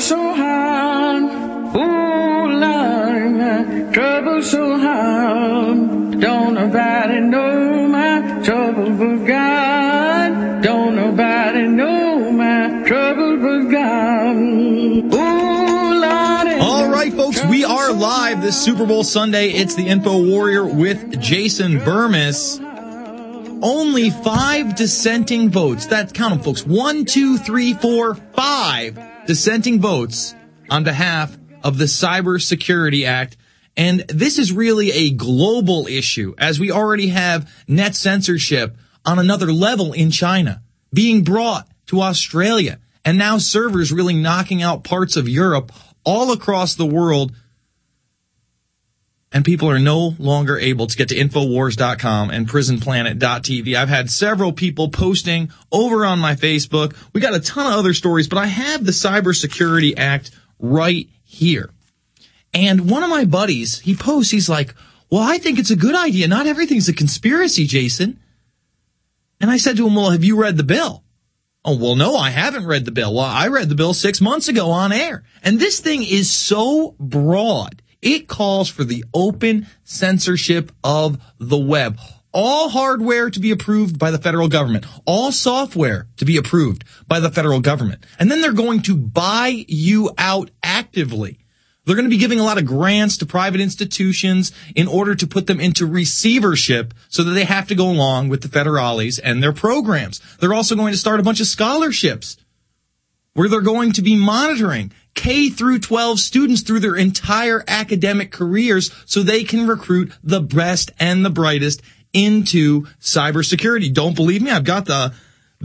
so hard. Ooh, Lord, my trouble so hard. Don't nobody know my trouble but God. Don't nobody know my trouble but God. Ooh, Lord. All right, folks, we are live this Super Bowl Sunday. It's the Info Warrior with Jason Burmis. Only 5 dissenting votes. Count them, folks. 1, 2, 3, 4, 5 dissenting votes on behalf of the Cybersecurity Act. And this is really a global issue, as we already have net censorship on another level in China being brought to Australia, and now servers really knocking out parts of Europe all across the world. And people are no longer able to get to Infowars.com and PrisonPlanet.tv. I've had several people posting over on my Facebook. We got a ton of other stories, but I have the Cybersecurity Act right here. And one of my buddies, he posts, he's like, well, I think it's a good idea. Not everything's a conspiracy, Jason. And I said to him, well, have you read the bill? Oh, well, no, I haven't read the bill. Well, I read the bill 6 months ago on air. And this thing is so broad. It calls for the open censorship of the web. All hardware to be approved by the federal government. All software to be approved by the federal government. And then they're going to buy you out actively. They're going to be giving a lot of grants to private institutions in order to put them into receivership so that they have to go along with the federales and their programs. They're also going to start a bunch of scholarships where they're going to be monitoring K through 12 students through their entire academic careers so they can recruit the best and the brightest into cybersecurity. Don't believe me? I've got the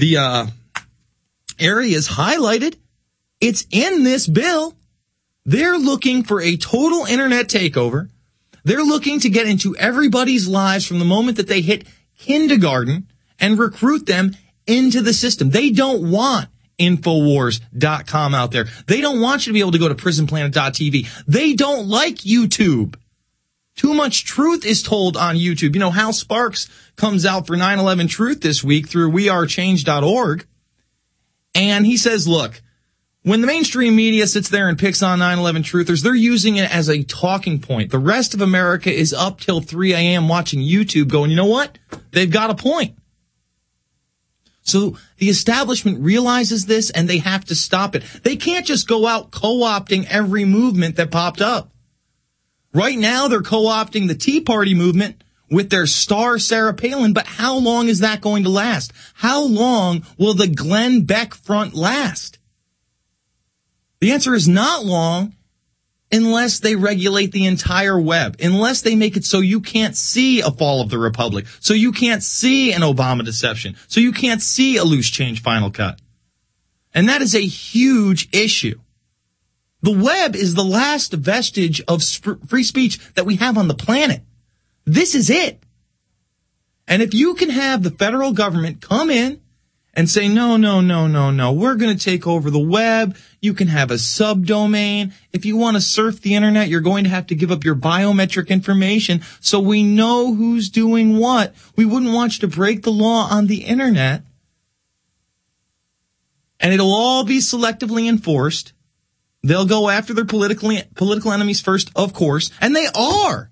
areas highlighted. It's in this bill. They're looking for a total internet takeover. They're looking to get into everybody's lives from the moment that they hit kindergarten and recruit them into the system. They don't want Infowars.com out there. They don't want you to be able to go to PrisonPlanet.tv. They don't like YouTube. Too much truth is told on YouTube. You know, Hal Sparks comes out for 9/11 Truth this week through wearechange.org. And he says, look, when the mainstream media sits there and picks on 9/11 truthers, they're using it as a talking point. The rest of America is up till 3 a.m. watching YouTube going, you know what? They've got a point. So the establishment realizes this, and they have to stop it. They can't just go out co-opting every movement that popped up. Right now, they're co-opting the Tea Party movement with their star Sarah Palin, but how long is that going to last? How long will the Glenn Beck front last? The answer is not long, unless they regulate the entire web, unless they make it so you can't see a fall of the republic, so you can't see an Obama deception, so you can't see a loose change final cut. And that is a huge issue. The web is the last vestige of free speech that we have on the planet. This is it. And if you can have the federal government come in and say, no, we're going to take over the web. You can have a subdomain. If you want to surf the internet, you're going to have to give up your biometric information so we know who's doing what. We wouldn't want you to break the law on the internet. And it'll all be selectively enforced. They'll go after their political enemies first, of course, and they are.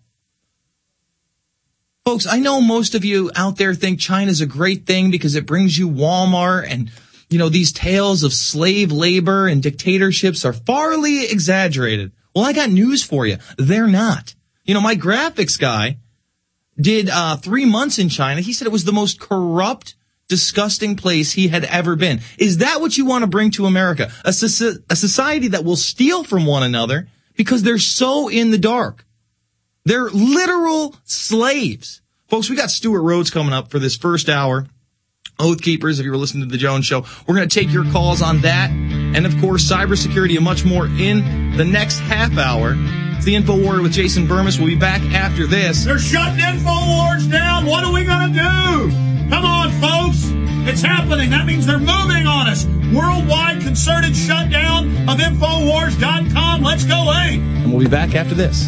Folks, I know most of you out there think China's a great thing because it brings you Walmart and, you know, these tales of slave labor and dictatorships are farly exaggerated. Well, I got news for you. They're not. You know, my graphics guy did 3 months in China. He said it was the most corrupt, disgusting place he had ever been. Is that what you want to bring to America? A society that will steal from one another because they're so in the dark. They're literal slaves. Folks, we got Stuart Rhodes coming up for this first hour. Oath Keepers, if you were listening to The Jones Show. We're going to take your calls on that. And, of course, cybersecurity and much more in the next half hour. It's the Info Warrior with Jason Burmis. We'll be back after this. They're shutting InfoWars down. What are we going to do? Come on, folks. It's happening. That means they're moving on us. Worldwide concerted shutdown of Infowars.com. Let's go, hey. And we'll be back after this.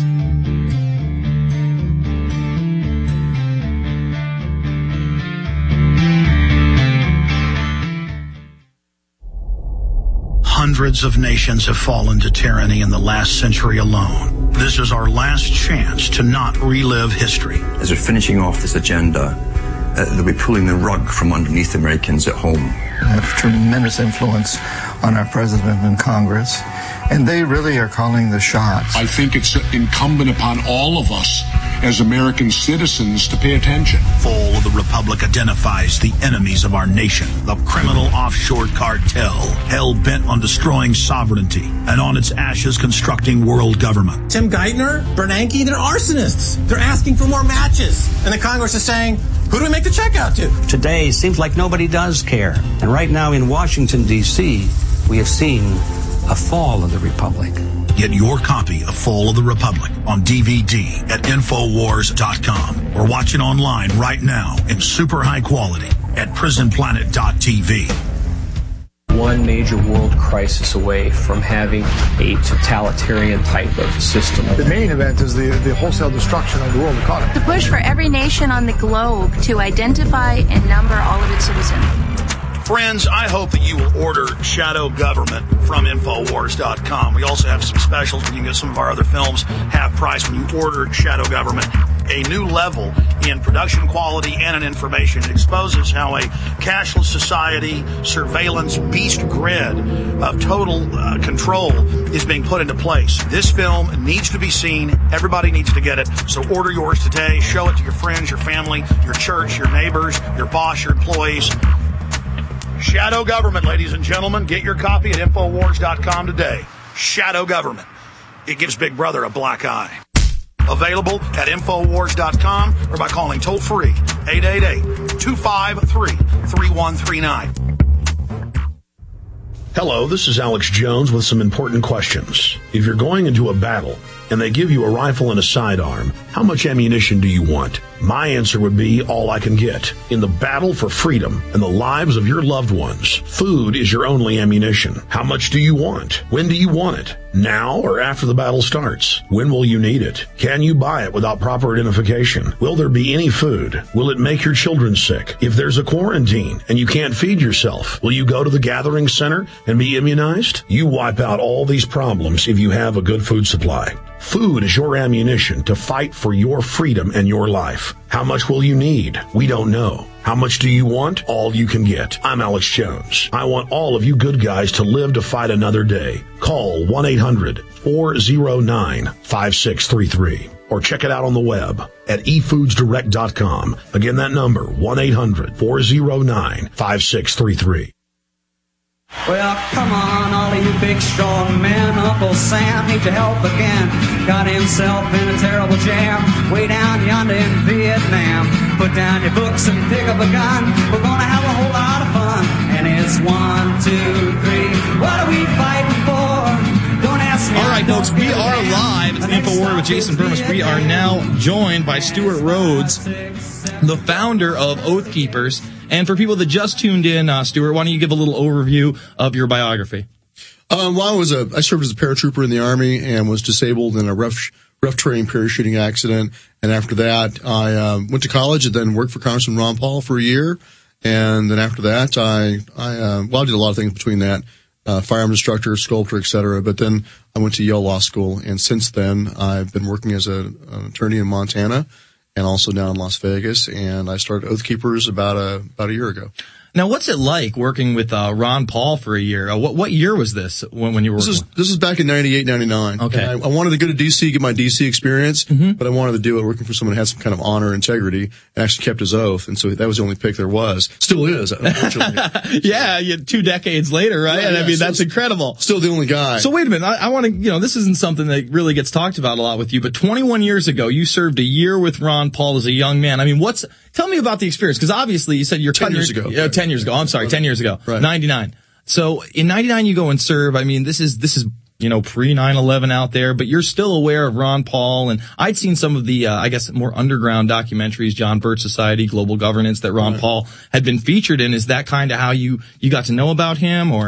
Hundreds of nations have fallen to tyranny in the last century alone. This is our last chance to not relive history. As we're finishing off this agenda, they'll be pulling the rug from underneath Americans at home. I have tremendous influence on our president and Congress, and they really are calling the shots. I think it's incumbent upon all of us as American citizens to pay attention. Fall of the Republic identifies the enemies of our nation, the criminal offshore cartel, hell-bent on destroying sovereignty, and on its ashes constructing world government. Tim Geithner, Bernanke, they're arsonists. They're asking for more matches. And the Congress is saying, who do we make the check out to? Today seems like nobody does care. And right now in Washington, D.C., we have seen a fall of the Republic. Get your copy of Fall of the Republic on DVD at Infowars.com or watch it online right now in super high quality at PrisonPlanet.tv. One major world crisis away from having a totalitarian type of system. The main event is the wholesale destruction of the world economy. The push for every nation on the globe to identify and number all of its citizens. Friends, I hope that you will order Shadow Government from Infowars.com. We also have some specials where you can get some of our other films half price when you order Shadow Government. A new level in production quality and in information. It exposes how a cashless society, surveillance beast grid of total control is being put into place. This film needs to be seen. Everybody needs to get it. So order yours today. Show it to your friends, your family, your church, your neighbors, your boss, your employees. Shadow Government, ladies and gentlemen. Get your copy at Infowars.com today. Shadow Government. It gives Big Brother a black eye. Available at Infowars.com or by calling toll-free 888-253-3139. Hello, this is Alex Jones with some important questions. If you're going into a battle and they give you a rifle and a sidearm, how much ammunition do you want? My answer would be all I can get. In the battle for freedom and the lives of your loved ones, food is your only ammunition. How much do you want? When do you want it? Now or after the battle starts? When will you need it? Can you buy it without proper identification? Will there be any food? Will it make your children sick? If there's a quarantine and you can't feed yourself, will you go to the gathering center and be immunized? You wipe out all these problems if you have a good food supply. Food is your ammunition to fight for your freedom and your life. How much will you need? We don't know. How much do you want? All you can get. I'm Alex Jones. I want all of you good guys to live to fight another day. Call 1-800-409-5633 or check it out on the web at efoodsdirect.com. Again, that number, 1-800-409-5633. Well, come on, all of you big strong men. Uncle Sam, hate to help again. Got himself in a terrible jam way down yonder in Vietnam. Put down your books and pick up a gun. We're gonna have a whole lot of fun. And it's 1, 2, 3. What are we fighting for? Don't ask me. All right, folks, we are live. It's the InfoWar with Jason Burmis. We are now joined by Stewart Rhodes, the founder of Oath Keepers. And for people that just tuned in, Stewart, why don't you give a little overview of your biography? Well, I served as a paratrooper in the Army and was disabled in a rough terrain parachuting accident. And after that, I went to college and then worked for Congressman Ron Paul for a year. And then after that, I did a lot of things between that, firearm instructor, sculptor, etc. But then I went to Yale Law School, and since then I've been working as an attorney in Montana and also down in Las Vegas, and I started Oath Keepers about a year ago. Now, what's it like working with Ron Paul for a year? What year was this when you were working? This is back in 98, 99. Okay. And I wanted to go to D.C., get my D.C. experience, but I wanted to do it working for someone who had some kind of honor, integrity, and actually kept his oath. And so that was the only pick there was. Still is, unfortunately. Yeah, 2 decades later, right? Yeah, I mean, that's incredible. Still the only guy. So wait a minute. I want to, this isn't something that really gets talked about a lot with you, but 21 years ago, you served a year with Ron Paul as a young man. I mean, tell me about the experience, because obviously you said you're 10 years ago. 10 years ago. I'm sorry, 10 years ago. Right. 99. So in 99 you go and serve. I mean, this is pre 9/11 out there, but you're still aware of Ron Paul. And I'd seen some of the, I guess, more underground documentaries, John Birch Society, Global Governance, that Ron Paul had been featured in. Is that kind of how you got to know about him, or?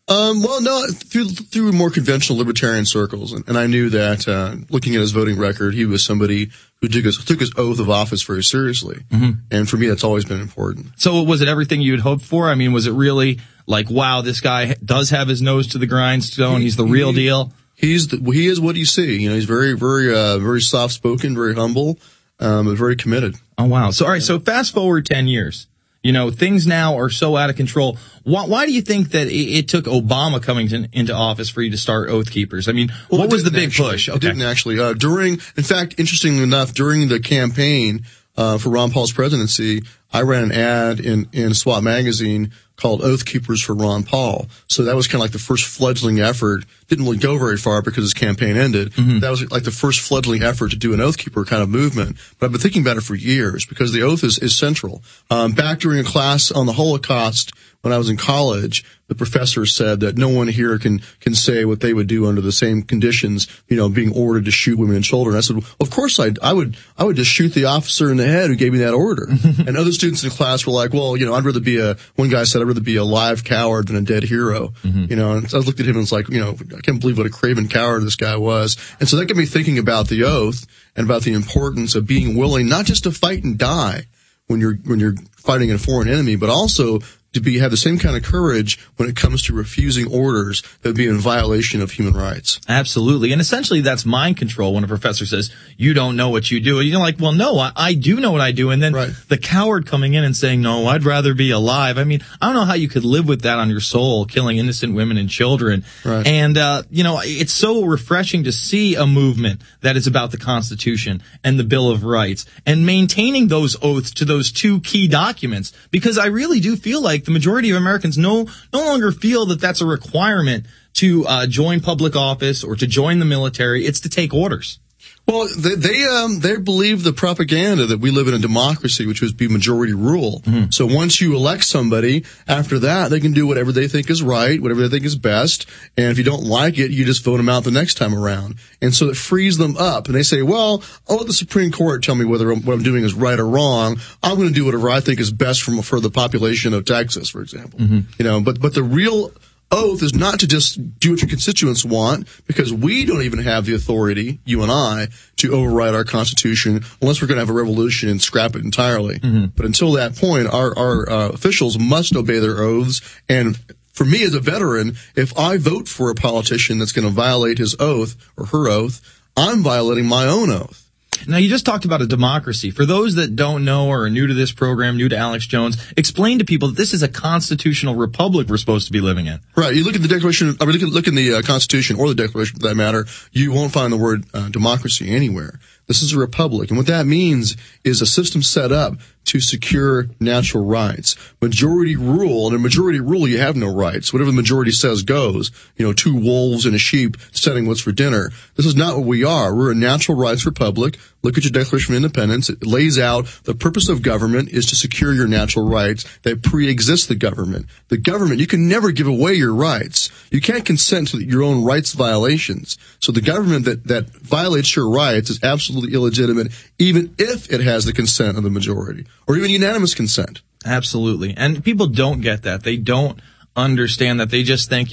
Well, no, through more conventional libertarian circles. And I knew that, looking at his voting record, he was somebody who took his oath of office very seriously. Mm-hmm. And for me, that's always been important. So was it everything you had hoped for? I mean, was it really like, wow, this guy does have his nose to the grindstone. He's the real deal. He is what you see. You know, he's very, very soft spoken, very humble, but very committed. Oh, wow. So, all right. So fast forward 10 years. You know, things now are so out of control. Why do you think that it took Obama coming into office for you to start Oath Keepers? I mean, what was the big push? Okay. It didn't actually. In fact, interestingly enough, during the campaign for Ron Paul's presidency, I ran an ad in SWAT magazine called Oath Keepers for Ron Paul. So that was kind of like the first fledgling effort. Didn't really go very far because his campaign ended. Mm-hmm. That was like the first fledgling effort to do an Oath Keeper kind of movement. But I've been thinking about it for years because the oath is central. Back during a class on the Holocaust when I was in college, the professor said that no one here can say what they would do under the same conditions, you know, being ordered to shoot women and children. I said, well, of course I would just shoot the officer in the head who gave me that order. And other students in class were like, well, you know, one guy said I'd rather be a live coward than a dead hero. Mm-hmm. You know, and I looked at him and was like, you know, I can't believe what a craven coward this guy was. And so that got me thinking about the oath and about the importance of being willing not just to fight and die when you're fighting a foreign enemy, but also to have the same kind of courage when it comes to refusing orders that would be in violation of human rights. Absolutely. And essentially that's mind control when a professor says, you don't know what you do. And you're like, well, no, I do know what I do. And then the coward coming in and saying, no, I'd rather be alive. I mean, I don't know how you could live with that on your soul, killing innocent women and children. Right. And, you know, it's so refreshing to see a movement that is about the Constitution and the Bill of Rights and maintaining those oaths to those two key documents, because I really do feel like the majority of Americans no longer feel that that's a requirement to join public office or to join the military. It's to take orders. Well, they believe the propaganda that we live in a democracy, which would be majority rule. Mm-hmm. So once you elect somebody, after that, they can do whatever they think is right, whatever they think is best. And if you don't like it, you just vote them out the next time around. And so it frees them up. And they say, well, I'll let the Supreme Court tell me whether what I'm doing is right or wrong. I'm going to do whatever I think is best for the population of Texas, for example. Mm-hmm. You know, but the real oath is not to just do what your constituents want, because we don't even have the authority, you and I, to override our Constitution unless we're going to have a revolution and scrap it entirely. Mm-hmm. But until that point, our officials must obey their oaths. And for me as a veteran, if I vote for a politician that's going to violate his oath or her oath, I'm violating my own oath. Now, you just talked about a democracy. For those that don't know or are new to this program, new to Alex Jones, explain to people that this is a constitutional republic we're supposed to be living in. Right. You look at the Declaration, I mean, look in the Constitution or the Declaration for that matter, you won't find the word democracy anywhere. This is a republic. And what that means is a system set up to secure natural rights. Majority rule, and in majority rule you have no rights. Whatever the majority says goes. You know, 2 wolves and a sheep deciding what's for dinner. This is not what we are. We're a natural rights republic. Look at your Declaration of Independence. It lays out the purpose of government is to secure your natural rights that pre-exist the government. The government, you can never give away your rights. You can't consent to your own rights violations. So the government that violates your rights is absolutely illegitimate, even if it has the consent of the majority, or even unanimous consent. Absolutely. And people don't get that. They don't understand that. They just think,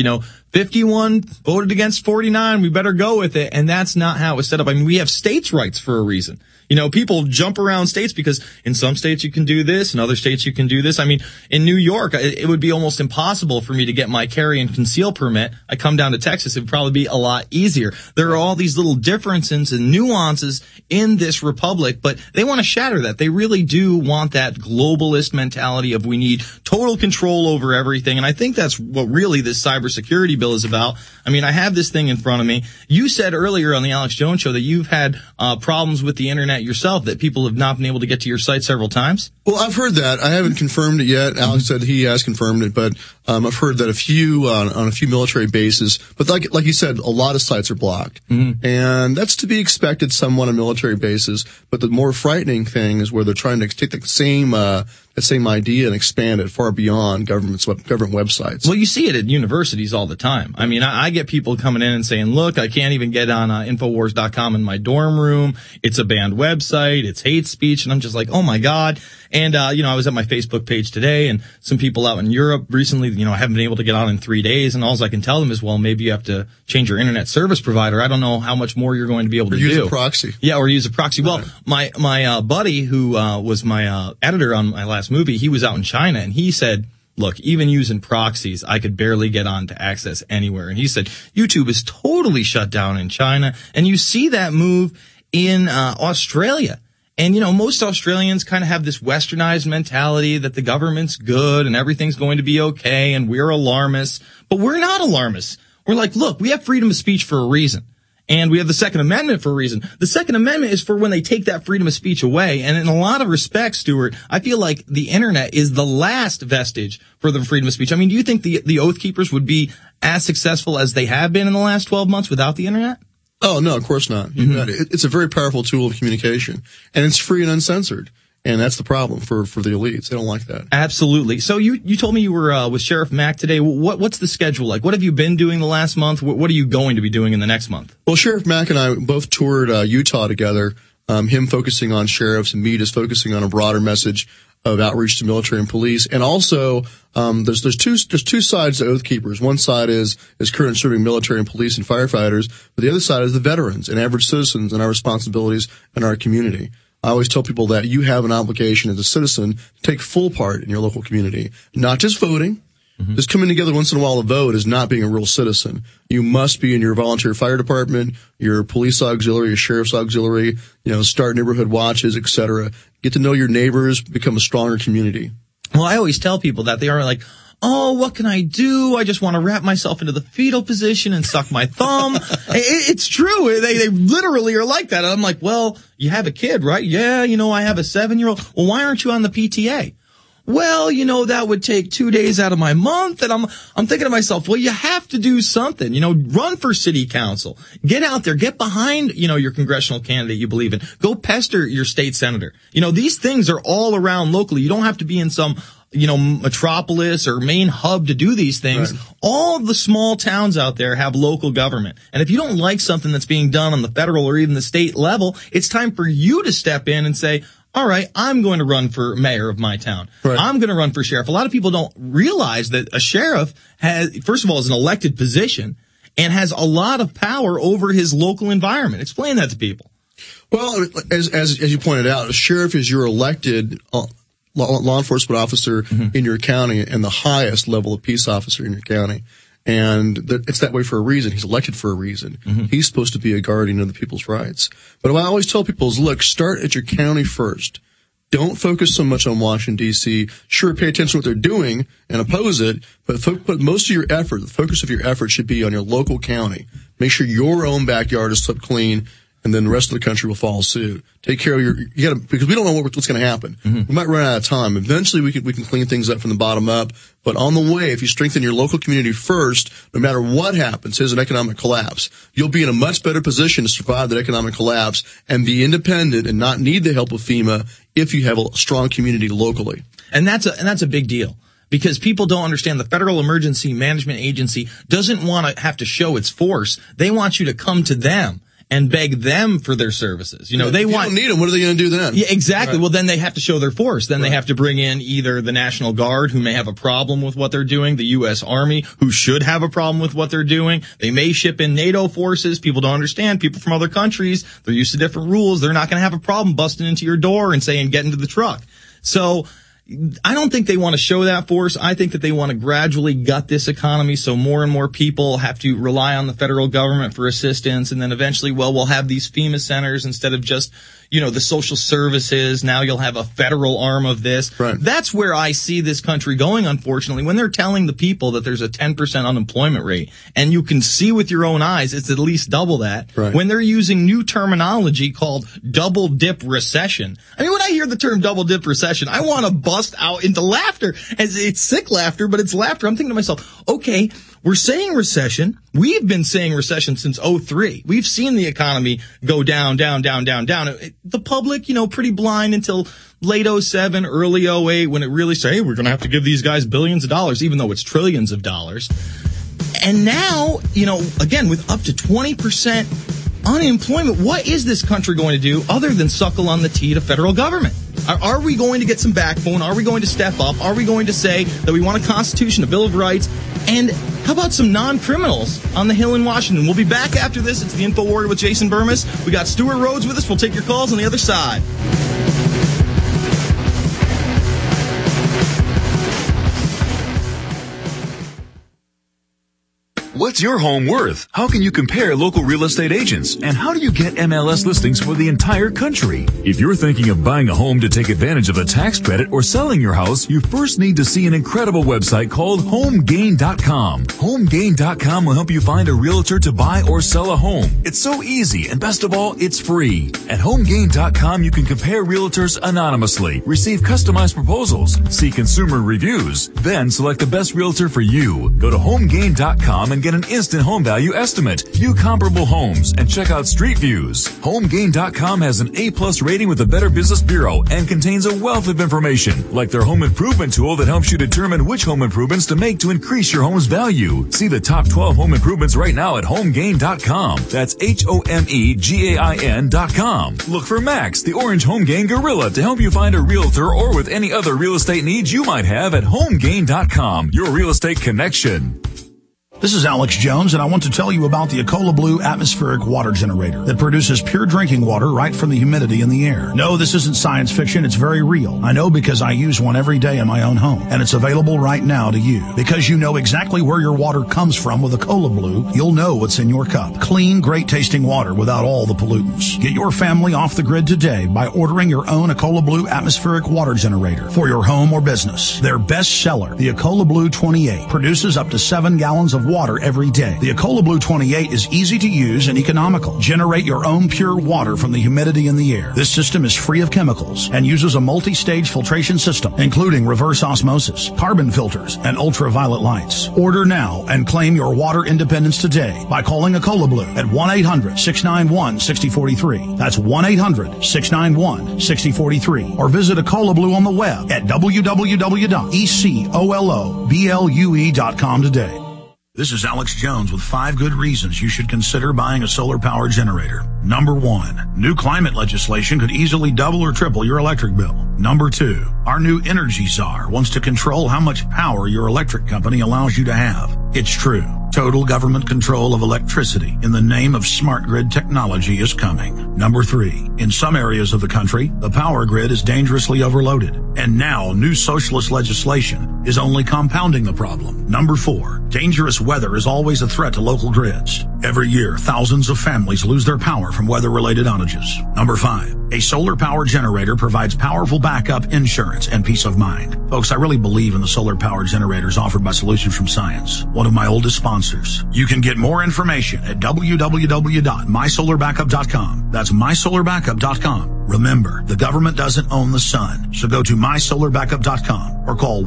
51 voted against 49, we better go with it. And that's not how it's set up. I mean, we have states' rights for a reason. People jump around states because in some states you can do this, in other states you can do this. I mean, in New York, it would be almost impossible for me to get my carry and conceal permit. I come down to Texas, it would probably be a lot easier. There are all these little differences and nuances in this republic, but they want to shatter that. They really do want that globalist mentality of we need total control over everything. And I think that's what really this cybersecurity bill is about. I mean, I have this thing in front of me. You said earlier on the Alex Jones show that you've had problems with the internet yourself, that people have not been able to get to your site several times? Well, I've heard that. I haven't confirmed it yet. Alex said he has confirmed it, but I've heard that on a few military bases. But like you said, a lot of sites are blocked. Mm-hmm. And that's to be expected somewhat on military bases. But the more frightening thing is where they're trying to take the that same idea and expand it far beyond government websites. Well, you see it at universities all the time. I mean, I get people coming in and saying, look, I can't even get on Infowars.com in my dorm room. It's a banned website. It's hate speech. And I'm just like, oh my God. And, I was at my Facebook page today, and some people out in Europe recently, haven't been able to get on in 3 days. And all I can tell them is, well, maybe you have to change your internet service provider. I don't know how much more you're going to be able to do. Use a proxy. Yeah, or use a proxy. Well, my buddy who was my editor on my last movie, he was out in China, and he said, look, even using proxies, I could barely get on to access anywhere. And he said, YouTube is totally shut down in China. And you see that move in Australia. And, most Australians kind of have this westernized mentality that the government's good and everything's going to be okay, and we're alarmists. But we're not alarmists. We're like, look, we have freedom of speech for a reason. And we have the Second Amendment for a reason. The Second Amendment is for when they take that freedom of speech away. And in a lot of respects, Stuart, I feel like the internet is the last vestige for the freedom of speech. I mean, do you think the Oath Keepers would be as successful as they have been in the last 12 months without the internet? Oh, no, of course not. Mm-hmm. It's a very powerful tool of communication, and it's free and uncensored. And that's the problem for the elites. They don't like that. Absolutely. So you told me you were with Sheriff Mack today. What's the schedule like? What have you been doing the last month? What are you going to be doing in the next month? Well, Sheriff Mack and I both toured Utah together. Him focusing on sheriffs, and me just focusing on a broader message of outreach to military and police. And also, there's two sides to Oath Keepers. One side is current serving military and police and firefighters, but the other side is the veterans and average citizens and our responsibilities in our community. I always tell people that you have an obligation as a citizen to take full part in your local community, not just voting. Mm-hmm. Just coming together once in a while to vote is not being a real citizen. You must be in your volunteer fire department, your police auxiliary, your sheriff's auxiliary, start neighborhood watches, etc. Get to know your neighbors, become a stronger community. Well, I always tell people that. They are like, oh, what can I do? I just want to wrap myself into the fetal position and suck my thumb. It's true. They literally are like that. And I'm like, well, you have a kid, right? Yeah, I have a 7-year-old. Well, why aren't you on the PTA? Well, that would take 2 days out of my month. And I'm thinking to myself, well, you have to do something, run for city council, get out there, get behind, your congressional candidate you believe in, go pester your state senator. These things are all around locally. You don't have to be in some, metropolis or main hub to do these things. Right. All the small towns out there have local government. And if you don't like something that's being done on the federal or even the state level, it's time for you to step in and say, all right, I'm going to run for mayor of my town. Right. I'm going to run for sheriff. A lot of people don't realize that a sheriff first of all, is an elected position and has a lot of power over his local environment. Explain that to people. Well, as you pointed out, a sheriff is your elected law enforcement officer in your county and the highest level of peace officer in your county. And it's that way for a reason. He's elected for a reason. Mm-hmm. He's supposed to be a guardian of the people's rights. But what I always tell people is, look, start at your county first. Don't focus so much on Washington, D.C. Sure, pay attention to what they're doing and oppose it, but most of your effort, the focus of your effort should be on your local county. Make sure your own backyard is swept clean, and then the rest of the country will follow suit. Take care of because we don't know what's going to happen. Mm-hmm. We might run out of time. Eventually we can clean things up from the bottom up. But on the way, if you strengthen your local community first, no matter what happens, here's an economic collapse, you'll be in a much better position to survive that economic collapse and be independent and not need the help of FEMA if you have a strong community locally. And that's a big deal. Because people don't understand the Federal Emergency Management Agency doesn't want to have to show its force. They want you to come to them and beg them for their services. They if you don't need them, what are they going to do then? Yeah, exactly. Right. Well, then they have to show their force. Then they have to bring in either the National Guard, who may have a problem with what they're doing, the U.S. Army, who should have a problem with what they're doing. They may ship in NATO forces. People don't understand. People from other countries, they're used to different rules. They're not going to have a problem busting into your door and saying, get into the truck. So I don't think they want to show that force. I think that they want to gradually gut this economy so more and more people have to rely on the federal government for assistance. And then eventually, we'll have these FEMA centers instead of just, the social services. Now you'll have a federal arm of this. Right. That's where I see this country going, unfortunately, when they're telling the people that there's a 10% unemployment rate. And you can see with your own eyes it's at least double that. Right. When they're using new terminology called double dip recession. I mean, when I hear the term double dip recession, I want to bust out into laughter. It's sick laughter, but it's laughter. I'm thinking to myself, okay, we're saying recession. We've been saying recession since 2003. We've seen the economy go down. The public, pretty blind until late 2007, early 2008, when it really said, hey, we're going to have to give these guys billions of dollars, even though it's trillions of dollars. And now, again, with up to 20% unemployment, what is this country going to do other than suckle on the tea to federal government? Are we going to get some backbone? Are we going to step up? Are we going to say that we want a Constitution, a Bill of Rights? And how about some non-criminals on the Hill in Washington? We'll be back after this. It's the InfoWarrior with Jason Burmis. We got Stuart Rhodes with us. We'll take your calls on the other side. What's your home worth? How can you compare local real estate agents? And how do you get MLS listings for the entire country? If you're thinking of buying a home to take advantage of a tax credit or selling your house, you first need to see an incredible website called HomeGain.com. HomeGain.com will help you find a realtor to buy or sell a home. It's so easy, and best of all, it's free. At HomeGain.com, you can compare realtors anonymously, receive customized proposals, see consumer reviews, then select the best realtor for you. Go to HomeGain.com and get an instant home value estimate, view comparable homes, and check out street views. HomeGain.com has an A+ rating with the Better Business Bureau and contains a wealth of information, like their home improvement tool that helps you determine which home improvements to make to increase your home's value. See the top 12 home improvements right now at HomeGain.com. That's HomeGain.com. Look for Max, the orange HomeGain gorilla, to help you find a realtor or with any other real estate needs you might have at HomeGain.com, your real estate connection. This is Alex Jones, and I want to tell you about the Ecola Blue atmospheric water generator that produces pure drinking water right from the humidity in the air. No, this isn't science fiction. It's very real. I know because I use one every day in my own home, and it's available right now to you. Because you know exactly where your water comes from with Ecola Blue, you'll know what's in your cup. Clean, great-tasting water without all the pollutants. Get your family off the grid today by ordering your own Ecola Blue atmospheric water generator for your home or business. Their best seller, the Ecola Blue 28, produces up to 7 gallons of water every day. The Ecola Blue 28 is easy to use and economical. Generate your own pure water from the humidity in the air. This system is free of chemicals and uses a multi-stage filtration system, including reverse osmosis, carbon filters, and ultraviolet lights. Order now and claim your water independence today by calling Ecola Blue at 1-800-691-6043. That's 1-800-691-6043. Or visit Ecola Blue on the web at www.ecoloblu.com today. This is Alex Jones with 5 good reasons you should consider buying a solar power generator. Number 1, new climate legislation could easily double or triple your electric bill. Number 2, our new energy czar wants to control how much power your electric company allows you to have. It's true. Total government control of electricity in the name of smart grid technology is coming. Number 3, in some areas of the country, the power grid is dangerously overloaded. And now new socialist legislation is only compounding the problem. Number 4, dangerous weather is always a threat to local grids. Every year, thousands of families lose their power from weather-related outages. Number 5, a solar power generator provides powerful backup insurance and peace of mind. Folks, I really believe in the solar power generators offered by Solutions from Science, one of my oldest sponsors. You can get more information at www.mysolarbackup.com. That's mysolarbackup.com. Remember, the government doesn't own the sun, so go to mysolarbackup.com or call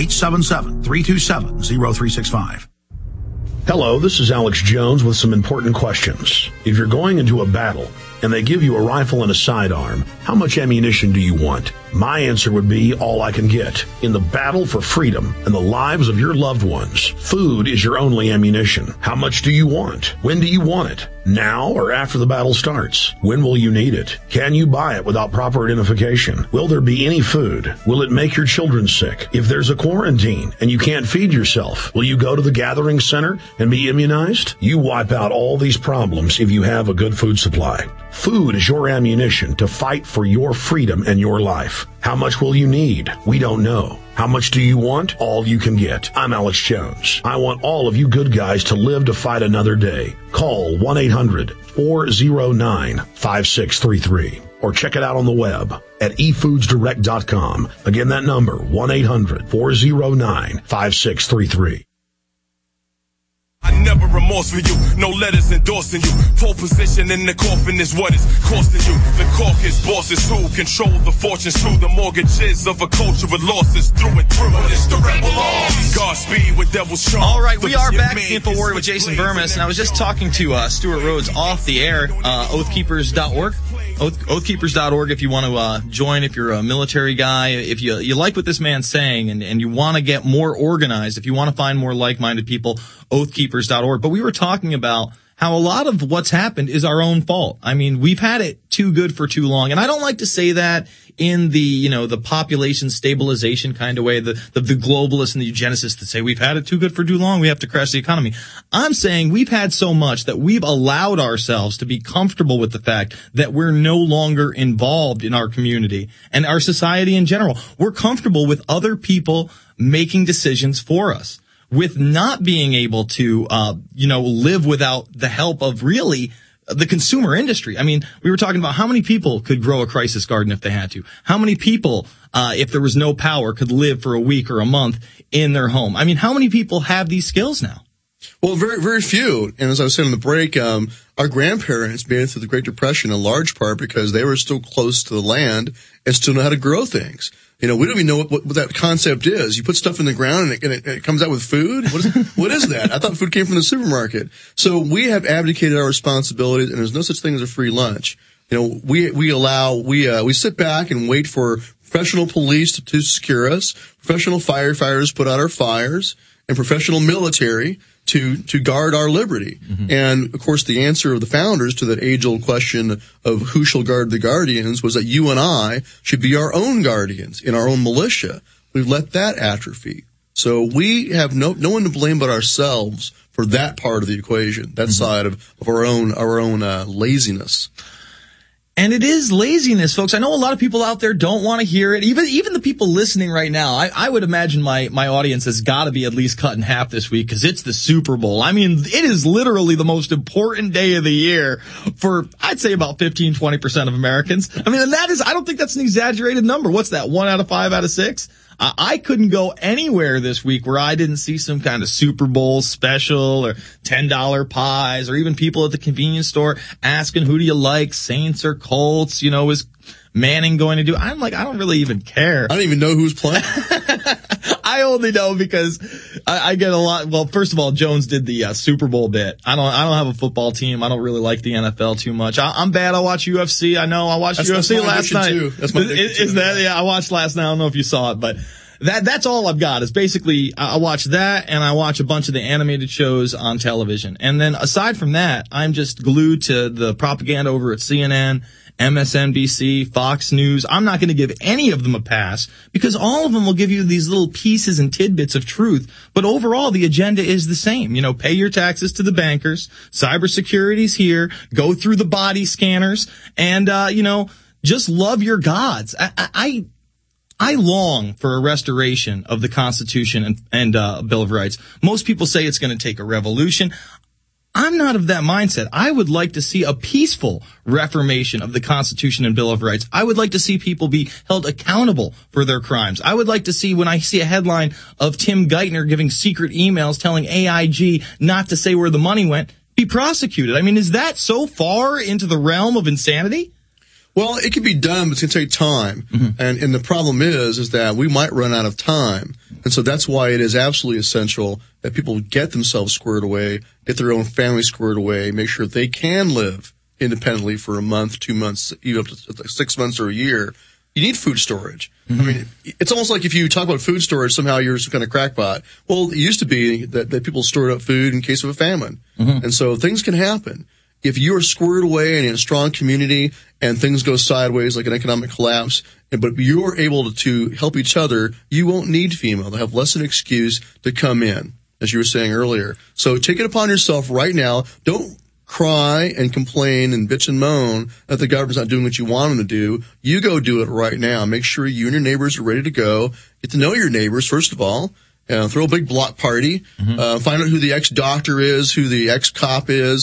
1-877-327-0365. Hello, this is Alex Jones with some important questions. If you're going into a battle and they give you a rifle and a sidearm, how much ammunition do you want? My answer would be all I can get. In the battle for freedom and the lives of your loved ones, food is your only ammunition. How much do you want? When do you want it? Now or after the battle starts? When will you need it? Can you buy it without proper identification? Will there be any food? Will it make your children sick? If there's a quarantine and you can't feed yourself, will you go to the gathering center and be immunized? You wipe out all these problems if you have a good food supply. Food is your ammunition to fight for your freedom and your life. How much will you need? We don't know. How much do you want? All you can get. I'm Alex Jones. I want all of you good guys to live to fight another day. Call 1-800-409-5633 or check it out on the web at efoodsdirect.com. Again, that number, 1-800-409-5633. I never remorse for you. No letters endorsing you. Pole position in the coffin is what it's costing you. The caucus bosses who control the fortunes through the mortgages of a culture with losses through and through. But it's the rebel arms. Godspeed with devil's charm. All right, we are back. InfoWarrior with Jason Vermis, and I was just talking to Stuart Rhodes off the air. Oathkeepers.org. Oathkeepers.org if you want to join, if you're a military guy, if you like what this man's saying and you want to get more organized, if you want to find more like-minded people, Oathkeepers.org. But we were talking about how a lot of what's happened is our own fault. I mean, we've had it too good for too long. And I don't like to say that in the, the population stabilization kind of way, the globalists and the eugenicists that say we've had it too good for too long, we have to crash the economy. I'm saying we've had so much that we've allowed ourselves to be comfortable with the fact that we're no longer involved in our community and our society in general. We're comfortable with other people making decisions for us, with not being able to, live without the help of really the consumer industry. I mean, we were talking about how many people could grow a crisis garden if they had to. How many people, if there was no power, could live for a week or a month in their home. I mean, how many people have these skills now? Well, very, very few. And as I was saying on the break, our grandparents made it through the Great Depression in large part because they were still close to the land and still know how to grow things. We don't even know what that concept is. You put stuff in the ground and it comes out with food? What is that? I thought food came from the supermarket. So we have abdicated our responsibilities, and there's no such thing as a free lunch. We sit back and wait for professional police to secure us, professional firefighters put out our fires, and professional military to guard our liberty. Mm-hmm. And of course, the answer of the founders to that age-old question of who shall guard the guardians was that you and I should be our own guardians in our own militia. We've let that atrophy. So we have no one to blame but ourselves for that part of the equation, that side of our own laziness. And it is laziness, folks. I know a lot of people out there don't want to hear it. Even the people listening right now, I would imagine my audience has got to be at least cut in half this week because it's the Super Bowl. I mean, it is literally the most important day of the year for, I'd say, about 15-20% of Americans. I mean, and I don't think that's an exaggerated number. What's that, 1 out of 5 out of 6? I couldn't go anywhere this week where I didn't see some kind of Super Bowl special or $10 pies or even people at the convenience store asking, who do you like, Saints or Colts? Is Manning going to do? I'm like, I don't really even care. I don't even know who's playing. I only know because I get a lot. Well, first of all, Jones did the Super Bowl bit. I don't have a football team. I don't really like the NFL too much. I'm bad. I watch UFC. I know I watched UFC last night. Too. That's my is that? Yeah, I watched last night. I don't know if you saw it, but that's all I've got is basically I watch that and I watch a bunch of the animated shows on television. And then aside from that, I'm just glued to the propaganda over at CNN, MSNBC, Fox News. I'm not going to give any of them a pass because all of them will give you these little pieces and tidbits of truth. But overall, the agenda is the same. Pay your taxes to the bankers. Cybersecurity's here. Go through the body scanners and, just love your gods. I long for a restoration of the Constitution and Bill of Rights. Most people say it's going to take a revolution. I'm not of that mindset. I would like to see a peaceful reformation of the Constitution and Bill of Rights. I would like to see people be held accountable for their crimes. I would like to see, when I see a headline of Tim Geithner giving secret emails telling AIG not to say where the money went, be prosecuted. I mean, is that so far into the realm of insanity? Well, it can be done, but it's going to take time. Mm-hmm. And the problem is that we might run out of time. And so that's why it is absolutely essential that people get themselves squared away, get their own family squared away, make sure they can live independently for a month, 2 months, even up to 6 months or a year. You need food storage. Mm-hmm. I mean, it's almost like if you talk about food storage, somehow you're some kind of crackpot. Well, it used to be that people stored up food in case of a famine. Mm-hmm. And so things can happen. If you are squared away and in a strong community and things go sideways like an economic collapse, but you're able to help each other, you won't need FEMA. They'll have less an excuse to come in, as you were saying earlier. So take it upon yourself right now. Don't cry and complain and bitch and moan that the government's not doing what you want them to do. You go do it right now. Make sure you and your neighbors are ready to go. Get to know your neighbors, first of all. Throw a big block party. Mm-hmm. Find out who the ex-doctor is, who the ex-cop is.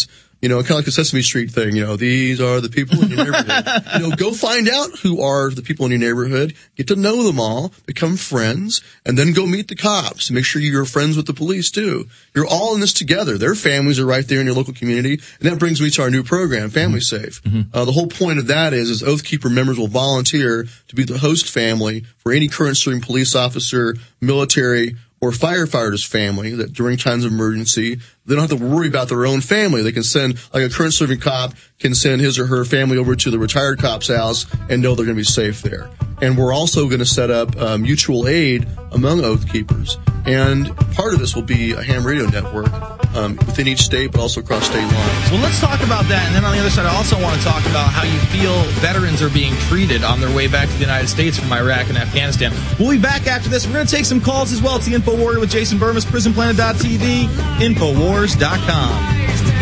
You know, kind of like the Sesame Street thing, you know, these are the people in your neighborhood. You know, go find out who are the people in your neighborhood, get to know them all, become friends, and then go meet the cops. Make sure you're friends with the police too. You're all in this together. Their families are right there in your local community. And that brings me to our new program, Family Safe. The whole point of that is Oath Keeper members will volunteer to be the host family for any current serving police officer, military, or firefighter's family that during times of emergency, they don't have to worry about their own family. They can send, like a current serving cop can send his or her family over to the retired cop's house and know they're going to be safe there. And we're also going to set up mutual aid among Oath Keepers. And part of this will be a ham radio network within each state, but also across state lines. Well, let's talk about that. And then on the other side, I also want to talk about how you feel veterans are being treated on their way back to the United States from Iraq and Afghanistan. We'll be back after this. We're going to take some calls as well. It's the Info Warrior with Jason Burmis, PrisonPlanet.tv, Infowars.com.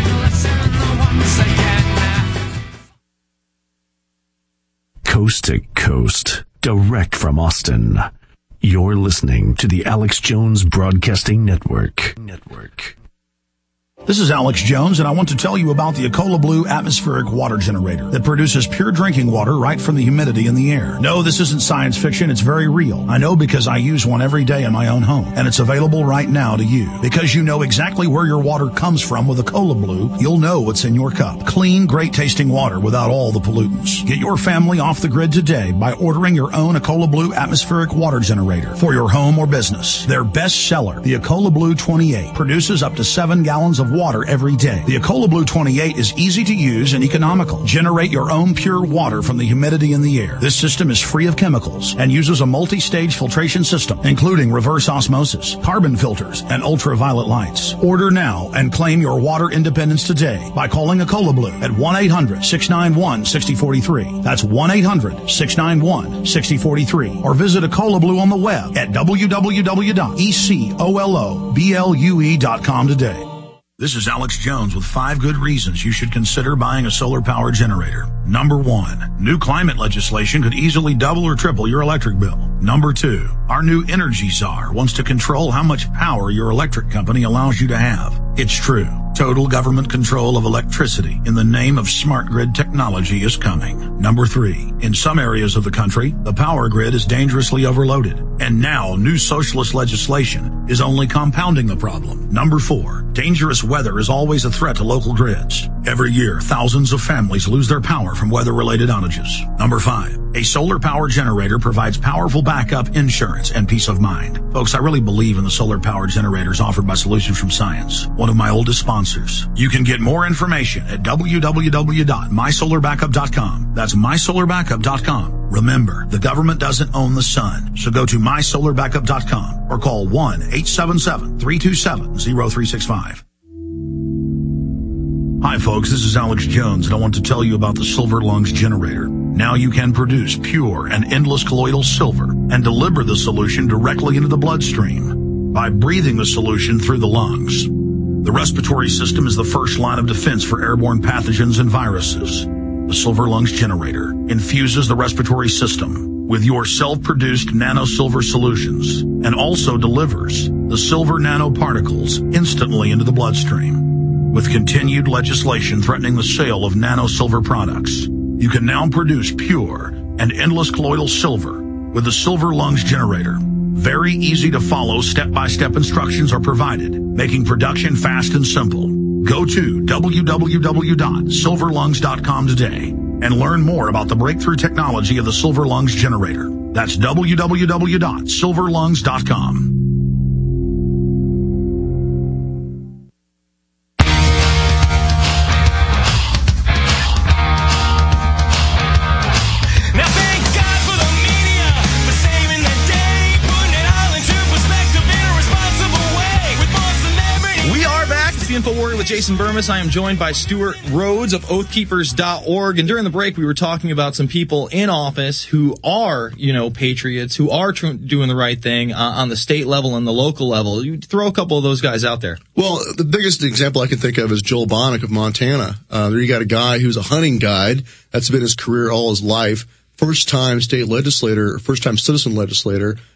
Coast to coast, direct from Austin. You're listening to the Alex Jones Broadcasting Network. This is Alex Jones, and I want to tell you about the Ecola Blue atmospheric water generator that produces pure drinking water right from the humidity in the air. No, this isn't science fiction. It's very real. I know because I use one every day in my own home, and it's available right now to you. Because you know exactly where your water comes from with Ecola Blue, you'll know what's in your cup. Clean, great-tasting water without all the pollutants. Get your family off the grid today by ordering your own Ecola Blue atmospheric water generator for your home or business. Their best seller, the Ecola Blue 28, produces up to 7 gallons of water every day. The Ecola Blue 28 is easy to use and economical. Generate your own pure water from the humidity in the air. This system is free of chemicals and uses a multi-stage filtration system, including reverse osmosis, carbon filters, and ultraviolet lights. Order now and claim your water independence today by calling Ecola Blue at 1-800-691-6043. That's 1-800-691-6043. Or visit Ecola Blue on the web at www.ecoloblu.com today. This is Alex Jones with 5 good reasons you should consider buying a solar power generator. Number 1, new climate legislation could easily double or triple your electric bill. Number 2, our new energy czar wants to control how much power your electric company allows you to have. It's true. Total government control of electricity in the name of smart grid technology is coming. Number 3, in some areas of the country, the power grid is dangerously overloaded. And now new socialist legislation is only compounding the problem. Number 4, dangerous weather is always a threat to local grids. Every year, thousands of families lose their power from weather-related outages. Number 5, a solar power generator provides powerful backup insurance and peace of mind. Folks, I really believe in the solar power generators offered by Solutions from Science, one of my oldest sponsors. You can get more information at www.mysolarbackup.com. That's mysolarbackup.com. Remember, the government doesn't own the sun, so go to mysolarbackup.com or call 1-877-327-0365. Hi folks, this is Alex Jones, and I want to tell you about the Silver Lungs generator. Now you can produce pure and endless colloidal silver and deliver the solution directly into the bloodstream by breathing the solution through the lungs. The respiratory system is the first line of defense for airborne pathogens and viruses. The Silver Lungs generator infuses the respiratory system with your self-produced nano-silver solutions and also delivers the silver nanoparticles instantly into the bloodstream. With continued legislation threatening the sale of nano-silver products, you can now produce pure and endless colloidal silver with the Silver Lungs generator. Very easy to follow step-by-step instructions are provided, making production fast and simple. Go to www.silverlungs.com today and learn more about the breakthrough technology of the Silver Lungs generator. That's www.silverlungs.com. InfoWarrior with Jason Burmis. I am joined by Stuart Rhodes of oathkeepers.org. And during the break, we were talking about some people in office who are, patriots, who are doing the right thing on the state level and the local level. You throw a couple of those guys out there. Well, the biggest example I can think of is Joel Bonnick of Montana. There you got a guy who's a hunting guide. That's been his career all his life. First-time state legislator, first-time citizen legislator,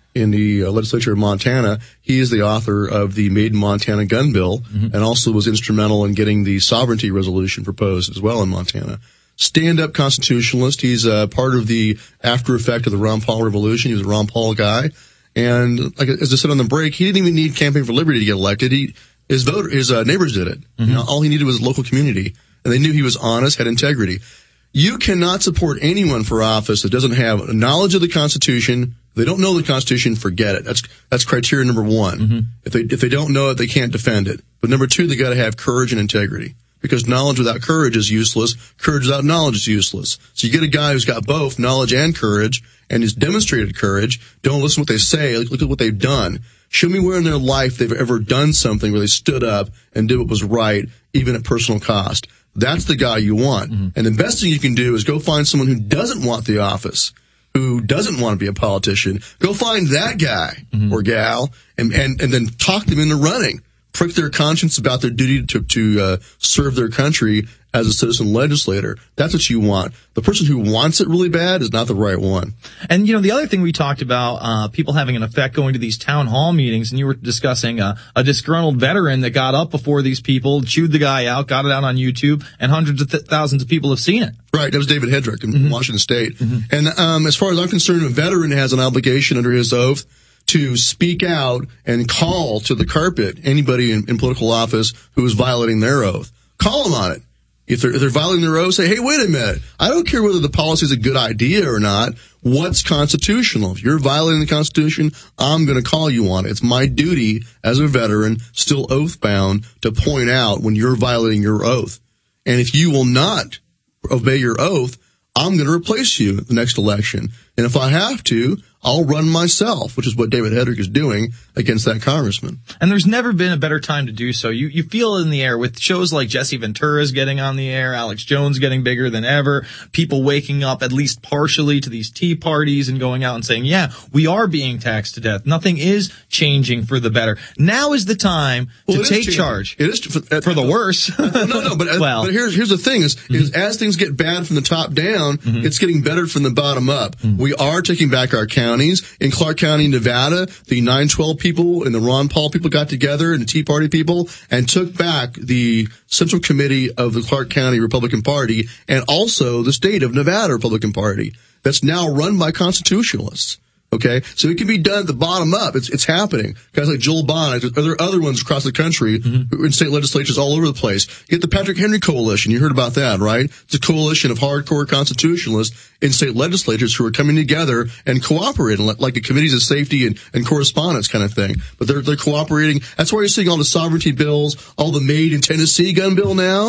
in the legislature of Montana. He is the author of the Made in Montana gun bill, and also was instrumental in getting the sovereignty resolution proposed as well in Montana. Stand-up constitutionalist. He's part of the after effect of the Ron Paul revolution. He was a Ron Paul guy. And like, as I said on the break, he didn't even need Campaign for Liberty to get elected. His neighbors did it. You know, all he needed was a local community. And they knew he was honest, had integrity. You cannot support anyone for office that doesn't have knowledge of the Constitution. If they don't know the Constitution, forget it. That's criteria number one. If they don't know it, they can't defend it. But number two, they got to have courage and integrity. Because knowledge without courage is useless. Courage without knowledge is useless. So you get a guy who's got both knowledge and courage, and has demonstrated courage. Don't listen to what they say. Look at what they've done. Show me where in their life they've ever done something where they stood up and did what was right, even at personal cost. That's the guy you want. And the best thing you can do is go find someone who doesn't want the office, who doesn't want to be a politician. Go find that guy or gal and then talk them into running. Prick their conscience about their duty to serve their country as a citizen legislator. That's what you want. The person who wants it really bad is not the right one. And, you know, the other thing we talked about, people having an effect going to these town hall meetings, and you were discussing a disgruntled veteran that got up before these people, chewed the guy out, got it out on YouTube, and hundreds of thousands of people have seen it. Right. That was David Hedrick in Washington State. And as far as I'm concerned, a veteran has an obligation under his oath to speak out and call to the carpet anybody in political office who is violating their oath. Call them on it. If they're violating their oath, say, hey, wait a minute. I don't care whether the policy is a good idea or not. What's constitutional? If you're violating the Constitution, I'm going to call you on it. It's my duty as a veteran, still oath bound, to point out when you're violating your oath. And if you will not obey your oath, I'm going to replace you at the next election. And if I have to, I'll run myself, which is what David Hedrick is doing against that congressman. And there's never been a better time to do so. You feel it in the air with shows like Jesse Ventura's getting on the air, Alex Jones getting bigger than ever, people waking up at least partially to these tea parties and going out and saying, yeah, we are being taxed to death. Nothing is changing for the better. Now is the time to take charge. It is for the worse. No, but here's the thing is as things get bad from the top down, it's getting better from the bottom up. We are taking back our counties. In Clark County, Nevada, the 912 people and the Ron Paul people got together and the Tea Party people and took back the Central Committee of the Clark County Republican Party and also the state of Nevada Republican Party that's now run by constitutionalists. Okay, so it can be done at the bottom up. It's happening. Guys like Joel Bond, there are other ones across the country in state legislatures all over the place. You get the Patrick Henry Coalition. You heard about that, right? It's a coalition of hardcore constitutionalists in state legislatures who are coming together and cooperating, like the committees of safety and correspondence kind of thing. But they're cooperating. That's why you're seeing all the sovereignty bills, all the Made in Tennessee gun bill now,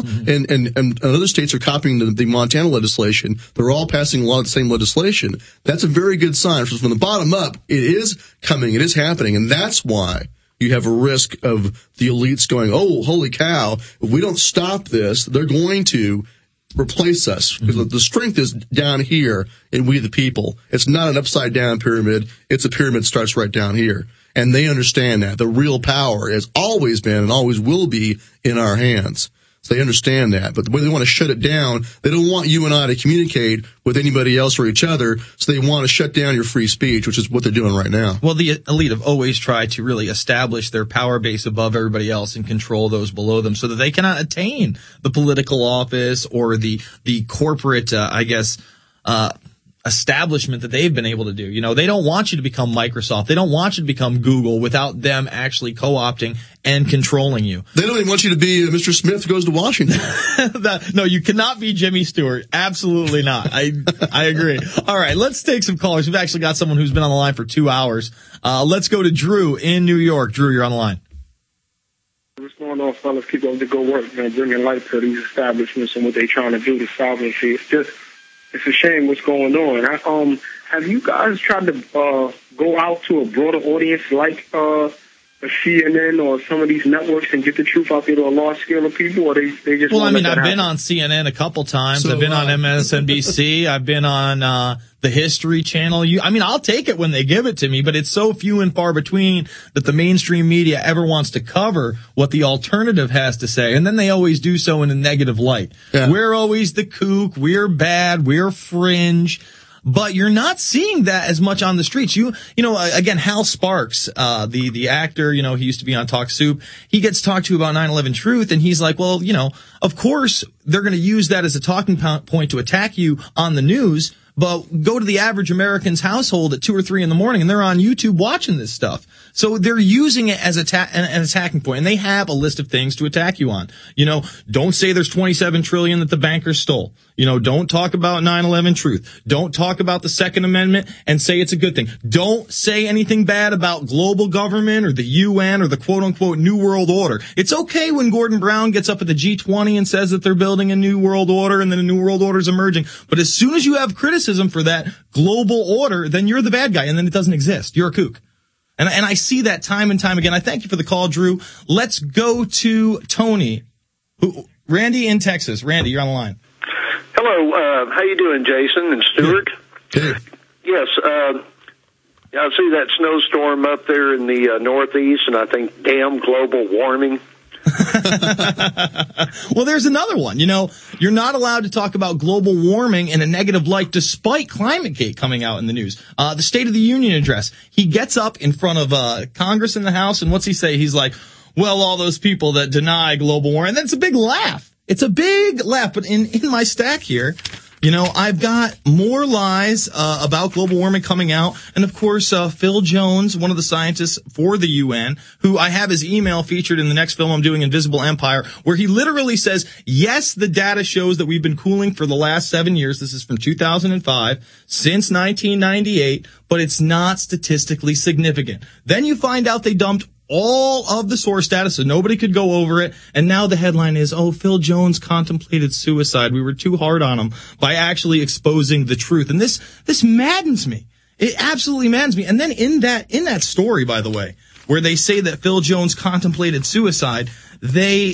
and other states are copying the Montana legislation. They're all passing a lot of the same legislation. That's a very good sign. From the bottom up, it is coming, it is happening, and that's why you have a risk of the elites going, oh, holy cow, if we don't stop this, they're going to replace us. Because the strength is down here in we the people. It's not an upside down pyramid. It's a pyramid that starts right down here. And they understand that. The real power has always been and always will be in our hands. So they understand that. But the way they want to shut it down, they don't want you and I to communicate with anybody else or each other. So they want to shut down your free speech, which is what they're doing right now. Well, the elite have always tried to really establish their power base above everybody else and control those below them so that they cannot attain the political office or the corporate, establishment that they've been able to do. You know, they don't want you to become Microsoft. They don't want you to become Google without them actually co-opting and controlling you. They don't even want you to be Mr. Smith who goes to Washington. No, you cannot be Jimmy Stewart. Absolutely not. I agree. All right, let's take some callers. We've actually got someone who's been on the line for 2 hours. Let's go to Drew in New York. Drew, you're on the line. What's going on, fellas? Keep up the good work, man. Bringing light to these establishments and what they're trying to do to sovereignty. It's a shame what's going on. Have you guys tried to go out to a broader audience like a CNN or some of these networks and get the truth out there to a large scale of people, or they just? Well, I mean, I've been on CNN a couple times. I've been on MSNBC. I've been on the History Channel. I'll take it when they give it to me, but it's so few and far between that the mainstream media ever wants to cover what the alternative has to say, and then they always do so in a negative light. Yeah. We're always the kook. We're bad. We're fringe. but you're not seeing that as much on the streets. Again, Hal Sparks, the actor, he used to be on Talk Soup. He gets talked to about 9/11 Truth, and he's like, well, of course they're going to use that as a talking point to attack you on the news, but go to the average American's household at 2 or 3 in the morning, and they're on YouTube watching this stuff. So they're using it as an attacking point, and they have a list of things to attack you on. Don't say there's $27 trillion that the bankers stole. Don't talk about 9/11 Truth. Don't talk about the Second Amendment and say it's a good thing. Don't say anything bad about global government or the UN or the quote-unquote New World Order. It's okay when Gordon Brown gets up at the G20 and says that they're building a New World Order and then a New World Order is emerging. But as soon as you have criticism for that global order, then you're the bad guy, and then it doesn't exist. You're a kook. And I see that time and time again. I thank you for the call, Drew. Let's go to Tony. Randy in Texas. Randy, you're on the line. Hello. How you doing, Jason and Stuart? Good. Yes. I see that snowstorm up there in the Northeast, and I think, damn, global warming. Well, there's another one. You're not allowed to talk about global warming in a negative light despite ClimateGate coming out in the news. The State of the Union address, he gets up in front of Congress and the House, and what's he say? He's like, well, all those people that deny global warming, and then it's a big laugh. It's a big laugh. But in my stack here, I've got more lies about global warming coming out. And, of course, Phil Jones, one of the scientists for the UN, who I have his email featured in the next film I'm doing, Invisible Empire, where he literally says, yes, the data shows that we've been cooling for the last 7 years. This is from 2005, since 1998, but it's not statistically significant. Then you find out they dumped all of the source data so nobody could go over it. And now the headline is, Phil Jones contemplated suicide. We were too hard on him by actually exposing the truth. And this maddens me. It absolutely maddens me. And then in that story, by the way, where they say that Phil Jones contemplated suicide, they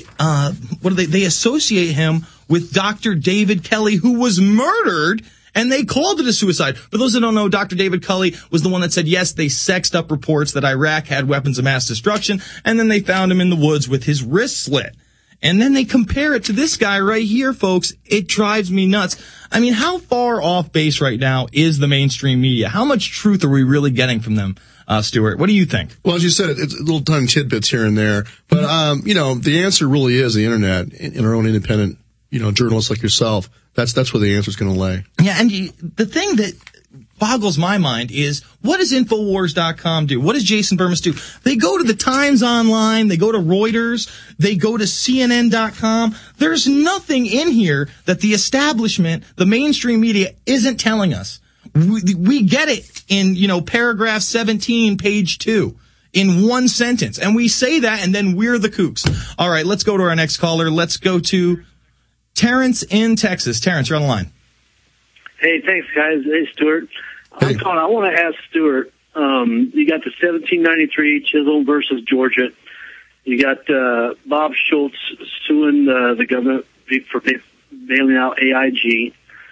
associate him with Dr. David Kelly, who was murdered, and they called it a suicide. For those that don't know, Dr. David Kelly was the one that said, yes, they sexed up reports that Iraq had weapons of mass destruction, and then they found him in the woods with his wrist slit. And then they compare it to this guy right here, folks. It drives me nuts. I mean, how far off base right now is the mainstream media? How much truth are we really getting from them, Stuart? What do you think? Well, as you said, it's little tiny tidbits here and there. But, the answer really is the internet and our own independent, journalists like yourself. That's where the answer is going to lay. Yeah, and the thing that boggles my mind is, what does Infowars.com do? What does Jason Bermas do? They go to the Times Online, they go to Reuters, they go to CNN.com. There's nothing in here that the establishment, the mainstream media, isn't telling us. We get it in, paragraph 17, page 2. In one sentence. And we say that, and then we're the kooks. All right, let's go to our next caller. Let's go to Terrence in Texas. Terrence, you're on the line. Hey, thanks, guys. Hey, Stuart. Hey. I'm calling. I want to ask Stuart, you got the 1793 Chisholm versus Georgia. You got Bob Schultz suing the government for bailing out AIG.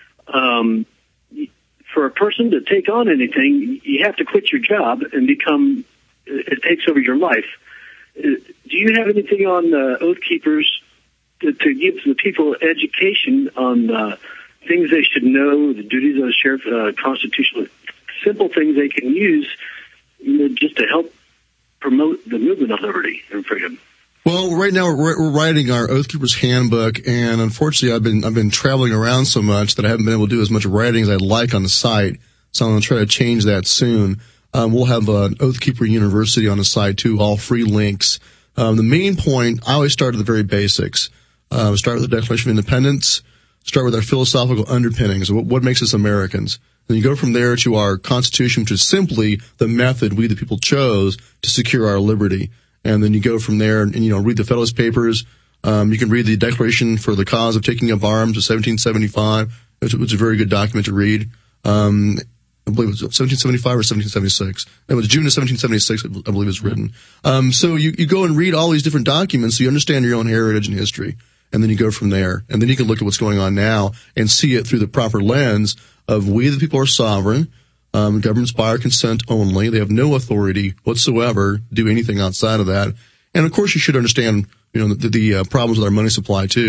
For a person to take on anything, you have to quit your job and it takes over your life. Do you have anything on Oath Keepers to give the people education on things they should know, the duties of the sheriff, constitutional, simple things they can use, just to help promote the movement of liberty and freedom? Well, right now we're writing our Oath Keepers handbook, and unfortunately I've been traveling around so much that I haven't been able to do as much writing as I'd like on the site. So I'm going to try to change that soon. We'll have an Oath Keeper University on the site too, all free links. The main point, I always start at the very basics. Start with the Declaration of Independence, start with our philosophical underpinnings, what makes us Americans. Then you go from there to our Constitution, which is simply the method we the people chose to secure our liberty. And then you go from there and read the Federalist Papers. You can read the Declaration for the Cause of Taking Up Arms of 1775. It's a very good document to read. I believe it was 1775 or 1776. It was June of 1776, I believe it's written. So you go and read all these different documents so you understand your own heritage and history. And then you go from there. And then you can look at what's going on now and see it through the proper lens of we the people are sovereign. Governments by our consent only. They have no authority whatsoever to do anything outside of that. And of course you should understand, the problems with our money supply too.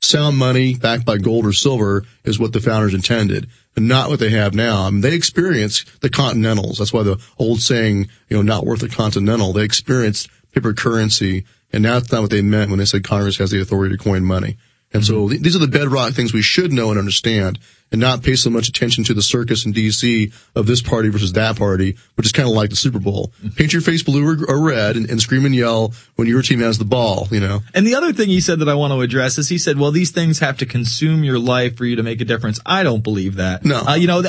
sound money backed by gold or silver is what the founders intended, and not what they have now. I mean, they experienced the Continentals. That's why the old saying, not worth a Continental. They experienced paper currency, and now it's not what they meant when they said Congress has the authority to coin money. And so these are the bedrock things we should know and understand, and not pay so much attention to the circus in D.C. of this party versus that party, which is kind of like the Super Bowl. Paint your face blue or red and scream and yell when your team has the ball, And the other thing he said that I want to address is he said, well, these things have to consume your life for you to make a difference. I don't believe that. No.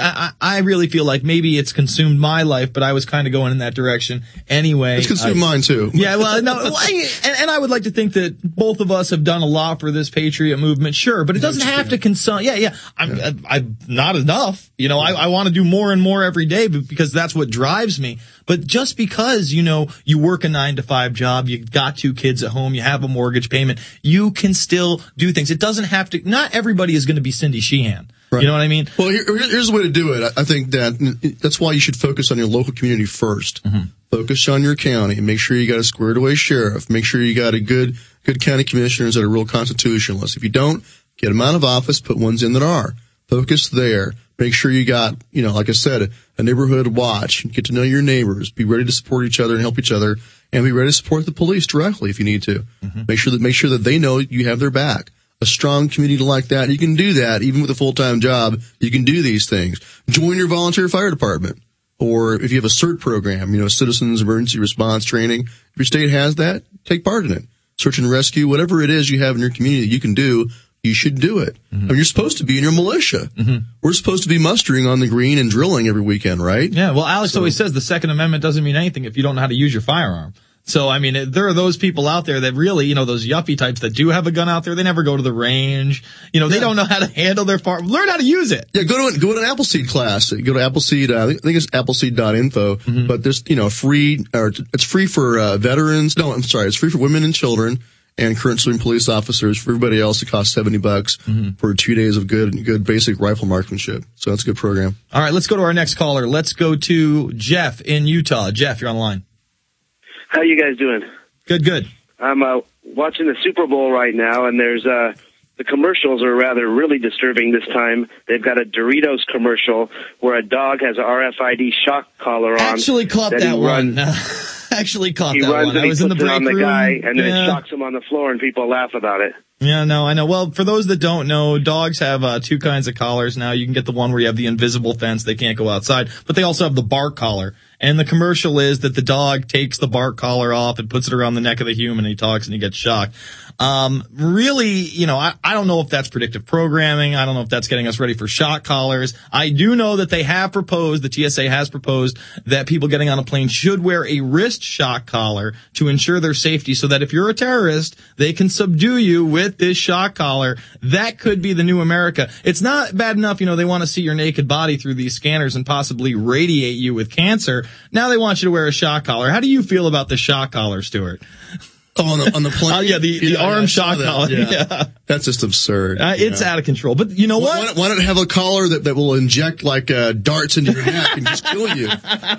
I really feel like maybe it's consumed my life, but I was kind of going in that direction anyway. It's consumed mine too. Yeah, well, no, and I would like to think that both of us have done a lot for this Patriot movement, sure, but it doesn't have to consume. Yeah. I'm not enough. I want to do more and more every day because that's what drives me. But just because, you work a 9-to-5 job, you got 2 kids at home, you have a mortgage payment, you can still do things. It doesn't have to, not everybody is going to be Cindy Sheehan. Right. You know what I mean? Well, here's the way to do it. I think that's why you should focus on your local community first. Mm-hmm. Focus on your county and make sure you got a squared away sheriff. Make sure you got a good county commissioners that are real constitutionalists. If you don't, get them out of office, put ones in that are. Focus there. Make sure you got, like I said, a neighborhood watch. Get to know your neighbors. Be ready to support each other and help each other, and be ready to support the police directly if you need to. Mm-hmm. Make sure that they know you have their back. A strong community like that, you can do that even with a full-time job. You can do these things. Join your volunteer fire department, or if you have a CERT program, Citizens Emergency Response Training. If your state has that, take part in it. Search and rescue, whatever it is you have in your community that you can do. You should do it. Mm-hmm. I mean, you're supposed to be in your militia. Mm-hmm. We're supposed to be mustering on the green and drilling every weekend, right? Yeah, well, Alex always says the Second Amendment doesn't mean anything if you don't know how to use your firearm. So, I mean, there are those people out there that really, those yuppie types that do have a gun out there, they never go to the range. They don't know how to handle their firearm. Learn how to use it. Yeah, go to an Appleseed class. Go to Appleseed, I think it's appleseed.info, mm-hmm. but there's, it's free for veterans. No, I'm sorry, it's free for women and children. And current serving police officers. For everybody else, it costs $70 mm-hmm. for 2 days of good basic rifle marksmanship. So that's a good program. All right, let's go to our next caller. Let's go to Jeff in Utah. Jeff, you're on the line. How you guys doing? Good. I'm watching the Super Bowl right now, and there's the commercials are really disturbing this time. They've got a Doritos commercial where a dog has an RFID shock collar on. Actually caught that one. Actually caught that one. I was in the break room. The guy, and then it shocks him on the floor, and people laugh about it. Yeah, no, I know. Well, for those that don't know, dogs have 2 kinds of collars now. You can get the one where you have the invisible fence. They can't go outside. But they also have the bark collar. And the commercial is that the dog takes the bark collar off and puts it around the neck of the human. He talks and he gets shocked. Really, I don't know if that's predictive programming. I don't know if that's getting us ready for shock collars. I do know that they have proposed, the TSA has proposed, that people getting on a plane should wear a wrist shock collar to ensure their safety so that if you're a terrorist, they can subdue you with this shock collar. That could be the new America. It's not bad enough, they want to see your naked body through these scanners and possibly radiate you with cancer. Now they want you to wear a shock collar. How do you feel about the shock collar, Stuart? Oh, on the plane? Oh, yeah, the arm shock collar. Yeah. That's just absurd. It's out of control. But you know what? Why not have a collar that will inject darts into your neck and just kill you?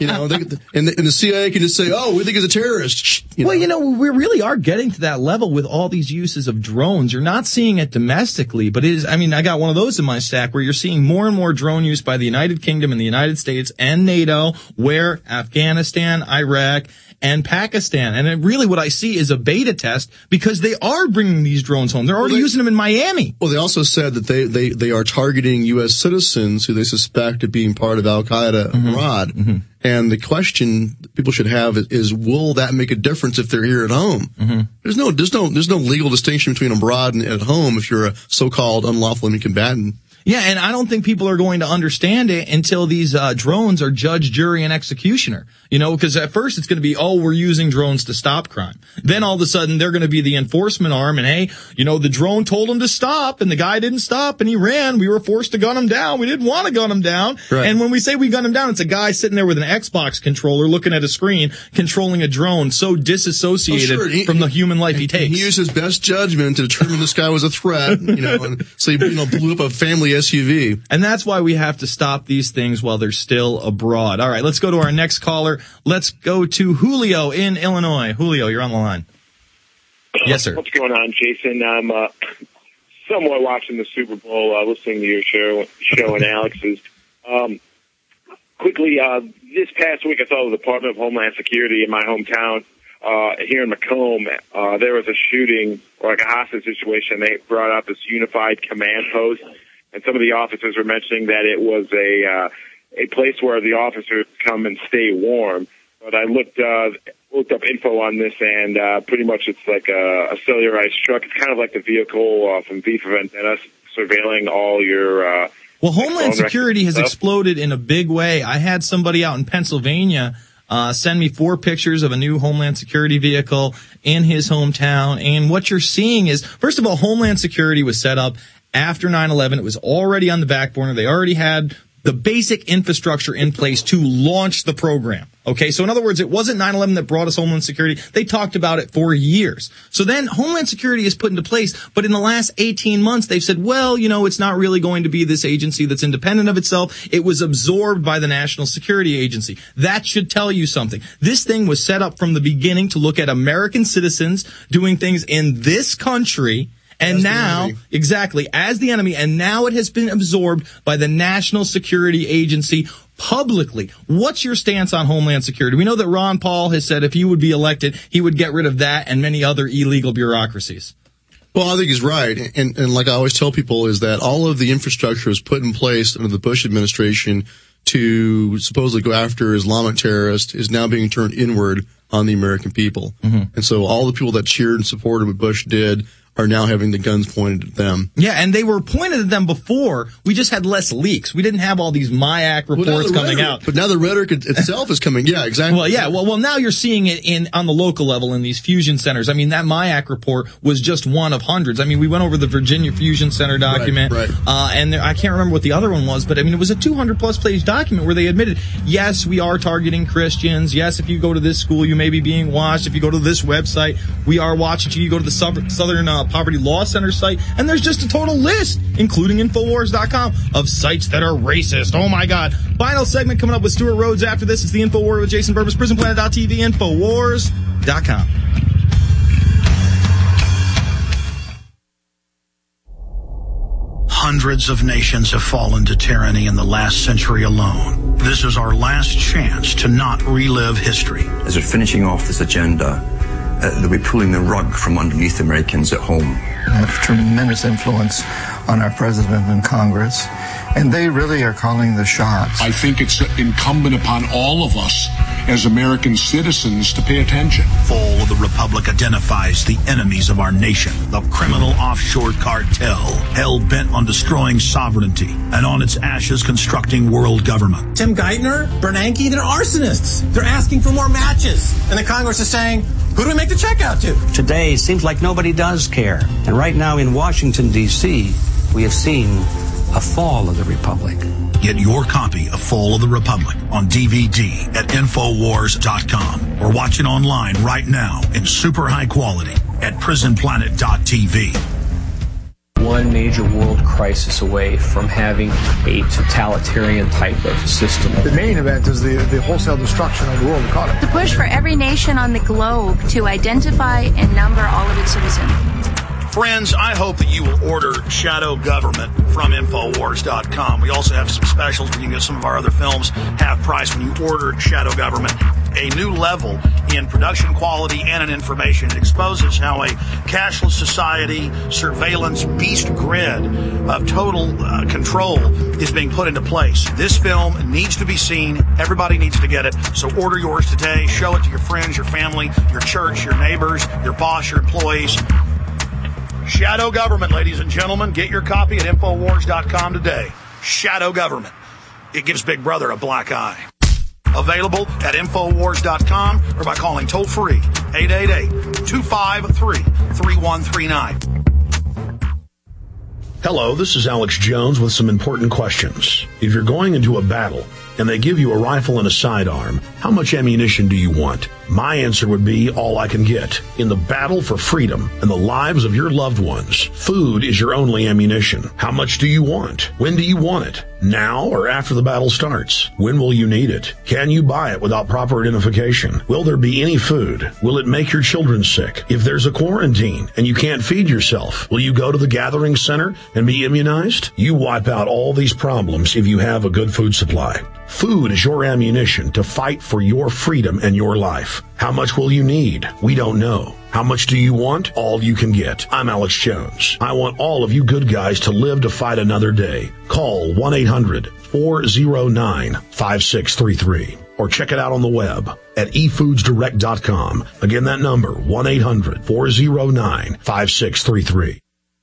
And the CIA can just say, oh, we think he's a terrorist. We really are getting to that level with all these uses of drones. You're not seeing it domestically, but I got one of those in my stack where you're seeing more and more drone use by the United Kingdom and the United States and NATO, where Afghanistan, Iraq, and Pakistan. And really what I see is a beta test because they are bringing these drones home. They're already using them in Miami. Well, they also said that they are targeting U.S. citizens who they suspect of being part of Al-Qaeda abroad. Mm-hmm. And the question people should have is, will that make a difference if they're here at home? Mm-hmm. There's no legal distinction between abroad and at home if you're a so-called unlawful enemy combatant. Yeah, and I don't think people are going to understand it until these drones are judge, jury, and executioner. Because at first it's going to be, we're using drones to stop crime. Then all of a sudden they're going to be the enforcement arm, and hey, the drone told him to stop, and the guy didn't stop, and he ran. We were forced to gun him down. We didn't want to gun him down. Right. And when we say we gun him down, it's a guy sitting there with an Xbox controller looking at a screen, controlling a drone, so disassociated from the human life he takes. He used his best judgment to determine this guy was a threat, and so he blew up a family SUV. And that's why we have to stop these things while they're still abroad. All right, let's go to our next caller. Let's go to Julio in Illinois. Julio, you're on the line. Yes, sir. What's going on, Jason? somewhat watching the Super Bowl, listening to your show and Alex's. Quickly, this past week I saw the Department of Homeland Security in my hometown here in Macomb. There was a shooting, or like a hostage situation. They brought out this unified command post, and some of the officers were mentioning that it was a place where the officers come and stay warm. But I looked up info on this, and pretty much it's like a cellularized truck. It's kind of like the vehicle from V for Vendetta, surveilling all your well, Homeland Security has exploded in a big way. I had somebody out in Pennsylvania send me 4 pictures of a new Homeland Security vehicle in his hometown. And what you're seeing is, first of all, Homeland Security was set up after 9/11. It was already on the back burner. They already had the basic infrastructure in place to launch the program. Okay, so in other words, it wasn't 9/11 that brought us Homeland Security. They talked about it for years. So then Homeland Security is put into place, but in the last 18 months, they've said, well, it's not really going to be this agency that's independent of itself. It was absorbed by the National Security Agency. That should tell you something. This thing was set up from the beginning to look at American citizens doing things in this country. And now, exactly, as the enemy, and now it has been absorbed by the National Security Agency publicly. What's your stance on Homeland Security? We know that Ron Paul has said if he would be elected, he would get rid of that and many other illegal bureaucracies. Well, I think he's right. And like I always tell people is that all of the infrastructure was put in place under the Bush administration to supposedly go after Islamic terrorists is now being turned inward on the American people. Mm-hmm. And so all the people that cheered and supported what Bush did are now having the guns pointed at them. Yeah, and they were pointed at them before. We just had less leaks. We didn't have all these MIAC reports coming out. But now the rhetoric itself is coming. Yeah, exactly. Well, yeah. Well, now you're seeing it on the local level in these fusion centers. I mean, that MIAC report was just one of hundreds. I mean, we went over the Virginia Fusion Center document. Right. And I can't remember what the other one was, but I mean, it was a 200-plus page document where they admitted, yes, we are targeting Christians. Yes, if you go to this school, you may be being watched. If you go to this website, we are watching you. You go to the Southern Poverty Law Center site, and there's just a total list, including Infowars.com, of sites that are racist. Oh my God. Final segment coming up with Stuart Rhodes after this. It's the Infowar with Jason Burbis, PrisonPlanet.tv, Infowars.com. Hundreds of nations have fallen to tyranny in the last century alone. This is our last chance to not relive history. As we're finishing off this agenda, they'll be pulling the rug from underneath Americans at home. They have tremendous influence on our president and Congress, and they really are calling the shots. I think it's incumbent upon all of us as American citizens to pay attention. Fall of the Republic identifies the enemies of our nation, the criminal offshore cartel, hell-bent on destroying sovereignty, and on its ashes constructing world government. Tim Geithner, Bernanke, they're arsonists. They're asking for more matches. And the Congress is saying, who do we make the check out to? Today, seems like nobody does care. And right now in Washington, D.C., we have seen a fall of the Republic. Get your copy of Fall of the Republic on DVD at Infowars.com or watch it online right now in super high quality at PrisonPlanet.tv. One major world crisis away from having a totalitarian type of system. The main event is the wholesale destruction of the world economy. The push for every nation on the globe to identify and number all of its citizens. Friends, I hope that you will order Shadow Government from Infowars.com. We also have some specials where you can get some of our other films half price when you order Shadow Government. A new level in production quality and in information. It exposes how a cashless society, surveillance beast grid of total control is being put into place. This film needs to be seen. Everybody needs to get it. So order yours today. Show it to your friends, your family, your church, your neighbors, your boss, your employees. Shadow Government, ladies and gentlemen. Get your copy at Infowars.com today. Shadow Government. It gives Big Brother a black eye. Available at Infowars.com or by calling toll-free 888-253-3139. Hello, this is Alex Jones with some important questions. If you're going into a battle and they give you a rifle and a sidearm, how much ammunition do you want? My answer would be all I can get. In the battle for freedom and the lives of your loved ones, food is your only ammunition. How much do you want? When do you want it? Now or after the battle starts? When will you need it? Can you buy it without proper identification? Will there be any food? Will it make your children sick? If there's a quarantine and you can't feed yourself, will you go to the gathering center and be immunized? You wipe out all these problems if you have a good food supply. Food is your ammunition to fight for your freedom and your life. How much will you need? We don't know. How much do you want? All you can get. I'm Alex Jones. I want all of you good guys to live to fight another day. Call 1-800-409-5633 or check it out on the web at efoodsdirect.com. Again, that number, 1-800-409-5633.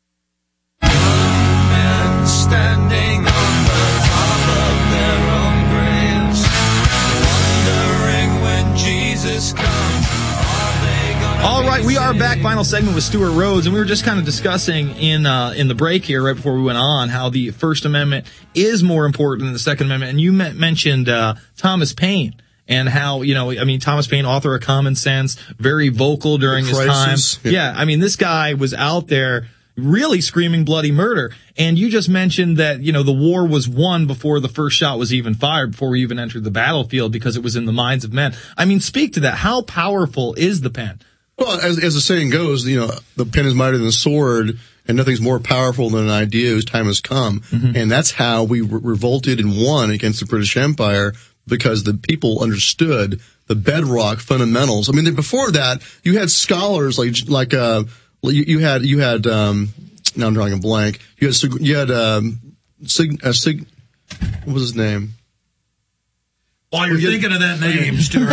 Standing on the top of their own graves, wondering when Jesus comes, are they gonna... All right, we are back. Final segment with Stuart Rhodes, and we were just kind of discussing in the break here, right before we went on, how the First Amendment is more important than the Second Amendment. And you mentioned Thomas Paine. And how, Thomas Paine, author of Common Sense, very vocal during his time. Yeah, this guy was out there really screaming bloody murder. And you just mentioned that, the war was won before the first shot was even fired, before we even entered the battlefield, because it was in the minds of men. Speak to that. How powerful is the pen? Well, as the saying goes, the pen is mightier than the sword, and nothing's more powerful than an idea whose time has come. Mm-hmm. And that's how we revolted and won against the British Empire, because the people understood the bedrock fundamentals. Before that, you had scholars you had now I'm drawing a blank. You had what was his name? While you're thinking of that name, Stuart,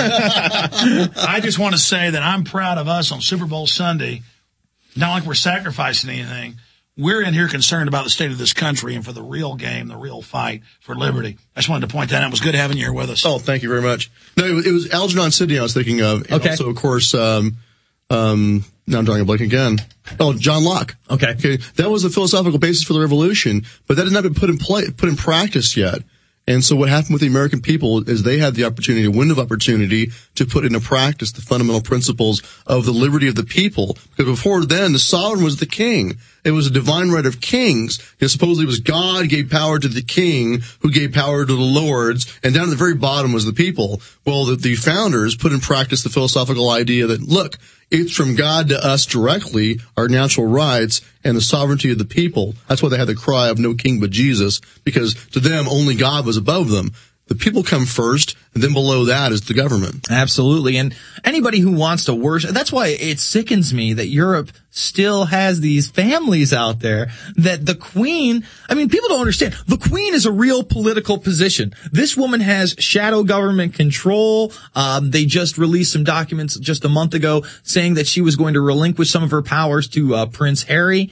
I just want to say that I'm proud of us on Super Bowl Sunday. Not like we're sacrificing anything. We're in here concerned about the state of this country and for the real game, the real fight for liberty. I just wanted to point that out. It was good having you here with us. Oh, thank you very much. No, it was Algernon Sidney I was thinking of. And okay. Also, of course, now I'm drawing a blank again. Oh, John Locke. Okay. That was the philosophical basis for the revolution, but that had not been put in practice yet. And so what happened with the American people is they had the opportunity, a window of opportunity, to put into practice the fundamental principles of the liberty of the people. Because before then, the sovereign was the king. It was a divine right of kings. Supposedly it was God gave power to the king, who gave power to the lords, and down at the very bottom was the people. Well, the founders put in practice the philosophical idea that, look, it's from God to us directly, our natural rights, and the sovereignty of the people. That's why they had the cry of no king but Jesus, because to them, only God was above them. The people come first, and then below that is the government. Absolutely. And anybody who wants to worship, that's why it sickens me that Europe still has these families out there that the Queen, people don't understand. The Queen is a real political position. This woman has shadow government control. They just released some documents just a month ago saying that she was going to relinquish some of her powers to Prince Harry.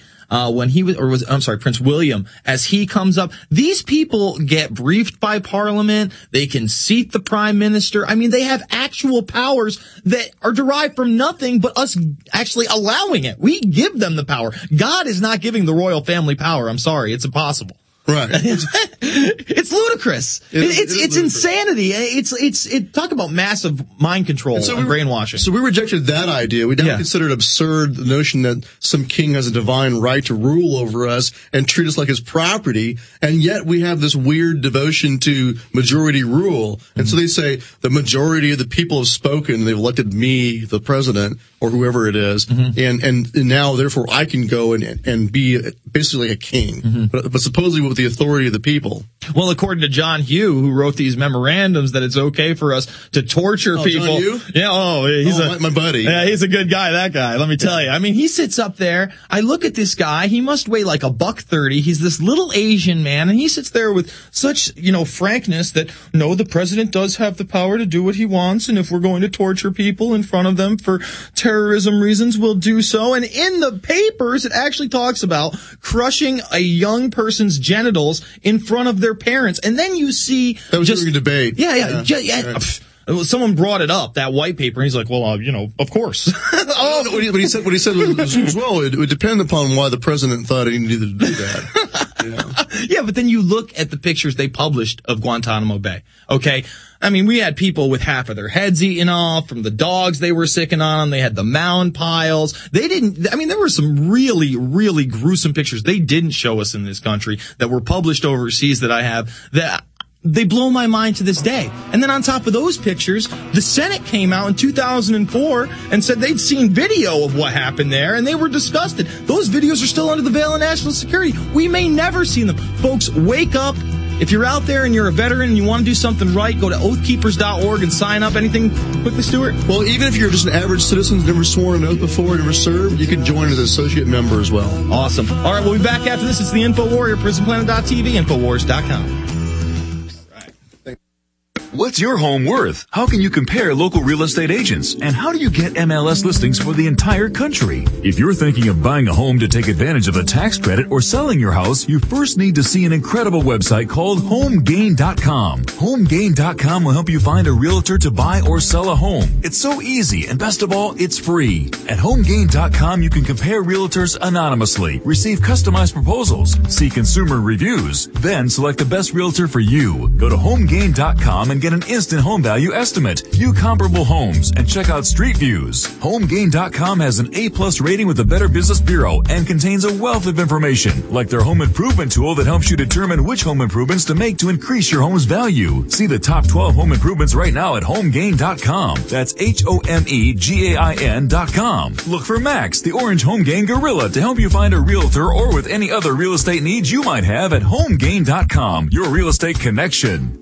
Prince William, as he comes up. These people get briefed by Parliament. They can seat the Prime Minister. They have actual powers that are derived from nothing but us actually allowing it. We give them the power. God is not giving the royal family power. I'm sorry. It's impossible. Right. It's ludicrous. It's insanity. It's talk about massive mind control and brainwashing. So we rejected that idea. We now consider it absurd, the notion that some king has a divine right to rule over us and treat us like his property, and yet we have this weird devotion to majority rule. And so they say the majority of the people have spoken, they've elected me, the president, or whoever it is, and now therefore I can go and be basically a king. But supposedly with the authority of the people. Well, according to John Hugh, who wrote these memorandums that it's okay for us to torture people. John Hugh? Yeah, he's my buddy. Yeah, he's a good guy, that guy, let me tell you. He sits up there, I look at this guy, he must weigh like $130. He's this little Asian man, and he sits there with such, frankness that, no, the president does have the power to do what he wants, and if we're going to torture people in front of them for terrorism reasons, we'll do so. And in the papers, it actually talks about crushing a young person's genitals in front of their parents. And then you see that was during a debate. Yeah. Someone brought it up, that white paper, and he's like, well, of course. What he said was, well, it would depend upon why the president thought he needed to do that. Yeah, but then you look at the pictures they published of Guantanamo Bay. Okay. I mean, we had people with half of their heads eaten off from the dogs they were sicking on. They had the mound piles. There were some really, really gruesome pictures they didn't show us in this country that were published overseas that I have that they blow my mind to this day. And then on top of those pictures, the Senate came out in 2004 and said they'd seen video of what happened there, and they were disgusted. Those videos are still under the veil of national security. We may never see them. Folks, wake up. If you're out there and you're a veteran and you want to do something right, go to oathkeepers.org and sign up. Anything quickly, Stuart? Well, even if you're just an average citizen who's never sworn an oath before, never served, you can join as an associate member as well. Awesome. All right, we'll be back after this. It's the Info Warrior, PrisonPlanet.tv, Infowars.com. What's your home worth? How can you compare local real estate agents? And how do you get MLS listings for the entire country? If you're thinking of buying a home to take advantage of a tax credit or selling your house, you first need to see an incredible website called HomeGain.com. HomeGain.com will help you find a realtor to buy or sell a home. It's so easy, and best of all, it's free. At HomeGain.com, you can compare realtors anonymously, receive customized proposals, see consumer reviews, then select the best realtor for you. Go to HomeGain.com and get an instant home value estimate, view comparable homes, and check out street views. HomeGain.com has an A+ rating with the Better Business Bureau and contains a wealth of information, like their home improvement tool that helps you determine which home improvements to make to increase your home's value. See the top 12 home improvements right now at HomeGain.com. That's HomeGain.com. Look for Max, the orange HomeGain gorilla, to help you find a realtor or with any other real estate needs you might have at HomeGain.com, your real estate connection.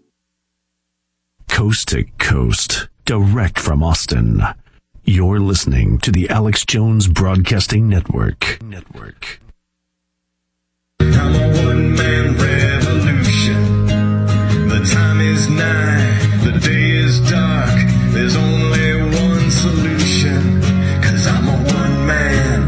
Coast to coast, direct from Austin. You're listening to the Alex Jones Broadcasting Network. I'm a one-man revolution. The time is nigh, the day is dark. There's only one solution. 'Cause I'm a one-man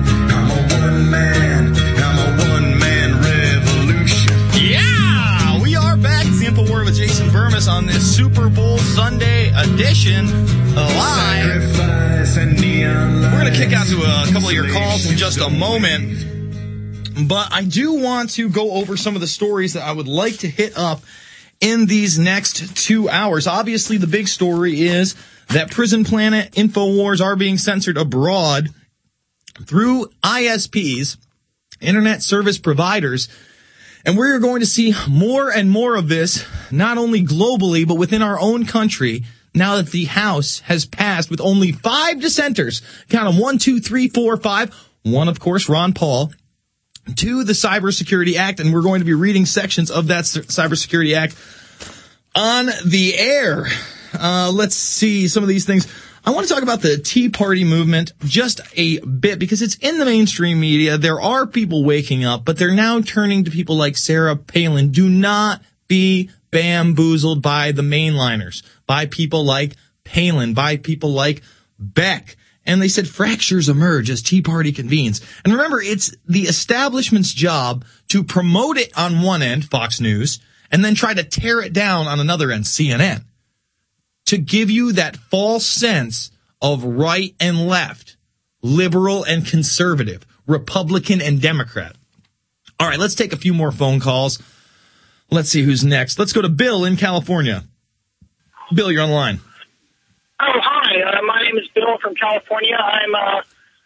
revolution. Yeah! We are back. It's the Info War with Jason Vermis on this Super Bowl Sunday edition live. We're going to kick out to a couple of your calls in just a moment. But I do want to go over some of the stories that I would like to hit up in these next 2 hours. Obviously, the big story is that Prison Planet InfoWars are being censored abroad through ISPs, internet service providers. And we're going to see more and more of this, not only globally, but within our own country, now that the House has passed with only 5 dissenters. Count them, 1, 2, 3, 4, 5. One, of course, Ron Paul. 2, the Cybersecurity Act, and we're going to be reading sections of that Cybersecurity Act on the air. Let's see some of these things. I want to talk about the Tea Party movement just a bit because it's in the mainstream media. There are people waking up, but they're now turning to people like Sarah Palin. Do not be bamboozled by the mainliners, by people like Palin, by people like Beck. And they said fractures emerge as Tea Party convenes. And remember, it's the establishment's job to promote it on one end, Fox News, and then try to tear it down on another end, CNN, to give you that false sense of right and left, liberal and conservative, Republican and Democrat. All right, let's take a few more phone calls. Let's see who's next. Let's go to Bill in California. Bill, you're on the line. Oh, hi. My name is Bill from California. I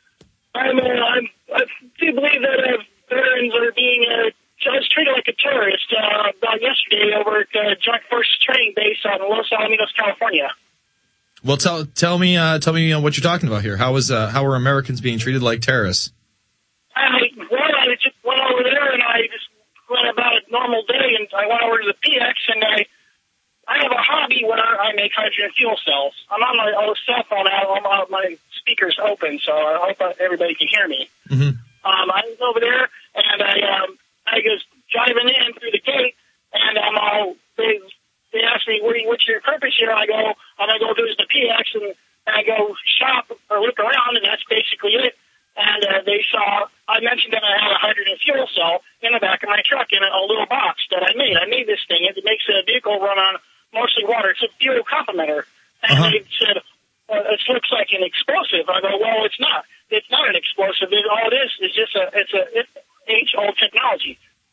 do believe that veterans are being treated like a terrorist about yesterday over at Joint Forces Training Base on Los Alamitos, California. Well, tell me what you're talking about here. How are Americans being treated like terrorists? I just went over there and I just went about a normal day, and I went over to the PX and I have a hobby where I make hydrogen fuel cells. I'm on my old cell phone. My speaker's open, so I hope everybody can hear me. Mm-hmm. I was over there, and I was driving in through the gate, and they asked me, what's your purpose here? I go, I'm going to go visit the PX, and I go shop or look around, and that's basically it. And I mentioned that I had a hydrogen fuel cell in the back of my truck in a little box that I made. I made this thing. It makes a vehicle run on mostly water. It's a fuel complementer. And they said, it looks like an explosive. I go, well, it's not. It's not an explosive. All it is just it's age-old technology.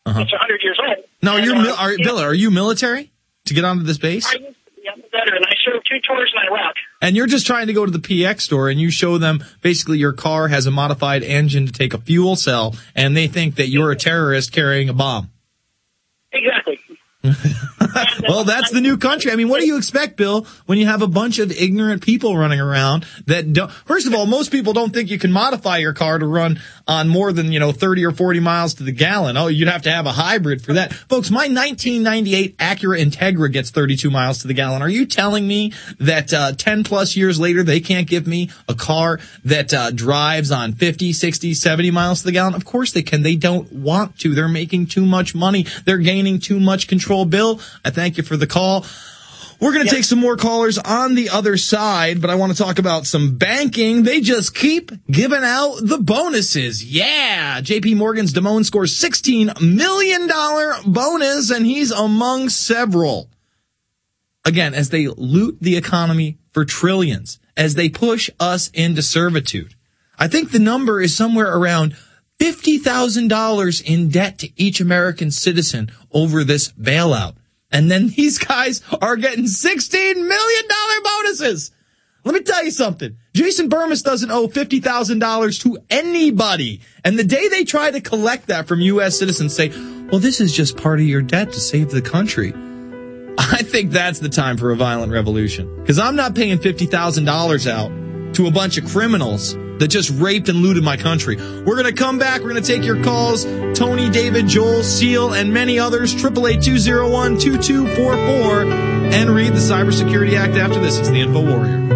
It's 100 years old. No, Bill, are you military to get onto this base? I'm a veteran. I served 2 tours in Iraq. And you're just trying to go to the PX store and you show them basically your car has a modified engine to take a fuel cell, and they think that you're a terrorist carrying a bomb. Exactly. Well, that's the new country. I mean, what do you expect, Bill, when you have a bunch of ignorant people running around that don't... First of all, most people don't think you can modify your car to run on more than, 30 or 40 miles to the gallon. Oh, you'd have to have a hybrid for that. Folks, my 1998 Acura Integra gets 32 miles to the gallon. Are you telling me that 10 plus years later they can't give me a car that drives on 50, 60, 70 miles to the gallon? Of course they can. They don't want to. They're making too much money. They're gaining too much control. Bill, I thank you for the call. We're going to take some more callers on the other side, but I want to talk about some banking. They just keep giving out the bonuses. Yeah, JP Morgan's Damone scores $16 million bonus, and he's among several. Again, as they loot the economy for trillions, as they push us into servitude. I think the number is somewhere around $50,000 in debt to each American citizen over this bailout. And then these guys are getting $16 million bonuses. Let me tell you something. Jason Burmis doesn't owe $50,000 to anybody. And the day they try to collect that from U.S. citizens, say, well, this is just part of your debt to save the country. I think that's the time for a violent revolution. Because I'm not paying $50,000 out to a bunch of criminals that just raped and looted my country. We're going to come back. We're going to take your calls. Tony, David, Joel, Seal, and many others. 888-201-2244. And read the Cybersecurity Act after this. It's the Info Warrior.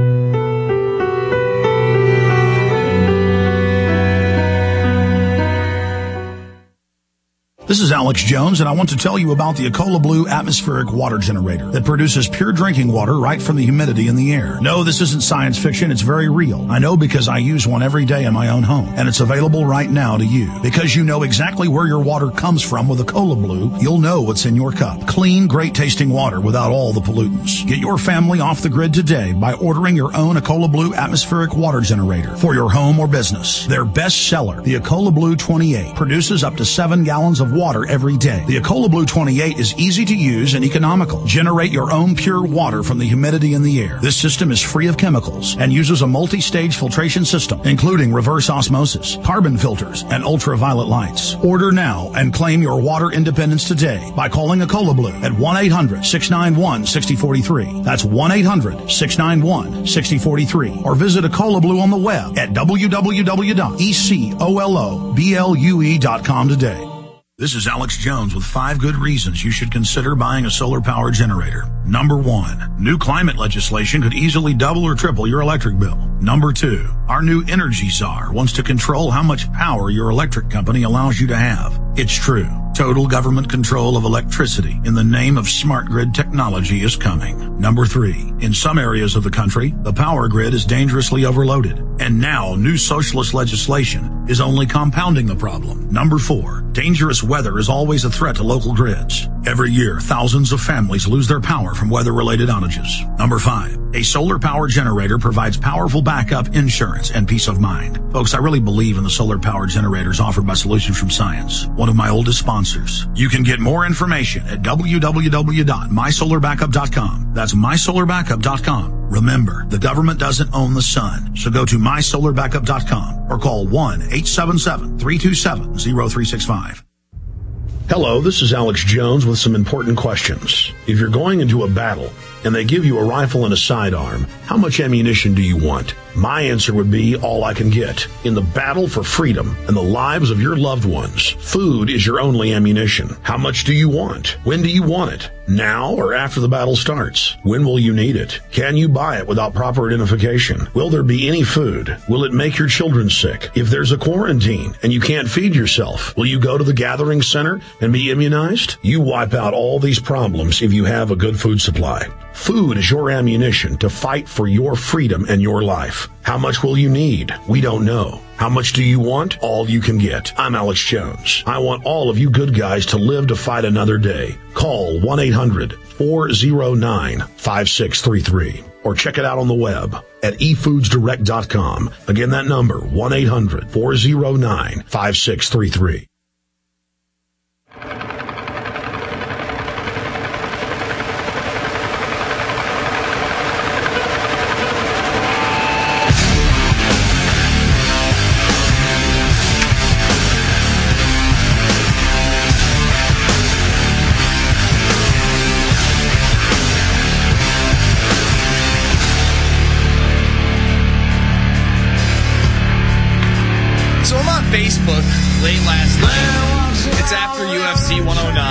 This is Alex Jones, and I want to tell you about the Ecola Blue atmospheric water generator that produces pure drinking water right from the humidity in the air. No, this isn't science fiction. It's very real. I know because I use one every day in my own home, and it's available right now to you. Because you know exactly where your water comes from with Ecola Blue, you'll know what's in your cup. Clean, great-tasting water without all the pollutants. Get your family off the grid today by ordering your own Ecola Blue atmospheric water generator for your home or business. Their best seller, the Ecola Blue 28, produces up to 7 gallons of water every day. The Ecola Blue 28 is easy to use and economical. Generate your own pure water from the humidity in the air. This system is free of chemicals and uses a multi-stage filtration system, including reverse osmosis, carbon filters, and ultraviolet lights. Order now and claim your water independence today by calling Ecola Blue at 1-800-691-6043. That's 1-800-691-6043. Or visit Ecola Blue on the web at www.ecoloblu.com today. This is Alex Jones with 5 good reasons you should consider buying a solar power generator. Number 1, new climate legislation could easily double or triple your electric bill. Number 2, our new energy czar wants to control how much power your electric company allows you to have. It's true. Total government control of electricity in the name of smart grid technology is coming. Number 3, in some areas of the country, the power grid is dangerously overloaded. And now new socialist legislation is only compounding the problem. Number 4, dangerous weather is always a threat to local grids. Every year, thousands of families lose their power from weather-related outages. Number 5, a solar power generator provides powerful backup insurance and peace of mind. Folks, I really believe in the solar power generators offered by Solutions from Science, one of my oldest sponsors. You can get more information at www.mysolarbackup.com. That's mysolarbackup.com. Remember, the government doesn't own the sun, so go to mysolarbackup.com or call 1-877-327-0365. Hello, this is Alex Jones with some important questions. If you're going into a battle and they give you a rifle and a sidearm, how much ammunition do you want? My answer would be all I can get. In the battle for freedom and the lives of your loved ones, food is your only ammunition. How much do you want? When do you want it? Now or after the battle starts? When will you need it? Can you buy it without proper identification? Will there be any food? Will it make your children sick? If there's a quarantine and you can't feed yourself, will you go to the gathering center and be immunized? You wipe out all these problems if you have a good food supply. Food is your ammunition to fight for your freedom and your life. How much will you need? We don't know. How much do you want? All you can get. I'm Alex Jones. I want all of you good guys to live to fight another day. Call 1-800-409-5633 or check it out on the web at efoodsdirect.com. Again, that number, 1-800-409-5633. Facebook late last night. It's after UFC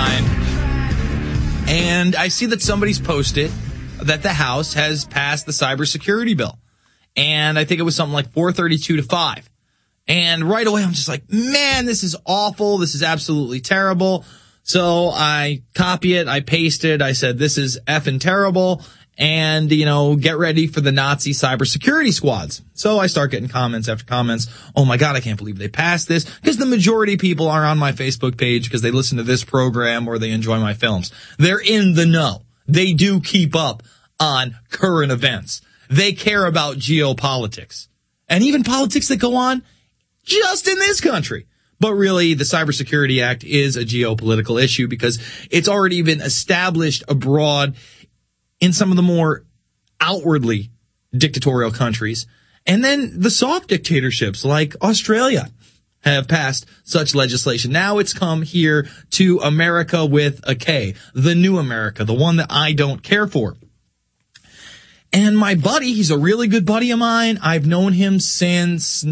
109. And I see that somebody's posted that the House has passed the cybersecurity bill. And I think it was something like 432 to 5. And right away, I'm just like, man, this is awful. This is absolutely terrible. So I copy it. I paste it. I said, this is effing terrible. And, get ready for the Nazi cybersecurity squads. So I start getting comments after comments. Oh my God, I can't believe they passed this. Because the majority of people are on my Facebook page because they listen to this program or they enjoy my films. They're in the know. They do keep up on current events. They care about geopolitics. And even politics that go on just in this country. But really, the Cybersecurity Act is a geopolitical issue because it's already been established abroad in some of the more outwardly dictatorial countries. And then the soft dictatorships like Australia have passed such legislation. Now it's come here to America with a K, the new America, the one that I don't care for. And my buddy, he's a really good buddy of mine. I've known him since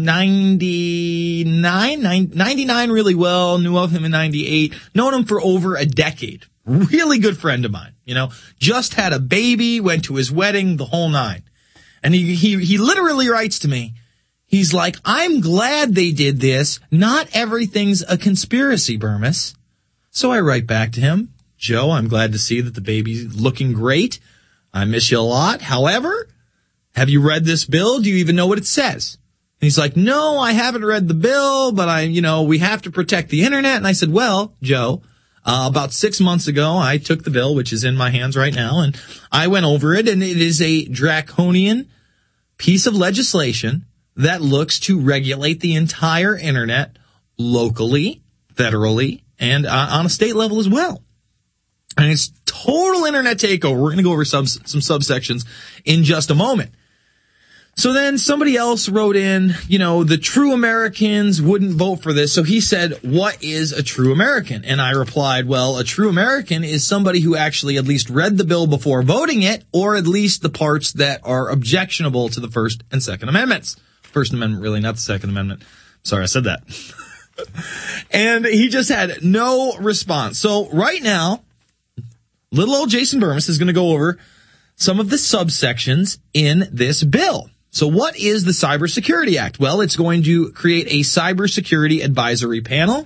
99 really well, knew of him in 98, known him for over a decade. Really good friend of mine, just had a baby, went to his wedding, the whole nine. And he literally writes to me. He's like, I'm glad they did this. Not everything's a conspiracy, Burmis. So I write back to him, Joe, I'm glad to see that the baby's looking great. I miss you a lot. However, have you read this bill? Do you even know what it says? And he's like, no, I haven't read the bill, but we have to protect the internet. And I said, well, Joe, about 6 months ago, I took the bill, which is in my hands right now, and I went over it, and it is a draconian piece of legislation that looks to regulate the entire internet locally, federally, and on a state level as well. And it's total internet takeover. We're going to go over some subsections in just a moment. So then somebody else wrote in, the true Americans wouldn't vote for this. So he said, what is a true American? And I replied, well, a true American is somebody who actually at least read the bill before voting it, or at least the parts that are objectionable to the First and Second Amendments. First Amendment, really, not the Second Amendment. Sorry, I said that. And he just had no response. So right now, little old Jason Burmis is going to go over some of the subsections in this bill. So what is the Cybersecurity Act? Well, it's going to create a cybersecurity advisory panel,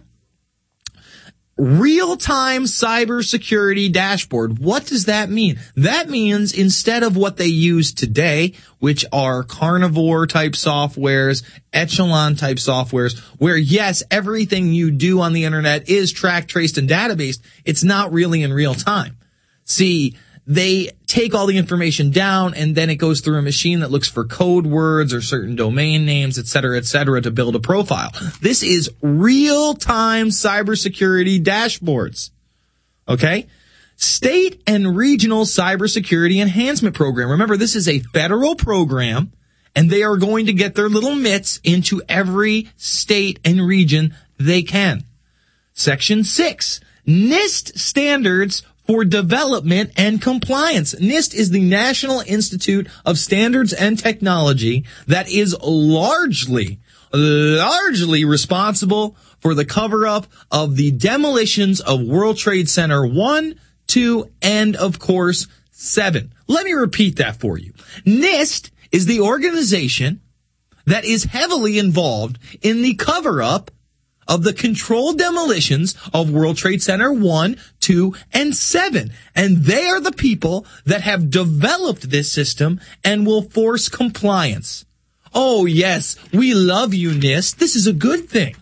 real-time cybersecurity dashboard. What does that mean? That means instead of what they use today, which are carnivore-type softwares, echelon-type softwares, where, yes, everything you do on the internet is tracked, traced, and databased, it's not really in real time. See, they take all the information down and then it goes through a machine that looks for code words or certain domain names, et cetera, to build a profile. This is real-time cybersecurity dashboards. Okay? State and regional cybersecurity enhancement program. Remember, this is a federal program and they are going to get their little mitts into every state and region they can. Section 6, NIST standards for development and compliance. NIST is the National Institute of Standards and Technology that is largely responsible for the cover-up of the demolitions of World Trade Center 1, 2, and, of course, 7. Let me repeat that for you. NIST is the organization that is heavily involved in the cover-up of the controlled demolitions of World Trade Center 1, 2, and 7. And they are the people that have developed this system and will force compliance. Oh, yes, we love you, NIST. This is a good thing.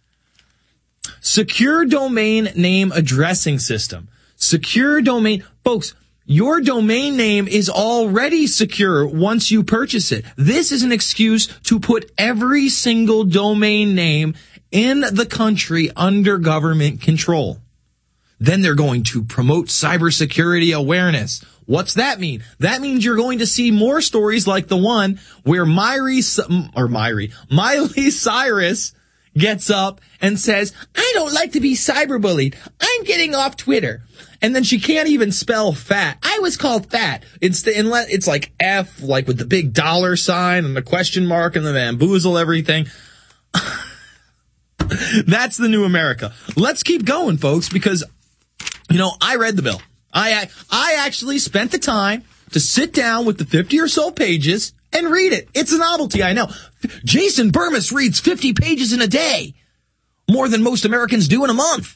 Secure domain name addressing system. Secure domain. Folks, your domain name is already secure once you purchase it. This is an excuse to put every single domain name in the country under government control. Then they're going to promote cybersecurity awareness. What's that mean? That means you're going to see more stories like the one where Miley Cyrus gets up and says, I don't like to be cyberbullied. I'm getting off Twitter. And then she can't even spell fat. I was called fat. It's like F, like with the big $ sign and the question mark and the bamboozle everything. That's the new America. Let's keep going, folks, because, I read the bill. I actually spent the time to sit down with the 50 or so pages and read it. It's a novelty, I know. Jason Burmis reads 50 pages in a day. More than most Americans do in a month.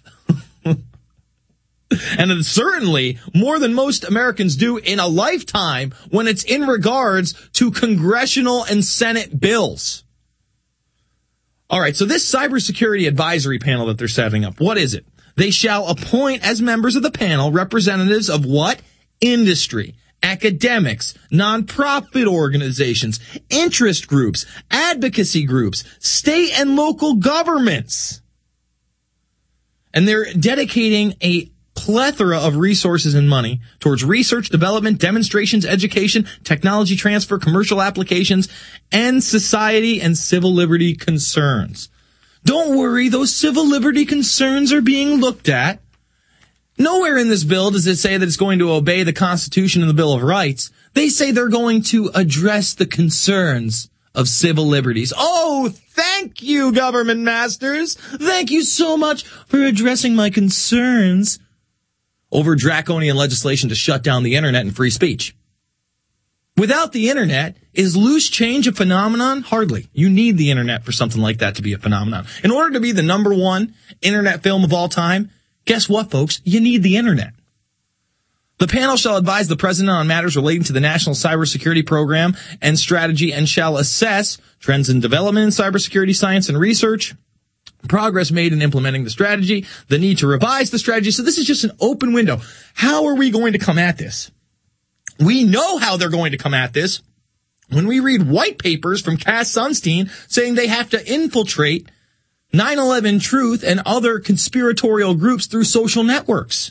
And it's certainly more than most Americans do in a lifetime when it's in regards to congressional and Senate bills. All right, so this cybersecurity advisory panel that they're setting up, what is it? They shall appoint as members of the panel representatives of what? Industry, academics, nonprofit organizations, interest groups, advocacy groups, state and local governments. And they're dedicating a plethora of resources and money towards research, development, demonstrations, education, technology transfer, commercial applications, and society and civil liberty concerns. Don't worry, those civil liberty concerns are being looked at. Nowhere in this bill does it say that it's going to obey the Constitution and the Bill of Rights. They say they're going to address the concerns of civil liberties. Oh, thank you, government masters. Thank you so much for addressing my concerns over draconian legislation to shut down the internet and free speech. Without the internet, is loose change a phenomenon? Hardly. You need the internet for something like that to be a phenomenon. In order to be the number one internet film of all time, guess what, folks? You need the internet. The panel shall advise the president on matters relating to the National Cybersecurity Program and strategy and shall assess trends in development in cybersecurity science and research, progress made in implementing the strategy, the need to revise the strategy. So this is just an open window. How are we going to come at this? We know how they're going to come at this when we read white papers from Cass Sunstein saying they have to infiltrate 9/11 Truth and other conspiratorial groups through social networks.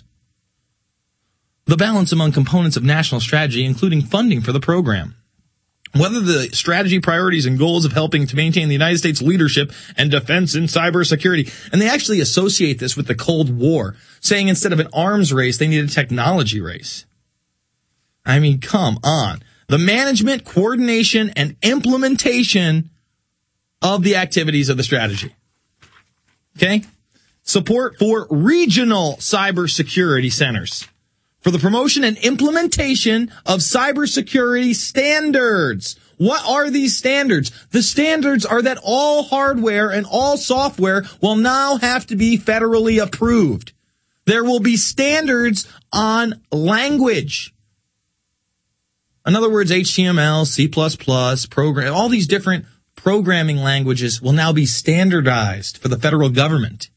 The balance among components of national strategy, including funding for the program. Whether the strategy, priorities, and goals of helping to maintain the United States leadership and defense in cybersecurity. And they actually associate this with the Cold War, saying instead of an arms race, they need a technology race. I mean, come on. The management, coordination, and implementation of the activities of the strategy. Okay? Support for regional cybersecurity centers. For the promotion and implementation of cybersecurity standards. What are these standards? The standards are that all hardware and all software will now have to be federally approved. There will be standards on language. In other words, HTML, C++, program, all these different programming languages will now be standardized for the federal government.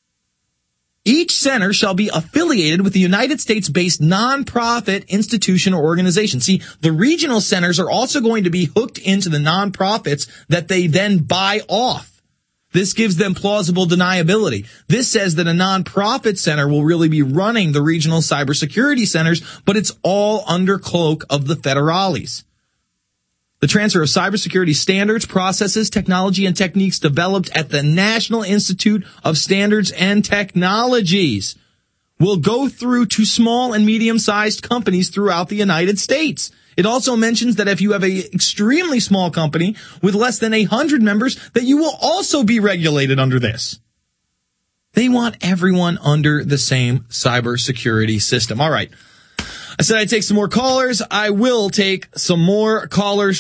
Each center shall be affiliated with the United States-based nonprofit institution or organization. See, the regional centers are also going to be hooked into the nonprofits that they then buy off. This gives them plausible deniability. This says that a nonprofit center will really be running the regional cybersecurity centers, but it's all under cloak of the federales. The transfer of cybersecurity standards, processes, technology, and techniques developed at the National Institute of Standards and Technologies will go through to small and medium-sized companies throughout the United States. It also mentions that if you have an extremely small company with less than 100 members, that you will also be regulated under this. They want everyone under the same cybersecurity system. All right. I said I'd take some more callers. I will take some more callers.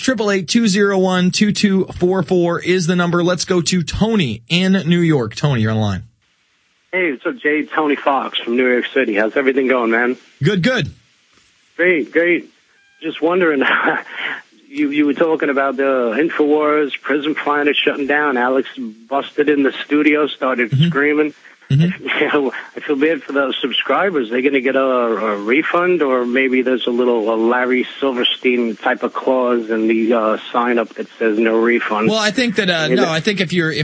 888-201-2244 is the number. Let's go to Tony in New York. Tony, you're on the line. Hey, what's up, Jay? Tony Fox from New York City. How's everything going, man? Good. Great. Just wondering, you were talking about the InfoWars, Prison Planet shutting down. Alex busted in the studio, started screaming. I feel bad for those subscribers. They're going to get a refund, or maybe there's a Larry Silverstein type of clause in the sign up that says no refund. Well, I think that I think if you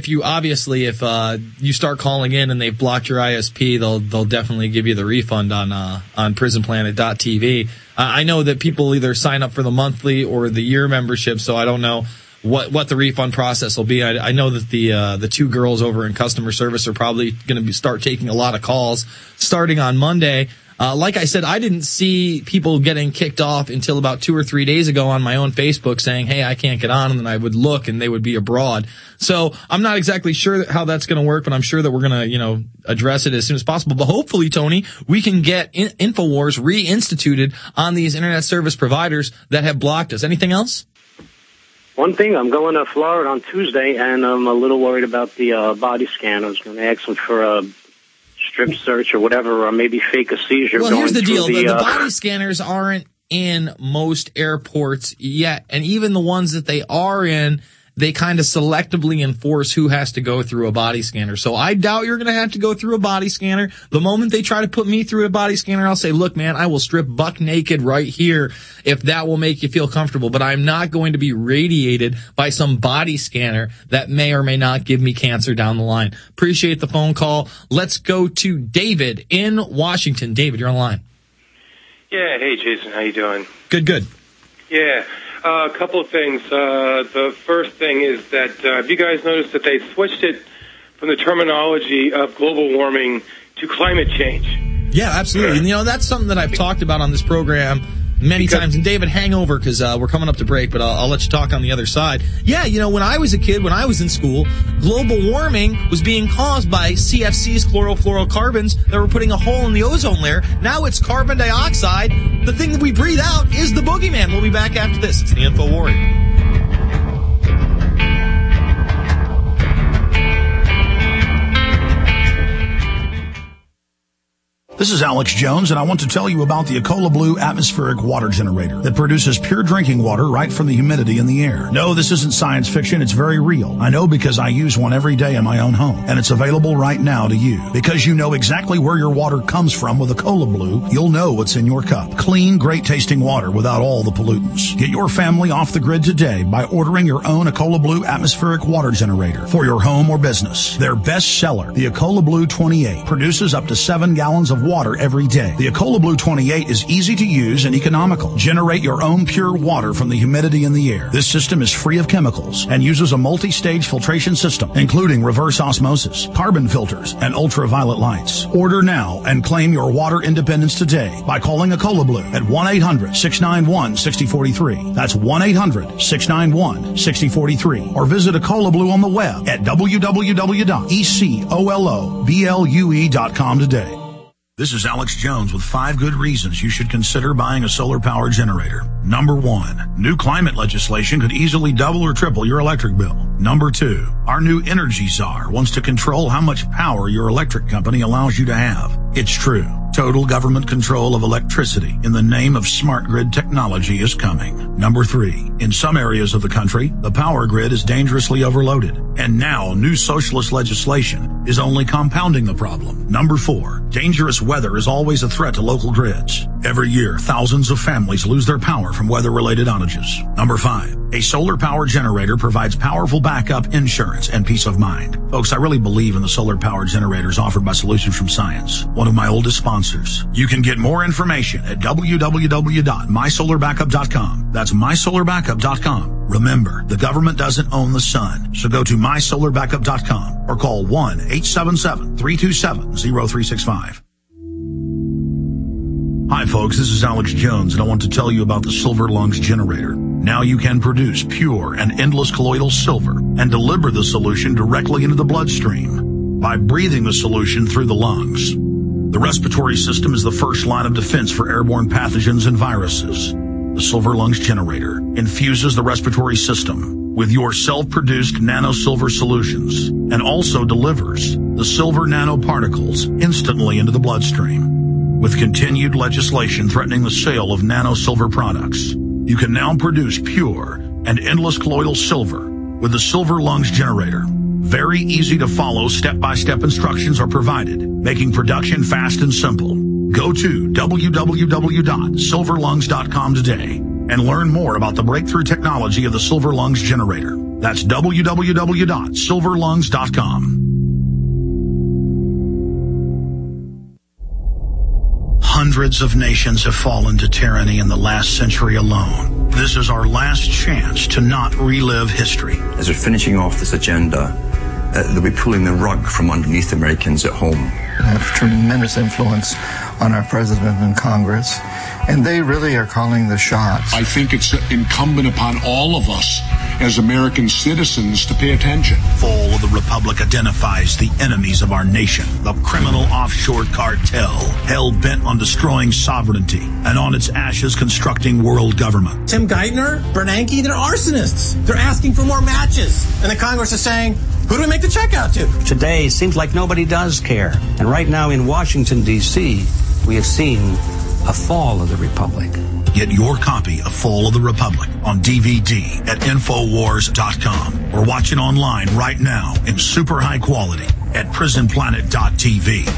start calling in and they've blocked your ISP, they'll definitely give you the refund on prisonplanet.tv. I know that people either sign up for the monthly or the year membership, so I don't know what the refund process will be. I know that the two girls over in customer service are probably going to start taking a lot of calls starting on Monday. Like I said, I didn't see people getting kicked off until about 2 or 3 days ago on my own Facebook saying, hey, I can't get on, and then I would look and they would be abroad. So I'm not exactly sure how that's going to work, but I'm sure that we're going to, address it as soon as possible. But hopefully, Tony, we can get InfoWars reinstituted on these internet service providers that have blocked us. Anything else? One thing, I'm going to Florida on Tuesday, and I'm a little worried about the body scan. I was going to ask them for a strip search or whatever, or maybe fake a seizure. Well, here's the deal. The body scanners aren't in most airports yet, and even the ones that they are in, they kind of selectively enforce who has to go through a body scanner. So I doubt you're going to have to go through a body scanner. The moment they try to put me through a body scanner, I'll say, look, man, I will strip buck naked right here if that will make you feel comfortable. But I'm not going to be radiated by some body scanner that may or may not give me cancer down the line. Appreciate the phone call. Let's go to David in Washington. David, you're on the line. Yeah. Hey, Jason. How you doing? Good. Yeah. A couple of things. The first thing is that have you guys noticed that they switched it from the terminology of global warming to climate change? Yeah, absolutely. And, that's something that I've talked about on this program many times. And David, hang over because we're coming up to break, but I'll let you talk on the other side. Yeah, when I was a kid, when I was in school, global warming was being caused by CFCs, chlorofluorocarbons, that were putting a hole in the ozone layer. Now it's carbon dioxide. The thing that we breathe out is the boogeyman. We'll be back after this. It's the Info Warrior. This is Alex Jones, and I want to tell you about the Ecola Blue atmospheric water generator that produces pure drinking water right from the humidity in the air. No, this isn't science fiction. It's very real. I know because I use one every day in my own home, and it's available right now to you. Because you know exactly where your water comes from with Ecola Blue, you'll know what's in your cup. Clean, great-tasting water without all the pollutants. Get your family off the grid today by ordering your own Ecola Blue atmospheric water generator for your home or business. Their best seller, the Ecola Blue 28, produces up to 7 gallons of water every day. The Ecola Blue 28 is easy to use and economical. Generate your own pure water from the humidity in the air. This system is free of chemicals and uses a multi-stage filtration system, including reverse osmosis, carbon filters, and ultraviolet lights. Order now and claim your water independence today by calling Ecola Blue at 1-800-691-6043. That's 1-800-691-6043. Or visit Ecola Blue on the web at www.ecoloblu.com today. This is Alex Jones with 5 good reasons you should consider buying a solar power generator. Number 1, new climate legislation could easily double or triple your electric bill. Number 2, our new energy czar wants to control how much power your electric company allows you to have. It's true. Total government control of electricity in the name of smart grid technology is coming. Number 3, in some areas of the country, the power grid is dangerously overloaded. And now new socialist legislation is only compounding the problem. Number 4, dangerous weather is always a threat to local grids. Every year, thousands of families lose their power from weather-related outages. Number 5, a solar power generator provides powerful backup insurance and peace of mind. Folks, I really believe in the solar power generators offered by Solutions from Science, one of my oldest sponsors. You can get more information at www.mysolarbackup.com. That's mysolarbackup.com. Remember, the government doesn't own the sun, so go to mysolarbackup.com or call 1-877-327-0365. Hi folks, this is Alex Jones, and I want to tell you about the Silver Lungs generator. Now you can produce pure and endless colloidal silver and deliver the solution directly into the bloodstream by breathing the solution through the lungs. The respiratory system is the first line of defense for airborne pathogens and viruses. The Silver Lungs generator infuses the respiratory system with your self-produced nano-silver solutions and also delivers the silver nanoparticles instantly into the bloodstream. With continued legislation threatening the sale of nano-silver products, you can now produce pure and endless colloidal silver with the Silver Lungs generator. Very easy to follow step-by-step instructions are provided, making production fast and simple. Go to www.silverlungs.com today and learn more about the breakthrough technology of the Silver Lungs generator. That's www.silverlungs.com. Hundreds of nations have fallen to tyranny in the last century alone. This is our last chance to not relive history. As we're finishing off this agenda, they'll be pulling the rug from underneath Americans at home. They have tremendous influence on our president and Congress, and they really are calling the shots. I think it's incumbent upon all of us as American citizens to pay attention. Fall of the Republic identifies the enemies of our nation, the criminal offshore cartel, hell-bent on destroying sovereignty, and on its ashes constructing world government. Tim Geithner, Bernanke, they're arsonists. They're asking for more matches. And the Congress is saying, who do we make the check out to? Today, it seems like nobody does care. And right now in Washington, D.C., we have seen a fall of the Republic. Get your copy of Fall of the Republic on DVD at Infowars.com or watch it online right now in super high quality at PrisonPlanet.tv.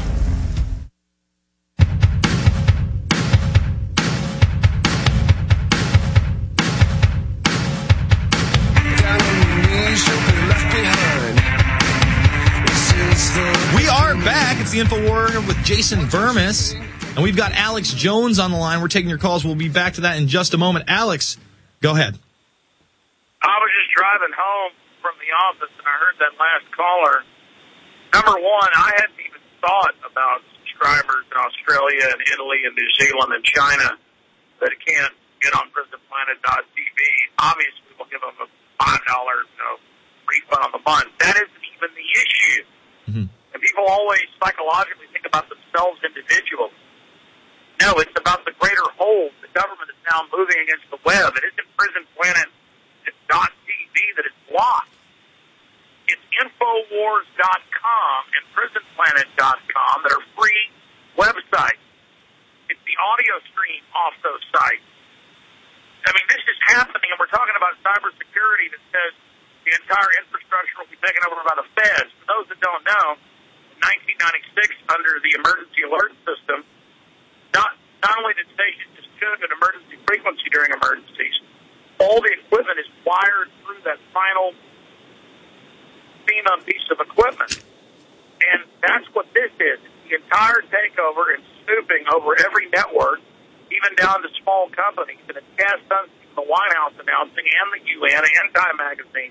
We are back. It's the InfoWar with Jason Vermis. And we've got Alex Jones on the line. We're taking your calls. We'll be back to that in just a moment. Alex, go ahead. I was just driving home from the office, and I heard that last caller. Number one, I hadn't even thought about subscribers in Australia and Italy and New Zealand and China that can't get on PrisonPlanet.tv. Obviously, we'll give them a $5 refund on the month. That isn't even the issue. Mm-hmm. And people always psychologically think about themselves individually. No, it's about the greater whole. The government is now moving against the web. It isn't PrisonPlanet.tv that is blocked. It's Infowars.com and PrisonPlanet.com that are free websites. It's the audio stream off those sites. I mean, this is happening, and we're talking about cybersecurity that says the entire infrastructure will be taken over by the feds. For those that don't know, in 1996, under the emergency alert system, not only did stations just tune an emergency frequency during emergencies, all the equipment is wired through that final FEMA piece of equipment. And that's what this is. It's the entire takeover and snooping over every network, even down to small companies. And it's cast on the White House announcing, and the UN, and Time Magazine,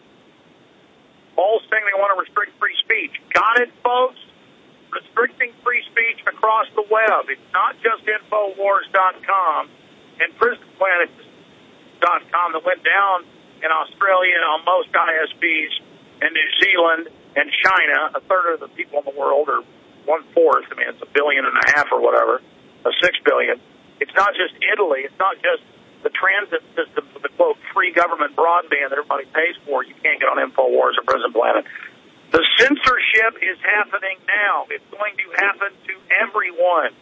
all saying they want to restrict free speech. Got it, folks? Restricting free speech across the web. It's not just Infowars.com and PrisonPlanet.com that went down in Australia on most ISPs, and New Zealand and China. A third of the people in the world, or 1/4. I mean, it's 1.5 billion or whatever, 6 billion. It's not just Italy. It's not just the transit system for the, quote, free government broadband that everybody pays for. You can't get on Infowars or Prison Planet. The censorship is happening now. It's going to happen to everyone.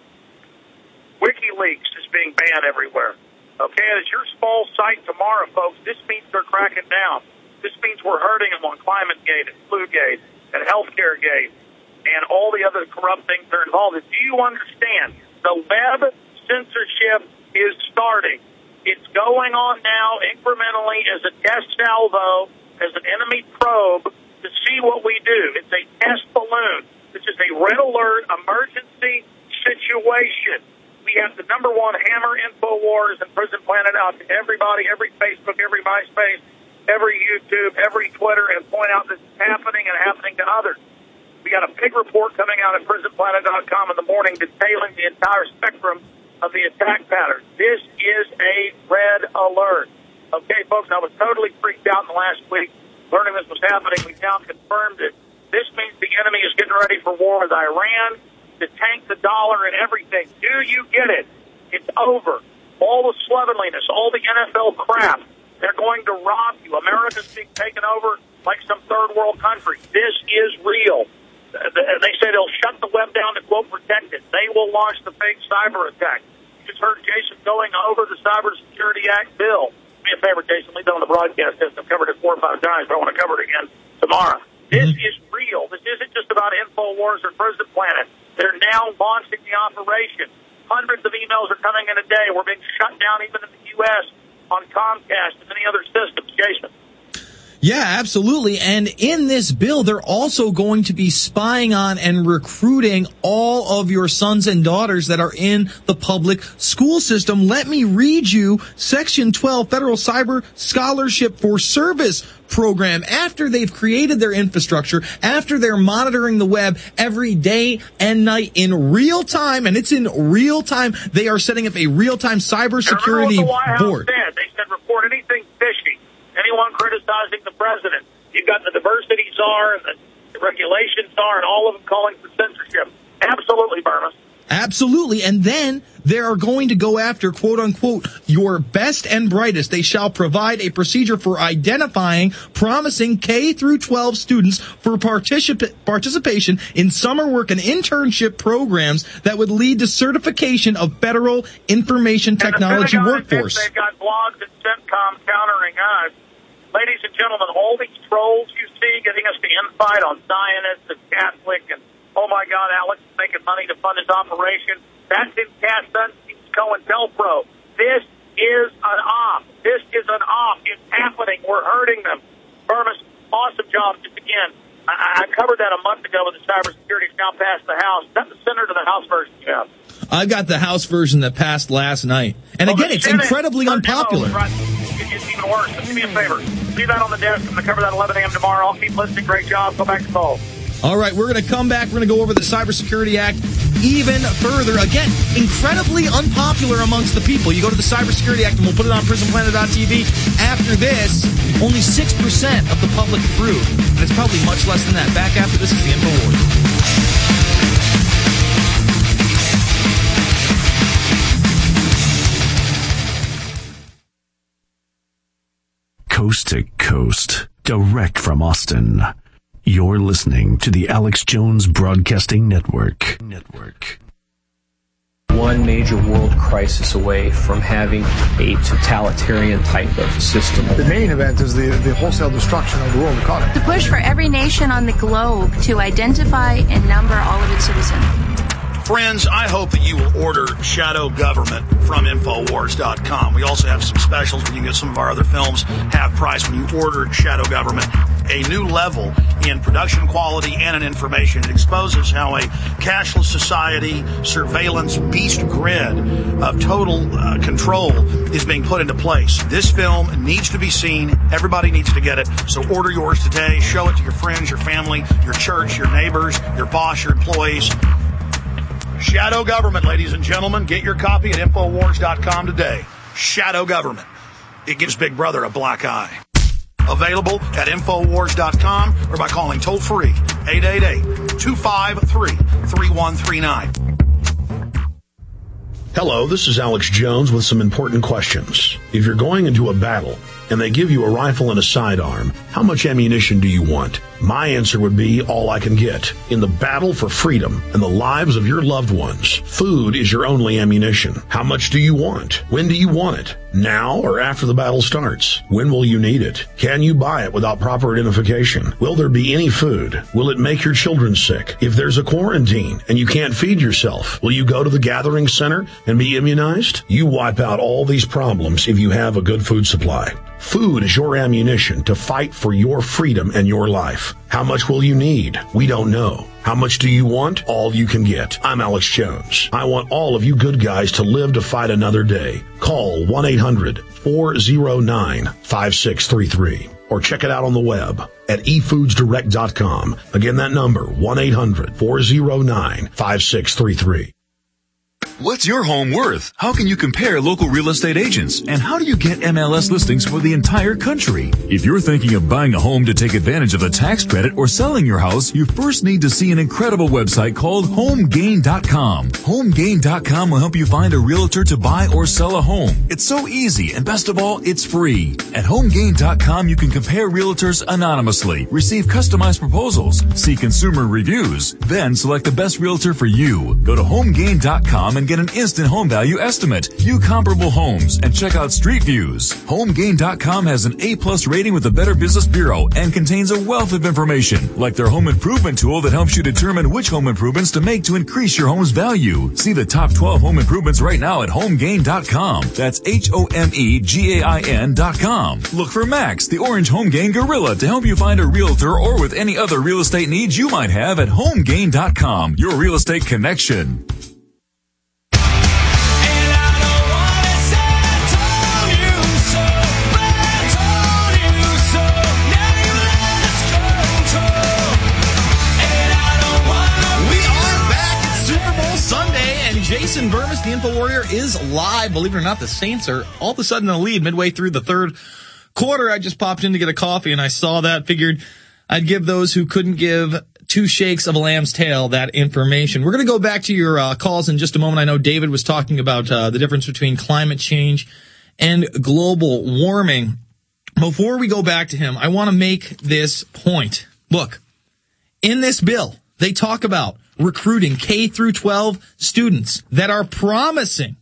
WikiLeaks is being banned everywhere. Okay, and it's your small site tomorrow, folks. This means they're cracking down. This means we're hurting them on ClimateGate and FluGate and HealthcareGate and all the other corrupt things that are involved. Do you understand? The web censorship is starting. It's going on now incrementally as a test salvo, as an enemy probe, to see what we do. It's a test balloon. This is a red alert emergency situation. We have the number one hammer Infowars and Prison Planet out to everybody, every Facebook, every MySpace, every YouTube, every Twitter, and point out this is happening and happening to others. We got a big report coming out at PrisonPlanet.com in the morning detailing the entire spectrum of the attack pattern. This is a red alert. Okay, folks, I was totally freaked out in the last week. Learning this was happening, we now confirmed it. This means the enemy is getting ready for war with Iran, to tank the dollar and everything. Do you get it? It's over. All the slovenliness, all the NFL crap, they're going to rob you. America's being taken over like some third world country. This is real. They say they'll shut the web down to, quote, protect it. They will launch the fake cyber attack. You just heard Jason going over the Cybersecurity Act bill. Me a favor, Jason, leave that on the broadcast list. I've covered it 4 or 5 times, but I want to cover it again tomorrow. This is real. This isn't just about Infowars or Prison Planet. They're now launching the operation. Hundreds of emails are coming in a day. We're being shut down even in the U.S. on Comcast and many other systems. Jason. Yeah, absolutely. And in this bill, they're also going to be spying on and recruiting all of your sons and daughters that are in the public school system. Let me read you Section 12, Federal Cyber Scholarship for Service program. After they've created their infrastructure, after they're monitoring the web every day and night in real time, and it's in real time, they are setting up a real-time cybersecurity board. They said report anything fishy, anyone criticizing the president. You've got the diversity czar and the regulation czar and all of them calling for censorship. Absolutely, Burma. Absolutely. And then they are going to go after, quote unquote, your best and brightest. They shall provide a procedure for identifying promising K through 12 students for participation in summer work and internship programs that would lead to certification of federal information technology workforce. They've got blogs at CENTCOM countering us. Ladies and gentlemen, all these trolls you see getting us the insight on Zionists and Catholic and, oh my God, Alex is making money to fund his operation. That's in Cass Dunstein's COINTELPRO. This is an op. This is an op. It's happening. We're hurting them. Burmis, awesome job. Just again, I covered that a month ago with the cybersecurity. It's now passed the House. Is that the Senator to the House version, Jeff? I've got the House version that passed last night. And again, it's incredibly unpopular. It's even worse. But do me a favor. Leave that on the desk. I'm going to cover that at 11 a.m. tomorrow. I'll keep listening. Great job. Go back to call. All right, we're going to come back. We're going to go over the Cybersecurity Act even further. Again, incredibly unpopular amongst the people. You go to the Cybersecurity Act, and we'll put it on PrisonPlanet.tv. After this, only 6% of the public approve. And it's probably much less than that. Back after this is the InfoWars. Coast to coast, direct from Austin. You're listening to the Alex Jones Broadcasting Network. One major world crisis away from having a totalitarian type of system. The main event is the wholesale destruction of the world economy. The push for every nation on the globe to identify and number all of its citizens. Friends, I hope that you will order Shadow Government from Infowars.com. We also have some specials where you can get some of our other films half price when you order Shadow Government. A new level in production quality and in information. It exposes how a cashless society, surveillance beast grid of total control is being put into place. This film needs to be seen. Everybody needs to get it. So order yours today. Show it to your friends, your family, your church, your neighbors, your boss, your employees. Shadow Government, ladies and gentlemen. Get your copy at Infowars.com today. Shadow Government. It gives Big Brother a black eye. Available at Infowars.com or by calling toll-free 888-253-3139. Hello, this is Alex Jones with some important questions. If you're going into a battle and they give you a rifle and a sidearm, how much ammunition do you want? My answer would be all I can get. In the battle for freedom and the lives of your loved ones, food is your only ammunition. How much do you want? When do you want it? Now or after the battle starts? When will you need it? Can you buy it without proper identification? Will there be any food? Will it make your children sick? If there's a quarantine and you can't feed yourself, will you go to the gathering center and be immunized? You wipe out all these problems if you have a good food supply. Food is your ammunition to fight for your freedom and your life. How much will you need? We don't know. How much do you want? All you can get. I'm Alex Jones. I want all of you good guys to live to fight another day. Call 1-800-409-5633 or check it out on the web at efoodsdirect.com. Again, that number, 1-800-409-5633. What's your home worth? How can you compare local real estate agents? And how do you get MLS listings for the entire country? If you're thinking of buying a home to take advantage of a tax credit or selling your house, you first need to see an incredible website called HomeGain.com. HomeGain.com will help you find a realtor to buy or sell a home. It's so easy, and best of all, it's free. At HomeGain.com, you can compare realtors anonymously, receive customized proposals, see consumer reviews, then select the best realtor for you. Go to HomeGain.com and and get an instant home value estimate. View comparable homes and check out Street Views. HomeGain.com has an A+ rating with the Better Business Bureau and contains a wealth of information, like their home improvement tool that helps you determine which home improvements to make to increase your home's value. See the top 12 home improvements right now at HomeGain.com. That's HomeGain.com. Look for Max, the orange HomeGain Gorilla, to help you find a realtor or with any other real estate needs you might have at HomeGain.com, your real estate connection. Jason Vermis, the Info Warrior, is live. Believe it or not, the Saints are all of a sudden in the lead midway through the third quarter. I just popped in to get a coffee, and I saw that. Figured I'd give those who couldn't give 2 shakes of a lamb's tail that information. We're going to go back to your calls in just a moment. I know David was talking about the difference between climate change and global warming. Before we go back to him, I want to make this point. Look, in this bill, they talk about recruiting K through 12 students that are promising,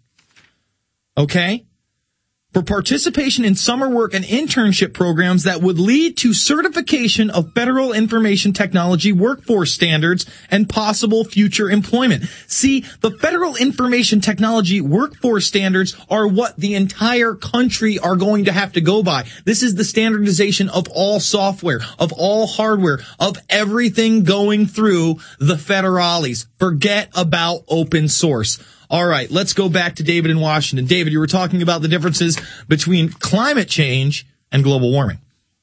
okay, for participation in summer work and internship programs that would lead to certification of federal information technology workforce standards and possible future employment. See, the federal information technology workforce standards are what the entire country are going to have to go by. This is the standardization of all software, of all hardware, of everything going through the federales. Forget about open source. All right, let's go back to David in Washington. David, you were talking about the differences between climate change and global warming.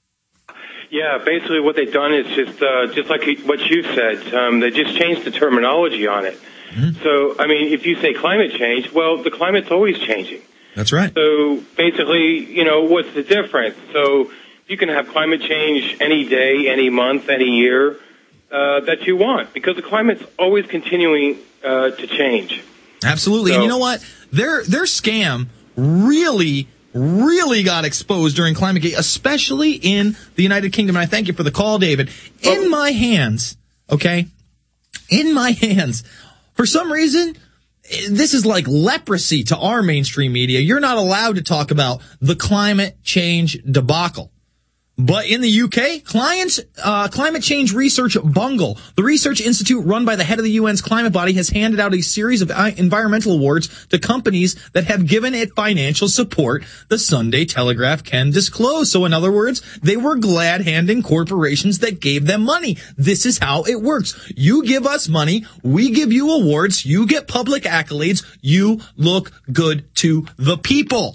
Yeah, basically what they've done is just like what you said. They just changed the terminology on it. Mm-hmm. So, I mean, if you say climate change, well, the climate's always changing. That's right. So basically, what's the difference? So you can have climate change any day, any month, any year that you want, because the climate's always continuing to change. Absolutely. So, and you know what? Their scam really got exposed during ClimateGate, especially in the United Kingdom. And I thank you for the call, David. In my hands, okay? In my hands. For some reason, this is like leprosy to our mainstream media. You're not allowed to talk about the climate change debacle. But in the UK, climate change research bungle. The research institute run by the head of the UN's climate body has handed out a series of environmental awards to companies that have given it financial support, the Sunday Telegraph can disclose. So in other words, they were glad-handing corporations that gave them money. This is how it works. You give us money, we give you awards, you get public accolades, you look good to the people.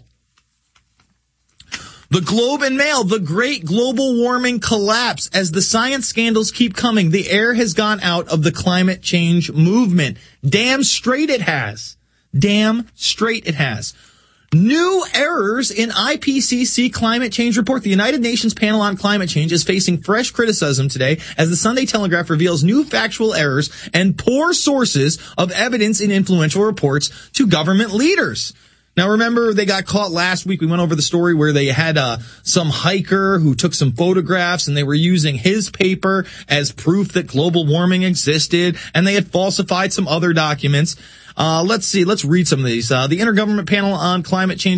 The Globe and Mail, the great global warming collapse. As the science scandals keep coming, the air has gone out of the climate change movement. Damn straight it has. Damn straight it has. New errors in IPCC climate change report. The United Nations panel on climate change is facing fresh criticism today as the Sunday Telegraph reveals new factual errors and poor sources of evidence in influential reports to government leaders. Now, remember, they got caught last week. We went over the story where they had some hiker who took some photographs, and they were using his paper as proof that global warming existed, and they had falsified some other documents. Let's read some of these. The Intergovernmental Panel on Climate Change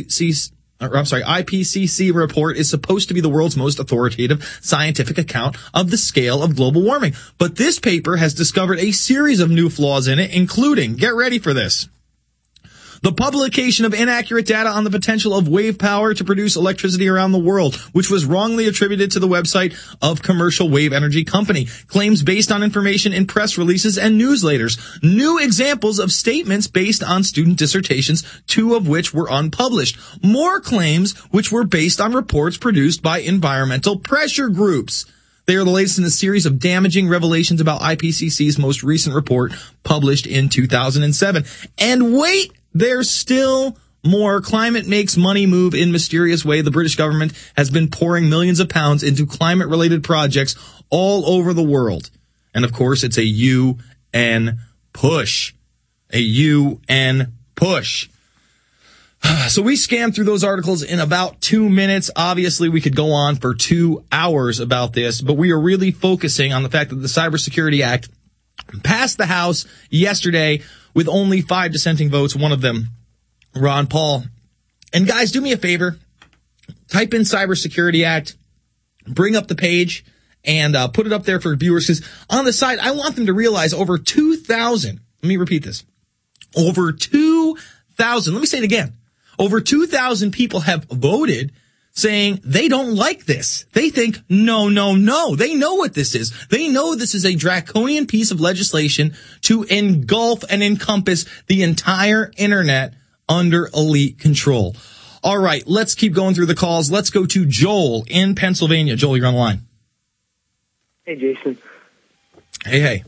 IPCC report is supposed to be the world's most authoritative scientific account of the scale of global warming. But this paper has discovered a series of new flaws in it, including, get ready for this, the publication of inaccurate data on the potential of wave power to produce electricity around the world, which was wrongly attributed to the website of Commercial Wave Energy Company. Claims based on information in press releases and newsletters. New examples of statements based on student dissertations, 2 of which were unpublished. More claims which were based on reports produced by environmental pressure groups. They are the latest in a series of damaging revelations about IPCC's most recent report published in 2007. And wait! There's still more. Climate makes money move in mysterious way. The British government has been pouring millions of pounds into climate-related projects all over the world. And, of course, it's a UN push. A UN push. So we scanned through those articles in about 2 minutes. Obviously, we could go on for 2 hours about this, but we are really focusing on the fact that the Cybersecurity Act passed the House yesterday with only 5 dissenting votes, one of them Ron Paul. And guys, do me a favor. Type in Cybersecurity Act, bring up the page, and put it up there for viewers. Because on the side, I want them to realize over 2,000, let me repeat this, over 2,000, let me say it again, over 2,000 people have voted saying they don't like this. They think, no. They know what this is. They know this is a draconian piece of legislation to engulf and encompass the entire internet under elite control. All right, let's keep going through the calls. Let's go to Joel in Pennsylvania. Joel, you're on the line. Hey, Jason. Hey.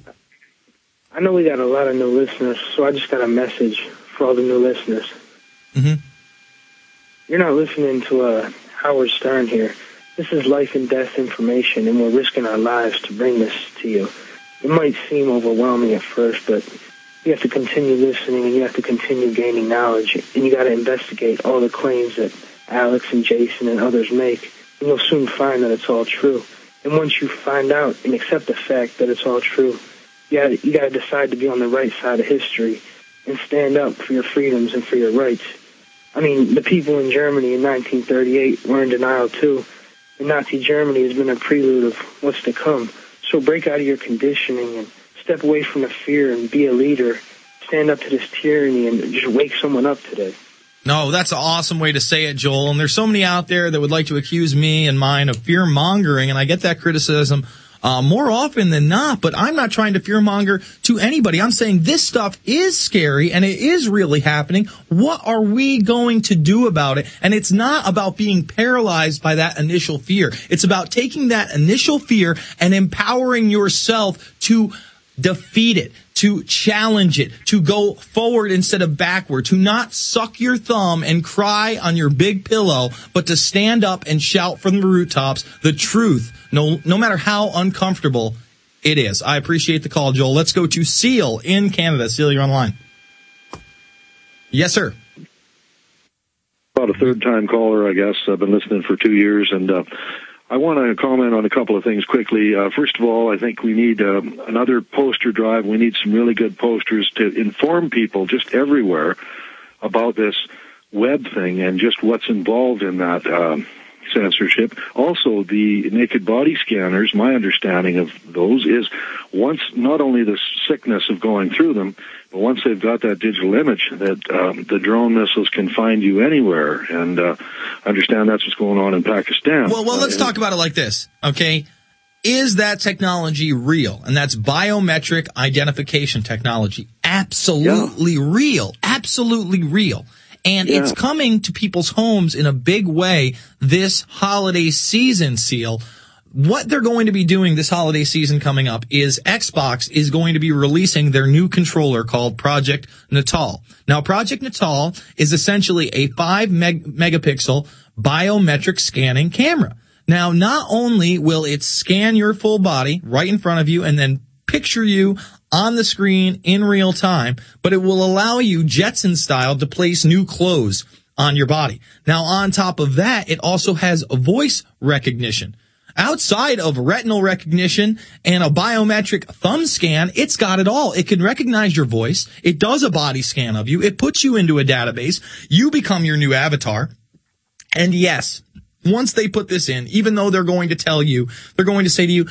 I know we got a lot of new listeners, so I just got a message for all the new listeners. Mm-hmm. You're not listening to Howard Stern here. This is life and death information, and we're risking our lives to bring this to you. It might seem overwhelming at first, but you have to continue listening, and you have to continue gaining knowledge, and you got to investigate all the claims that Alex and Jason and others make, and you'll soon find that it's all true. And once you find out and accept the fact that it's all true, you got to decide to be on the right side of history and stand up for your freedoms and for your rights. I mean, the people in Germany in 1938 were in denial too, and Nazi Germany has been a prelude of what's to come. So break out of your conditioning and step away from the fear and be a leader. Stand up to this tyranny and just wake someone up today. No, that's an awesome way to say it, Joel. And there's so many out there that would like to accuse me and mine of fear-mongering, and I get that criticism more often than not, but I'm not trying to fear-monger to anybody. I'm saying this stuff is scary, and it is really happening. What are we going to do about it? And it's not about being paralyzed by that initial fear. It's about taking that initial fear and empowering yourself to defeat it, to challenge it, to go forward instead of backward, to not suck your thumb and cry on your big pillow, but to stand up and shout from the rooftops the truth, no matter how uncomfortable it is. I appreciate the call, Joel. Let's go to Seal in Canada. Seal, you're online. Yes, sir. About a third-time caller, I guess. I've been listening for 2 years, and I want to comment on a couple of things quickly. First of all, I think we need another poster drive. We need some really good posters to inform people just everywhere about this web thing and just what's involved in that censorship. Also, the naked body scanners, my understanding of those is once not only the sickness of going through them, but once they've got that digital image, that the drone missiles can find you anywhere. And I understand that's what's going on in Pakistan. Well, let's talk about it like this, okay? Is that technology real? And that's biometric identification technology. Absolutely real. Absolutely real. And it's coming to people's homes in a big way this holiday season, Seal. What they're going to be doing this holiday season coming up is Xbox is going to be releasing their new controller called Project Natal. Now, Project Natal is essentially a 5 megapixel biometric scanning camera. Now, not only will it scan your full body right in front of you and then picture you on the screen in real time, but it will allow you Jetson style to place new clothes on your body. Now, on top of that, it also has voice recognition. Outside of retinal recognition and a biometric thumb scan, it's got it all. It can recognize your voice. It does a body scan of you. It puts you into a database. You become your new avatar. And yes, once they put this in, even though they're going to tell you, they're going to say to you,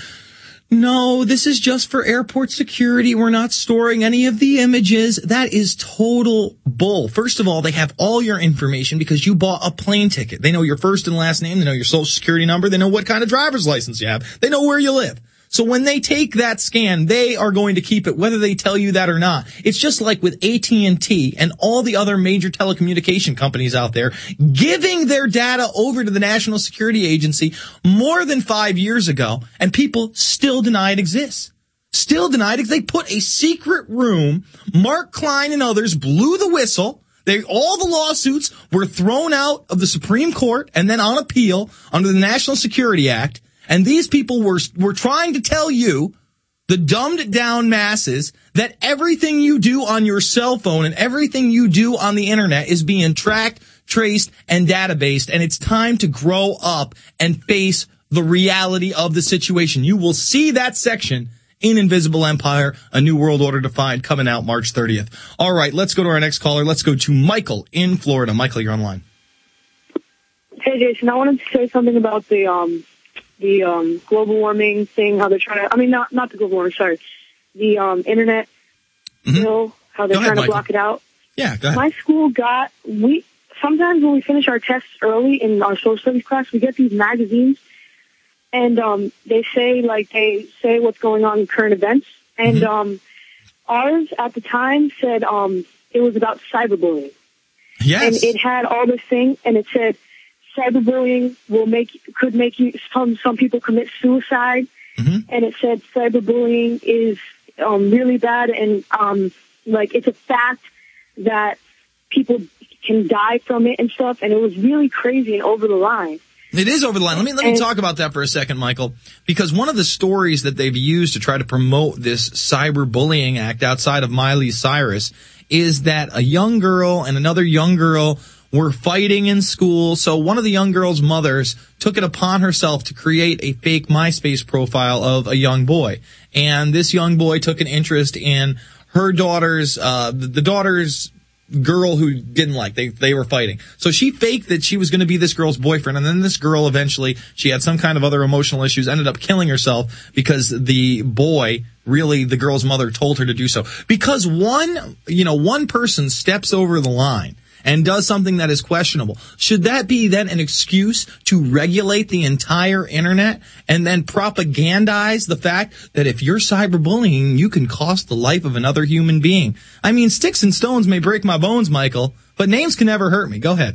no, this is just for airport security. We're not storing any of the images. That is total bull. First of all, they have all your information because you bought a plane ticket. They know your first and last name. They know your social security number. They know what kind of driver's license you have. They know where you live. So when they take that scan, they are going to keep it, whether they tell you that or not. It's just like with AT&T and all the other major telecommunication companies out there giving their data over to the National Security Agency more than 5 years ago, and people still deny it exists. Still denied it. They put a secret room. Mark Klein and others blew the whistle. All the lawsuits were thrown out of the Supreme Court and then on appeal under the National Security Act. And these people were trying to tell you, the dumbed down masses, that everything you do on your cell phone and everything you do on the internet is being tracked, traced, and databased. And it's time to grow up and face the reality of the situation. You will see that section in Invisible Empire, A New World Order Defined, coming out March 30th. All right, let's go to our next caller. Let's go to Michael in Florida. Michael, you're online. Hey, Jason, I wanted to say something about the global warming thing, how they're trying to, not the global warming, sorry, the internet bill, how they're trying to block it out. Yeah, go ahead. My school sometimes when we finish our tests early in our social studies class, we get these magazines, and they say what's going on in current events. And ours at the time said it was about cyberbullying. Yes. And it had all this thing, and it said cyberbullying could make you some people commit suicide. And it said cyberbullying is really bad, and it's a fact that people can die from it and stuff, and it was really crazy and over the line. It is over the line. Let me talk about that for a second, Michael, because one of the stories that they've used to try to promote this cyberbullying act outside of Miley Cyrus is that a young girl and another young girl were fighting in school. So one of the young girl's mothers took it upon herself to create a fake MySpace profile of a young boy. And this young boy took an interest in her daughter's, the daughter's girl who didn't like. They were fighting. So she faked that she was going to be this girl's boyfriend, and then this girl eventually, she had some kind of other emotional issues, ended up killing herself because the boy, really the girl's mother, told her to do so. Because one person steps over the line and does something that is questionable. Should that be then an excuse to regulate the entire internet and then propagandize the fact that if you're cyberbullying, you can cost the life of another human being? I mean, sticks and stones may break my bones, Michael, but names can never hurt me. Go ahead.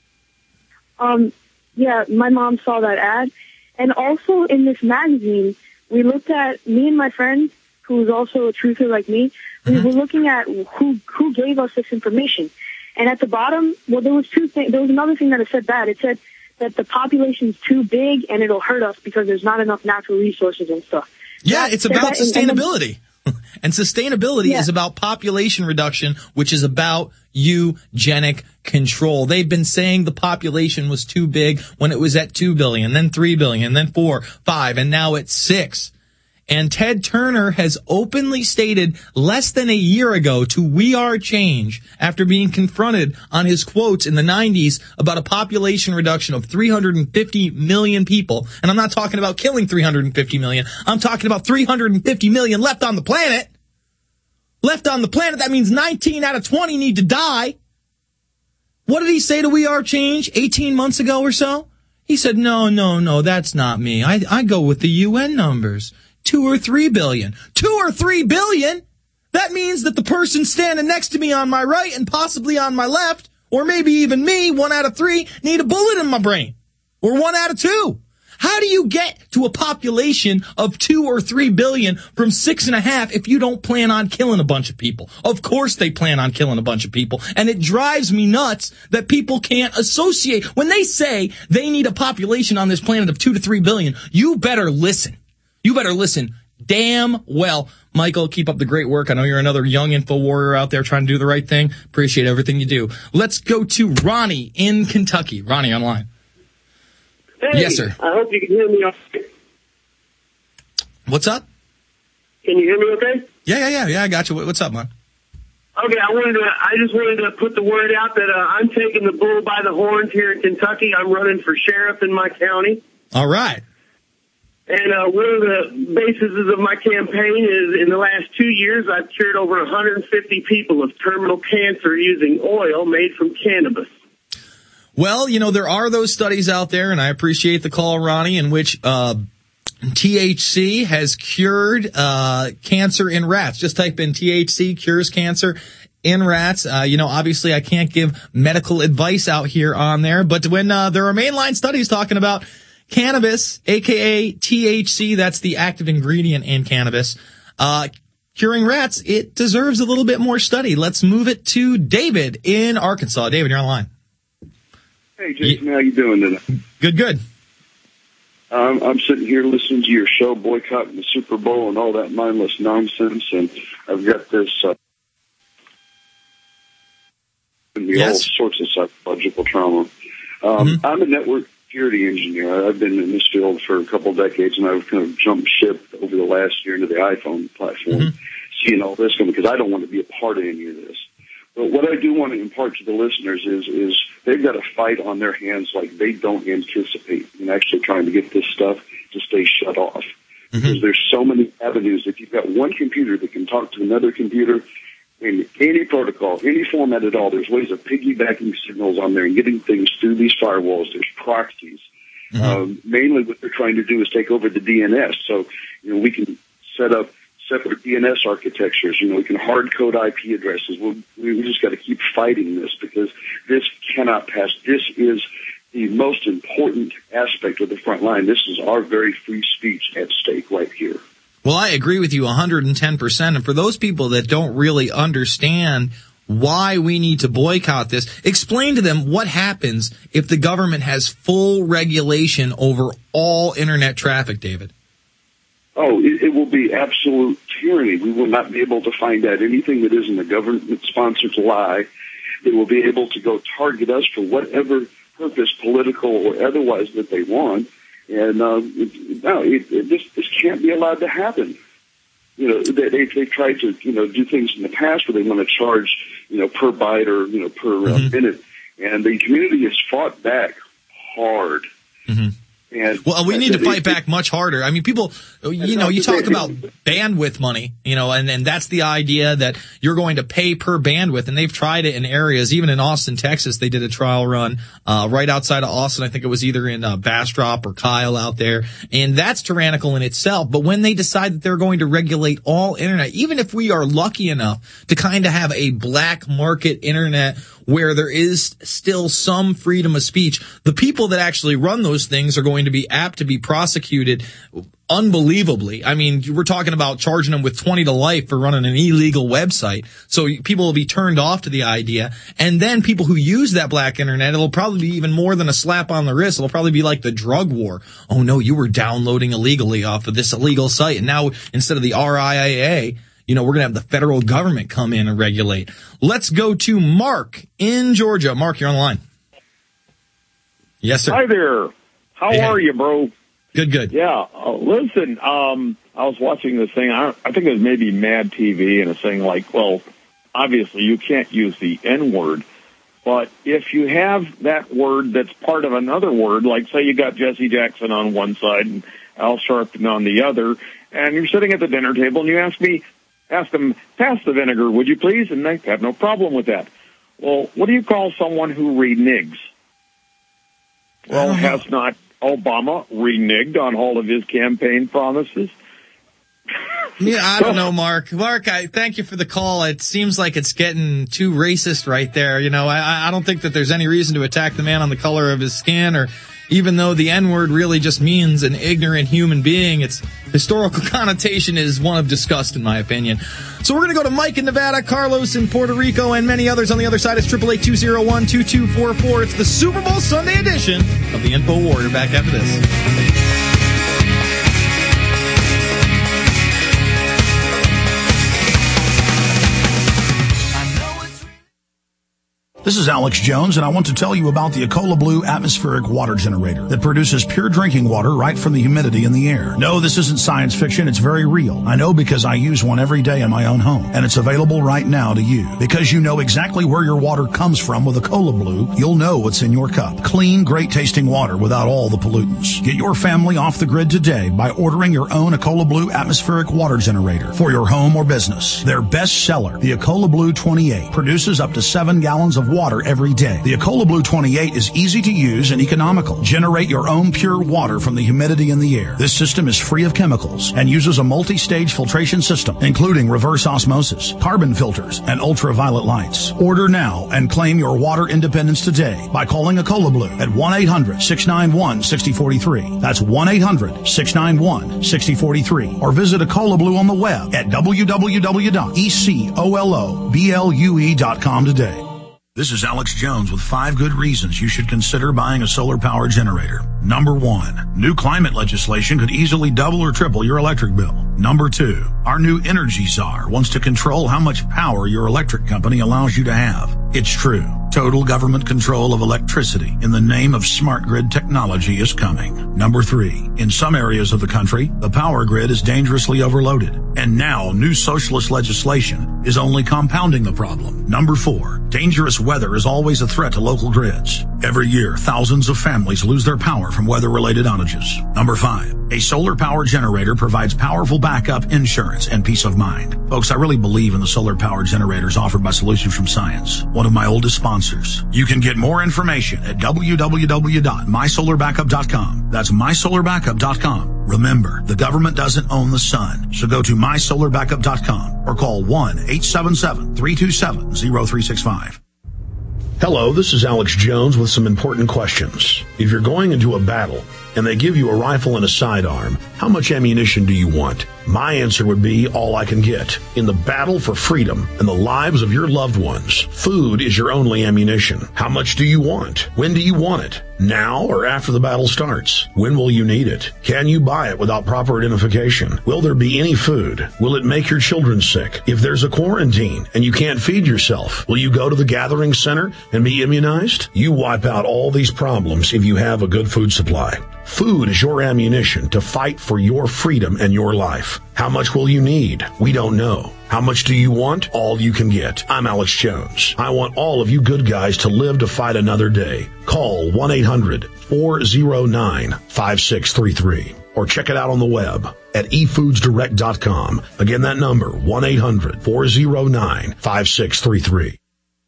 Yeah, my mom saw that ad. And also in this magazine, we looked at, me and my friend, who was also a truther like me, we were looking at who gave us this information. And at the bottom, well, there was two things. There was another thing that it said bad. It said that the population's too big and it'll hurt us because there's not enough natural resources and stuff. Yeah, it's about sustainability. And sustainability is about population reduction, which is about eugenic control. They've been saying the population was too big when it was at 2 billion, then 3 billion, then 4, 5, and now it's 6. And Ted Turner has openly stated less than a year ago to We Are Change, after being confronted on his quotes in the 90s about a population reduction of 350 million people. And I'm not talking about killing 350 million. I'm talking about 350 million left on the planet. Left on the planet, that means 19 out of 20 need to die. What did he say to We Are Change 18 months ago or so? He said, no, that's not me. I go with the UN numbers. 2 or 3 billion. 2 or 3 billion? That means that the person standing next to me on my right and possibly on my left, or maybe even me, 1 out of 3, need a bullet in my brain. Or 1 out of 2. How do you get to a population of 2 or 3 billion from 6.5 if you don't plan on killing a bunch of people? Of course they plan on killing a bunch of people. And it drives me nuts that people can't associate. When they say they need a population on this planet of 2 to 3 billion, you better listen. You better listen damn well. Michael, keep up the great work. I know you're another young info warrior out there trying to do the right thing. Appreciate everything you do. Let's go to Ronnie in Kentucky. Ronnie online. Hey, yes, sir. I hope you can hear me okay. What's up? Can you hear me okay? Yeah, I got you. What's up, man? Okay, I just wanted to put the word out that I'm taking the bull by the horns here in Kentucky. I'm running for sheriff in my county. All right. And one of the bases of my campaign is in the last 2 years, I've cured over 150 people of terminal cancer using oil made from cannabis. Well, there are those studies out there, and I appreciate the call, Ronnie, in which THC has cured cancer in rats. Just type in THC cures cancer in rats. Obviously I can't give medical advice out here on there, but when there are mainline studies talking about cannabis, aka THC, that's the active ingredient in cannabis, curing rats, it deserves a little bit more study. Let's move it to David in Arkansas. David, you're online. Hey, Jason, how you doing today? Good. I'm sitting here listening to your show, boycotting the Super Bowl and all that mindless nonsense, and I've got this all sorts of psychological trauma. I'm a network security engineer. I've been in this field for a couple of decades, and I've kind of jumped ship over the last year into the iPhone platform, seeing all this coming, because I don't want to be a part of any of this. But what I do want to impart to the listeners is they've got a fight on their hands like they don't anticipate in actually trying to get this stuff to stay shut off. Because there's so many avenues. If you've got one computer that can talk to another computer in any protocol, any format at all, there's ways of piggybacking signals on there and getting things through these firewalls. There's proxies. Mainly what they're trying to do is take over the DNS. So, we can set up separate DNS architectures. We can hard code IP addresses. We just got to keep fighting this, because this cannot pass. This is the most important aspect of the front line. This is our very free speech at stake right here. Well, I agree with you 110%. And for those people that don't really understand why we need to boycott this, explain to them what happens if the government has full regulation over all internet traffic, David. Oh, it will be absolute tyranny. We will not be able to find out anything that isn't a government-sponsored lie. They will be able to go target us for whatever purpose, political or otherwise, that they want. And this can't be allowed to happen. They've tried to do things in the past where they want to charge per byte or per minute, and the community has fought back hard. And we need to fight back much harder. I mean, people, you talk about bandwidth money, and that's the idea that you're going to pay per bandwidth. And they've tried it in areas, even in Austin, Texas. They did a trial run, right outside of Austin. I think it was either in, Bastrop or Kyle out there. And that's tyrannical in itself. But when they decide that they're going to regulate all internet, even if we are lucky enough to kind of have a black market internet where there is still some freedom of speech, the people that actually run those things are going to be apt to be prosecuted unbelievably. I mean, we're talking about charging them with 20 to life for running an illegal website. So people will be turned off to the idea. And then people who use that black internet, it'll probably be even more than a slap on the wrist. It'll probably be like the drug war. Oh no, you were downloading illegally off of this illegal site. And now instead of the RIAA, we're going to have the federal government come in and regulate. Let's go to Mark in Georgia. Mark, you're on the line. Yes, sir. Hi there. How are you, bro? Good. Yeah. Listen, I was watching this thing. I think it was maybe Mad TV, and it's saying like, well, obviously you can't use the N-word, but if you have that word that's part of another word, like say you got Jesse Jackson on one side and Al Sharpton on the other, and you're sitting at the dinner table and you ask them, pass the vinegar, would you please? And they have no problem with that. Well, what do you call someone who reneges? Well, has not Obama reneged on all of his campaign promises? Yeah, I don't know, Mark. Mark, I thank you for the call. It seems like it's getting too racist right there. I don't think that there's any reason to attack the man on the color of his skin, or even though the N-word really just means an ignorant human being, its historical connotation is one of disgust, in my opinion. So we're going to go to Mike in Nevada, Carlos in Puerto Rico, and many others on the other side. It's 888-201-2244. It's the Super Bowl Sunday edition of the Info Warrior. Back after this. This is Alex Jones, and I want to tell you about the Ecola Blue atmospheric water generator that produces pure drinking water right from the humidity in the air. No, this isn't science fiction. It's very real. I know because I use one every day in my own home, and it's available right now to you. Because you know exactly where your water comes from with Ecola Blue, you'll know what's in your cup. Clean, great-tasting water without all the pollutants. Get your family off the grid today by ordering your own Ecola Blue atmospheric water generator for your home or business. Their best seller, the Ecola Blue 28, produces up to 7 gallons of water every day. The Ecola Blue 28 is easy to use and economical. Generate your own pure water from the humidity in the air. This system is free of chemicals and uses a multi-stage filtration system, including reverse osmosis, carbon filters, and ultraviolet lights. Order now and claim your water independence today by calling Ecola Blue at 1-800-691-6043. That's 1-800-691-6043. Or visit Ecola Blue on the web at www.ecoloblu.com today. This is Alex Jones with 5 good reasons you should consider buying a solar power generator. Number 1, new climate legislation could easily double or triple your electric bill. Number 2, our new energy czar wants to control how much power your electric company allows you to have. It's true. Total government control of electricity in the name of smart grid technology is coming. Number 3, in some areas of the country, the power grid is dangerously overloaded. And now new socialist legislation is only compounding the problem. Number 4, dangerous weather is always a threat to local grids. Every year, thousands of families lose their power from weather-related outages. Number 5, a solar power generator provides powerful backup, insurance, and peace of mind. Folks, I really believe in the solar power generators offered by Solutions from Science, one of my oldest sponsors. You can get more information at www.mysolarbackup.com. That's mysolarbackup.com. Remember, the government doesn't own the sun, so go to mysolarbackup.com or call 1-877-327-0365. Hello, this is Alex Jones with some important questions. If you're going into a battle and they give you a rifle and a sidearm, how much ammunition do you want? My answer would be all I can get. In the battle for freedom and the lives of your loved ones, food is your only ammunition. How much do you want? When do you want it? Now or after the battle starts? When will you need it? Can you buy it without proper identification? Will there be any food? Will it make your children sick? If there's a quarantine and you can't feed yourself, will you go to the gathering center and be immunized? You wipe out all these problems if you have a good food supply. Food is your ammunition to fight for your freedom and your life. How much will you need? We don't know. How much do you want? All you can get. I'm Alex Jones. I want all of you good guys to live to fight another day. Call 1-800-409-5633 or check it out on the web at efoodsdirect.com. Again, that number, 1-800-409-5633.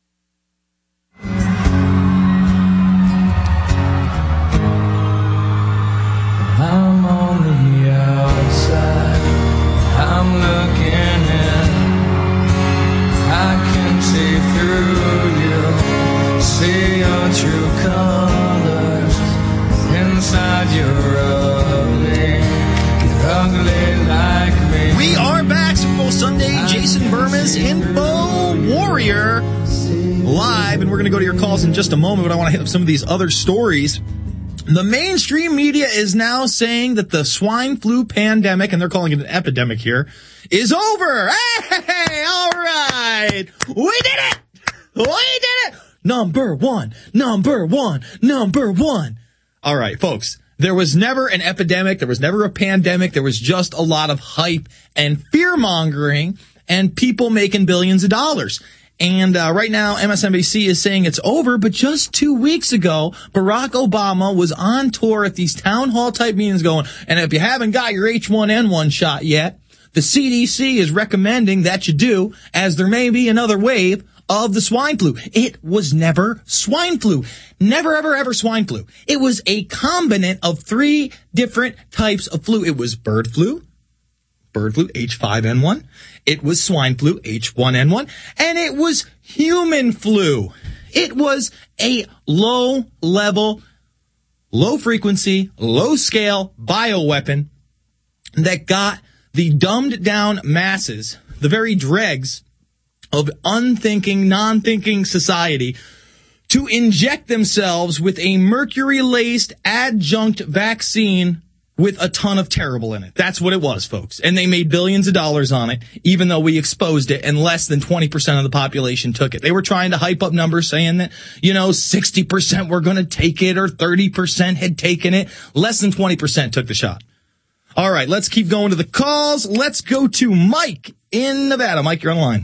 I'm on the outside, I'm looking in, I can see through you, see your true colors, inside you're ugly like me. We are back, Super Bowl Sunday, Jason Burmis, Info Warrior, live, and we're going to go to your calls in just a moment, but I want to hit up some of these other stories. The mainstream media is now saying that the swine flu pandemic, and they're calling it an epidemic here, is over. Hey, all right. We did it. We did it. Number one. All right, folks. There was never an epidemic. There was never a pandemic. There was just a lot of hype and fear-mongering and people making billions of dollars. And right now, MSNBC is saying it's over, but just 2 weeks ago, Barack Obama was on tour at these town hall type meetings going, and if you haven't got your H1N1 shot yet, the CDC is recommending that you do, as there may be another wave of the swine flu. It was never swine flu. Never, ever swine flu. It was a combinant of 3 different types of flu. It was bird flu, H5N1. It was swine flu, H1N1. And it was human flu. It was a low-level, low-frequency, low-scale bioweapon that got the dumbed-down masses, the very dregs of unthinking, non-thinking society, to inject themselves with a mercury-laced adjunct vaccine with a ton of terrible in it. That's what it was, folks. And they made billions of dollars on it, even though we exposed it, and less than 20% of the population took it. They were trying to hype up numbers saying that, 60% were going to take it or 30% had taken it. Less than 20% took the shot. All right, let's keep going to the calls. Let's go to Mike in Nevada. Mike, you're on the line.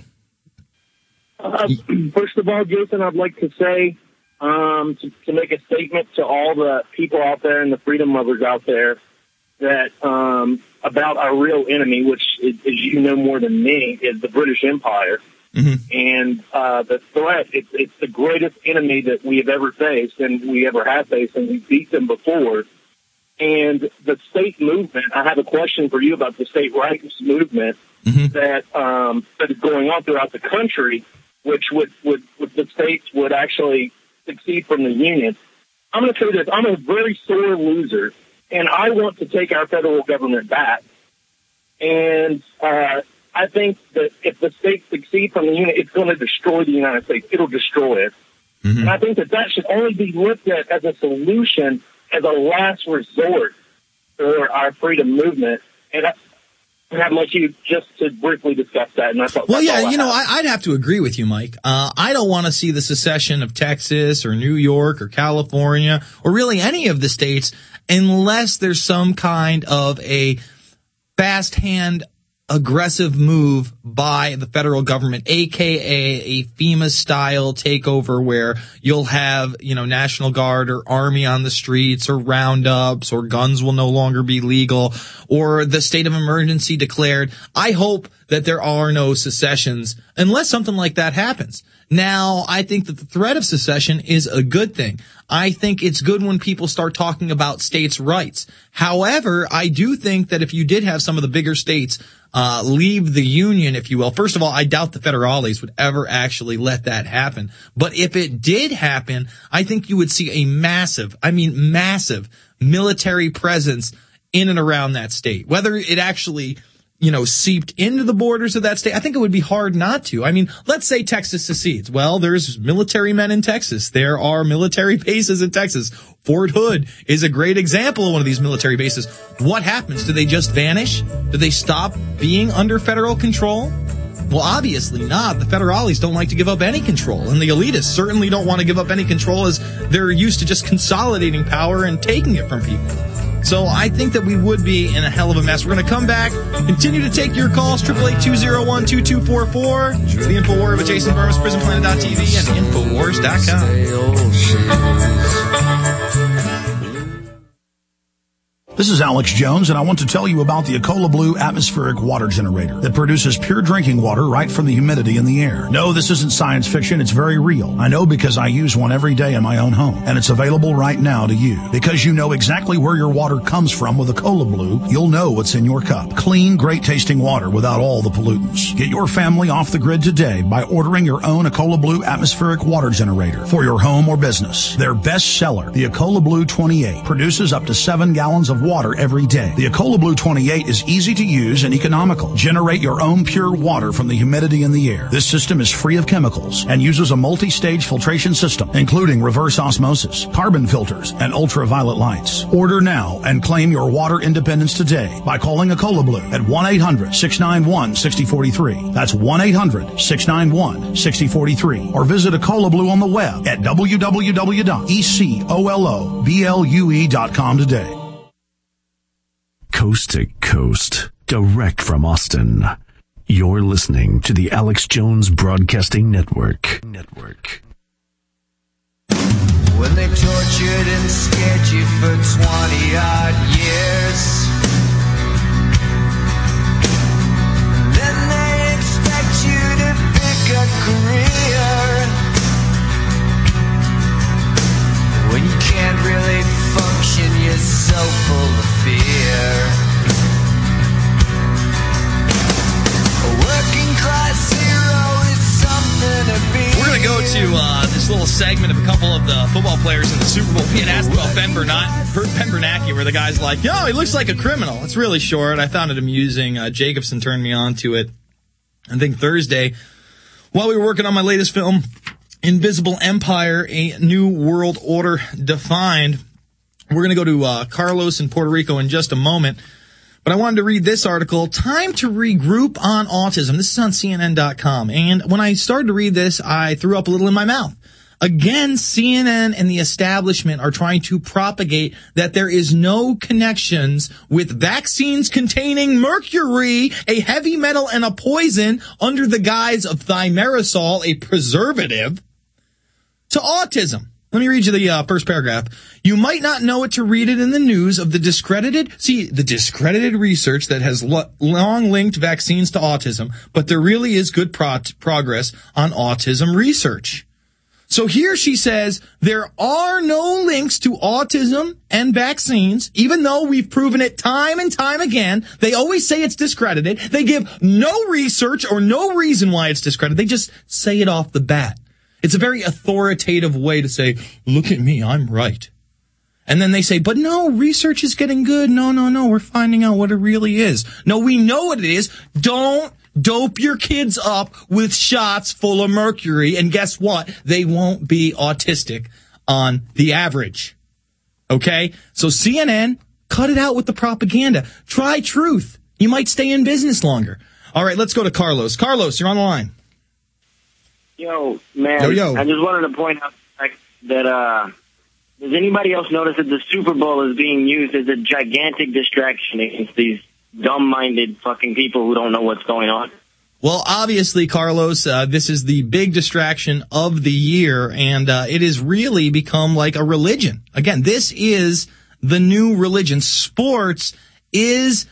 First of all, Jason, I'd like to say, to make a statement to all the people out there and the freedom lovers out there, that about our real enemy, which, as you know more than me, is the British Empire. Mm-hmm. And the threat, it's the greatest enemy that we have ever faced, and we ever have faced, and we beat them before. And the state movement, I have a question for you about the state rights movement that is going on throughout the country, which would the states would actually succeed from the Union. I'm going to say this. I'm a very sore loser, and I want to take our federal government back. And I think that if the states succeed from the Union, it's going to destroy the United States. It'll destroy it. Mm-hmm. And I think that should only be looked at as a solution, as a last resort for our freedom movement. And I'd like you just to briefly discuss that. And that's well, yeah, you know, I'd have to agree with you, Mike. I don't want to see the secession of Texas or New York or California or really any of the states unless there's some kind of a fast hand aggressive move by the federal government, aka a FEMA style takeover where you'll have, you know, National Guard or Army on the streets or roundups or guns will no longer be legal or the state of emergency declared. I hope that there are no secessions unless something like that happens. Now, I think that the threat of secession is a good thing. I think it's good when people start talking about states' rights. However, I do think that if you did have some of the bigger states leave the union, if you will, first of all, I doubt the federales would ever actually let that happen. But if it did happen, I think you would see a massive military presence in and around that state. Whether it actually, you know, seeped into the borders of that state, I think it would be hard not to. I mean, let's say Texas secedes. Well, there's military men in Texas. There are military bases in Texas. Fort Hood is a great example of one of these military bases. What happens? Do they just vanish? Do they stop being under federal control? Well, obviously not. The federales don't like to give up any control, and the elitists certainly don't want to give up any control as they're used to just consolidating power and taking it from people. So I think that we would be in a hell of a mess. We're going to come back, continue to take your calls, 888-201-2244. It's the InfoWar with Jason Burris, PrisonPlanet.tv, and Infowars.com. This is Alex Jones, and I want to tell you about the Ecola Blue atmospheric water generator that produces pure drinking water right from the humidity in the air. No, this isn't science fiction. It's very real. I know because I use one every day in my own home, and it's available right now to you. Because you know exactly where your water comes from with Ecola Blue, you'll know what's in your cup. Clean, great-tasting water without all the pollutants. Get your family off the grid today by ordering your own Ecola Blue atmospheric water generator for your home or business. Their best seller, the Ecola Blue 28, produces up to 7 gallons of water every day. The Ecola Blue 28 is easy to use and economical. Generate your own pure water from the humidity in the air. This system is free of chemicals and uses a multi-stage filtration system, including reverse osmosis, carbon filters, and ultraviolet lights. Order now and claim your water independence today by calling Ecola Blue at 1-800-691-6043. That's 1-800-691-6043. Or visit Ecola Blue on the web at www.ecoloblu.com today. Coast to coast, direct from Austin. You're listening to the Alex Jones Broadcasting Network. When they tortured and scared you for 20-odd years, then they expect you to pick a career when you can't really function, you're so full of fear. A working class hero is something to be. We're going to go to this little segment of a couple of the football players in the Super Bowl being asked about Ben Bernanke, where the guy's like, yo, he looks like a criminal. It's really short. I found it amusing. Jacobson turned me on to it, I think Thursday, while we were working on my latest film, Invisible Empire, A New World Order Defined. We're going to go to Carlos in Puerto Rico in just a moment. But I wanted to read this article, Time to Regroup on Autism. This is on CNN.com. And when I started to read this, I threw up a little in my mouth. Again, CNN and the establishment are trying to propagate that there is no connections with vaccines containing mercury, a heavy metal and a poison under the guise of thimerosal, a preservative, to autism. Let me read you the first paragraph. You might not know it to read it in the news of the discredited research that has long linked vaccines to autism, but there really is good progress on autism research. So here she says there are no links to autism and vaccines, even though we've proven it time and time again. They always say it's discredited. They give no research or no reason why it's discredited. They just say it off the bat. It's a very authoritative way to say, look at me, I'm right. And then they say, but no, research is getting good. No, we're finding out what it really is. No, we know what it is. Don't dope your kids up with shots full of mercury. And guess what? They won't be autistic on the average. Okay? So CNN, cut it out with the propaganda. Try truth. You might stay in business longer. All right, let's go to Carlos. Carlos, you're on the line. Yo, man. Yo. I just wanted to point out that does anybody else notice that the Super Bowl is being used as a gigantic distraction against these dumb-minded fucking people who don't know what's going on? Well, obviously, Carlos, this is the big distraction of the year, and it has really become like a religion. Again, this is the new religion. Sports is,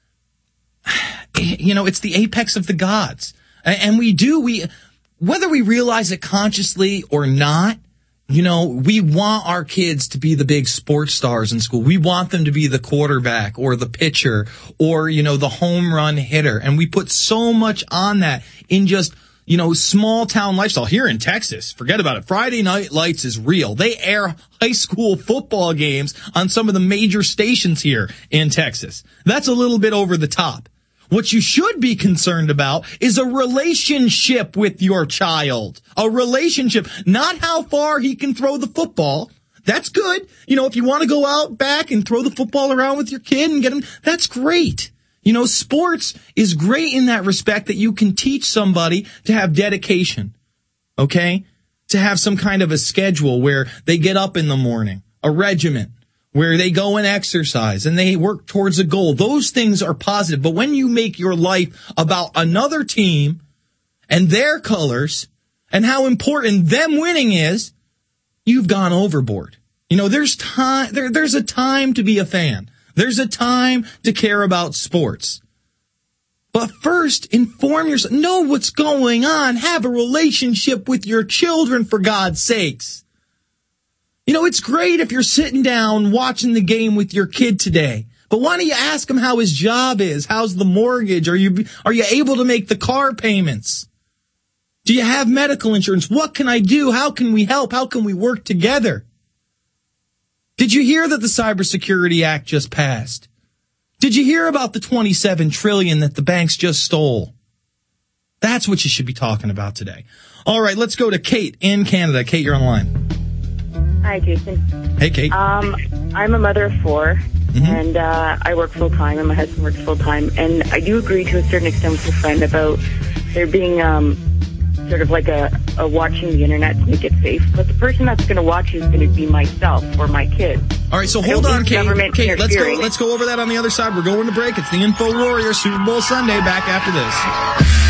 it's the apex of the gods. And whether we realize it consciously or not, we want our kids to be the big sports stars in school. We want them to be the quarterback or the pitcher or, the home run hitter. And we put so much on that in just, small town lifestyle. Here in Texas, forget about it. Friday Night Lights is real. They air high school football games on some of the major stations here in Texas. That's a little bit over the top. What you should be concerned about is a relationship with your child. A relationship, not how far he can throw the football. That's good. If you want to go out back and throw the football around with your kid and get him, that's great. Sports is great in that respect that you can teach somebody to have dedication. Okay? To have some kind of a schedule where they get up in the morning, a regimen, where they go and exercise and they work towards a goal. Those things are positive. But when you make your life about another team and their colors and how important them winning is, you've gone overboard. There's time, there's a time to be a fan. There's a time to care about sports. But first, inform yourself. Know what's going on. Have a relationship with your children, for God's sakes. It's great if you're sitting down watching the game with your kid today. But why don't you ask him how his job is? How's the mortgage? Are you able to make the car payments? Do you have medical insurance? What can I do? How can we help? How can we work together? Did you hear that the Cybersecurity Act just passed? Did you hear about the $27 trillion that the banks just stole? That's what you should be talking about today. All right, let's go to Kate in Canada. Kate, you're on the line. Hi, Jason. Hey, Kate. I'm a mother of four, and I work full-time, and my husband works full-time. And I do agree to a certain extent with your friend about there being sort of like a watching the Internet to make it safe. But the person that's going to watch is going to be myself or my kids. All right, so hold on, Kate. Kate, let's go over that on the other side. We're going to break. It's the Info Warrior Super Bowl Sunday. Back after this.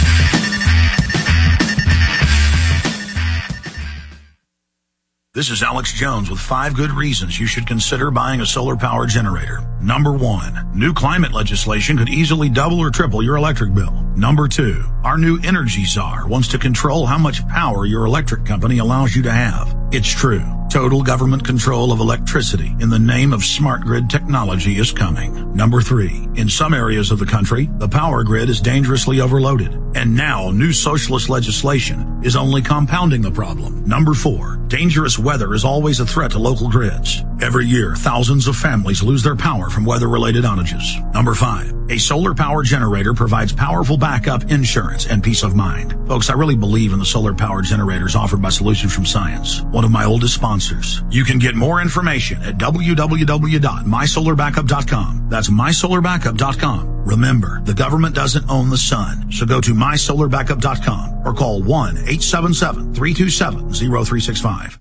This is Alex Jones with 5 good reasons you should consider buying a solar power generator. Number 1, new climate legislation could easily double or triple your electric bill. Number 2, our new energy czar wants to control how much power your electric company allows you to have. It's true. Total government control of electricity in the name of smart grid technology is coming. Number 3, in some areas of the country, the power grid is dangerously overloaded. And now new socialist legislation is only compounding the problem. Number 4, dangerous weather is always a threat to local grids. Every year, thousands of families lose their power from weather-related outages. Number 5, a solar power generator provides powerful backup insurance and peace of mind. Folks, I really believe in the solar power generators offered by Solutions from Science, one of my oldest sponsors. You can get more information at www.mysolarbackup.com. That's mysolarbackup.com. Remember, the government doesn't own the sun, so go to mysolarbackup.com or call 1-877-327-0365.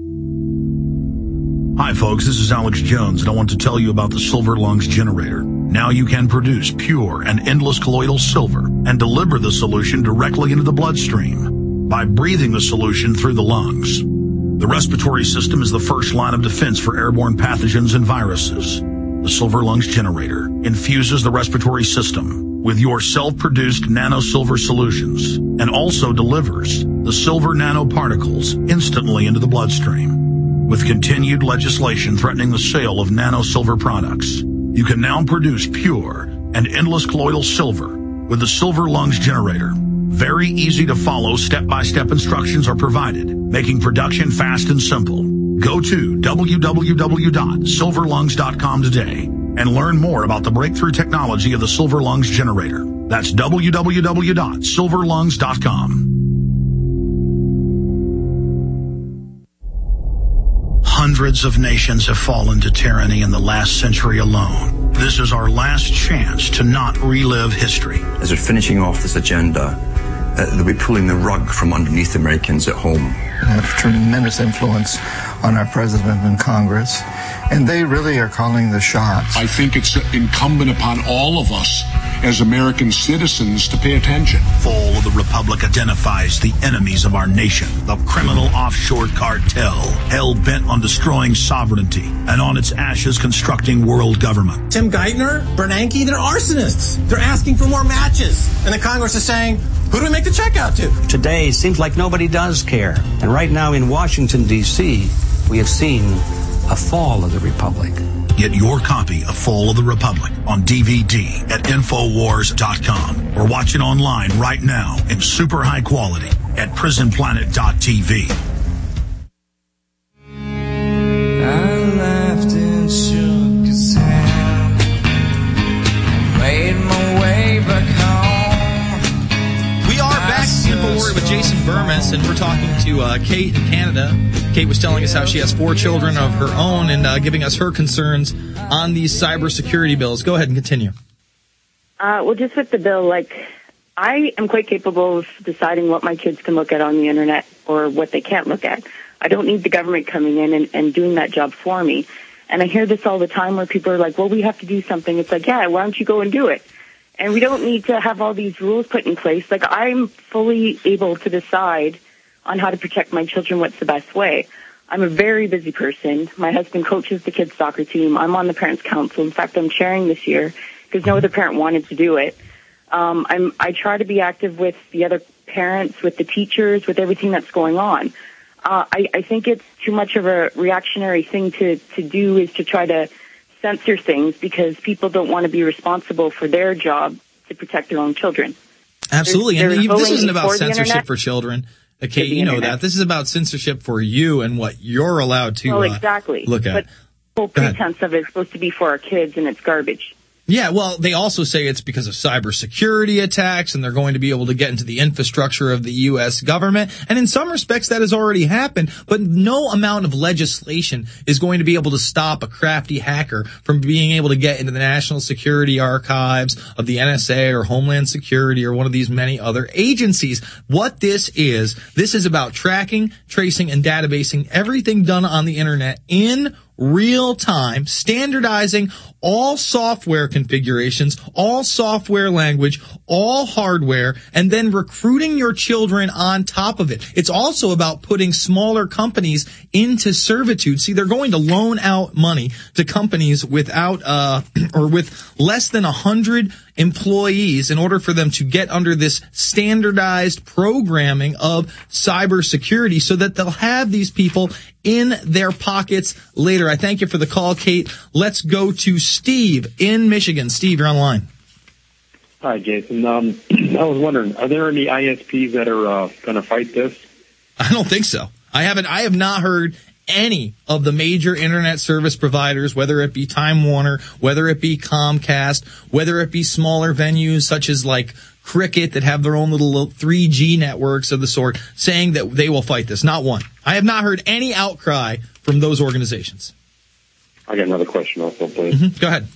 Hi folks, this is Alex Jones, and I want to tell you about the Silver Lungs generator. Now you can produce pure and endless colloidal silver and deliver the solution directly into the bloodstream by breathing the solution through the lungs. The respiratory system is the first line of defense for airborne pathogens and viruses. The Silver Lungs generator infuses the respiratory system with your self-produced nano-silver solutions and also delivers the silver nanoparticles instantly into the bloodstream. With continued legislation threatening the sale of nano-silver products, you can now produce pure and endless colloidal silver with the Silver Lungs generator. Very easy to follow step-by-step instructions are provided, making production fast and simple. Go to www.silverlungs.com today and learn more about the breakthrough technology of the Silver Lungs generator. That's www.silverlungs.com. Hundreds of nations have fallen to tyranny in the last century alone. This is our last chance to not relive history. As we're finishing off this agenda, they'll be pulling the rug from underneath Americans at home. They have tremendous influence on our president and Congress, and they really are calling the shots. I think it's incumbent upon all of us as American citizens to pay attention. Fall of the Republic identifies the enemies of our nation, the criminal offshore cartel, hell-bent on destroying sovereignty, and on its ashes constructing world government. Tim Geithner, Bernanke, they're arsonists. They're asking for more matches. And the Congress is saying, who do we make the check out to? Today seems like nobody does care. And right now in Washington, D.C., we have seen a fall of the Republic. Get your copy of Fall of the Republic on DVD at Infowars.com or watch it online right now in super high quality at PrisonPlanet.tv. I laughed and shook his hand, made my way back home. We are back to InfoWars with Jason Burmis, and we're talking to Kate in Canada. Kate was telling us how she has 4 children of her own and giving us her concerns on these cybersecurity bills. Go ahead and continue. Well, just with the bill, I am quite capable of deciding what my kids can look at on the internet or what they can't look at. I don't need the government coming in and doing that job for me. And I hear this all the time where people are like, well, we have to do something. It's like, yeah, why don't you go and do it? And we don't need to have all these rules put in place. I'm fully able to decide on how to protect my children, what's the best way. I'm a very busy person. My husband coaches the kids' soccer team. I'm on the Parents' Council. In fact, I'm chairing this year because no other parent wanted to do it. I try to be active with the other parents, with the teachers, with everything that's going on. I think it's too much of a reactionary thing to do is to try to censor things because people don't want to be responsible for their job to protect their own children. Absolutely. And this isn't about censorship for children. Kate, you know that. This is about censorship for you and what you're allowed to exactly. Look at. But the whole pretense of it is supposed to be for our kids, and it's garbage. Yeah, well, they also say it's because of cybersecurity attacks, and they're going to be able to get into the infrastructure of the U.S. government. And in some respects, that has already happened. But no amount of legislation is going to be able to stop a crafty hacker from being able to get into the National Security Archives of the NSA or Homeland Security or one of these many other agencies. What this is about tracking, tracing, and databasing everything done on the internet in real time, standardizing all software configurations, all software language, all hardware, and then recruiting your children on top of it. It's also about putting smaller companies into servitude. See, they're going to loan out money to companies without, or with less than 100 employees in order for them to get under this standardized programming of cybersecurity so that they'll have these people in their pockets later. I thank you for the call, Kate. Let's go to Steve in Michigan. Steve, you're on the line. Hi, Jason. I was wondering, are there any ISPs that are going to fight this? I don't think so. I have not heard any of the major internet service providers, whether it be Time Warner, whether it be Comcast, whether it be smaller venues such as like Cricket that have their own little 3G networks of the sort, saying that they will fight this. Not one. I have not heard any outcry from those organizations. I got another question also, please. Go ahead.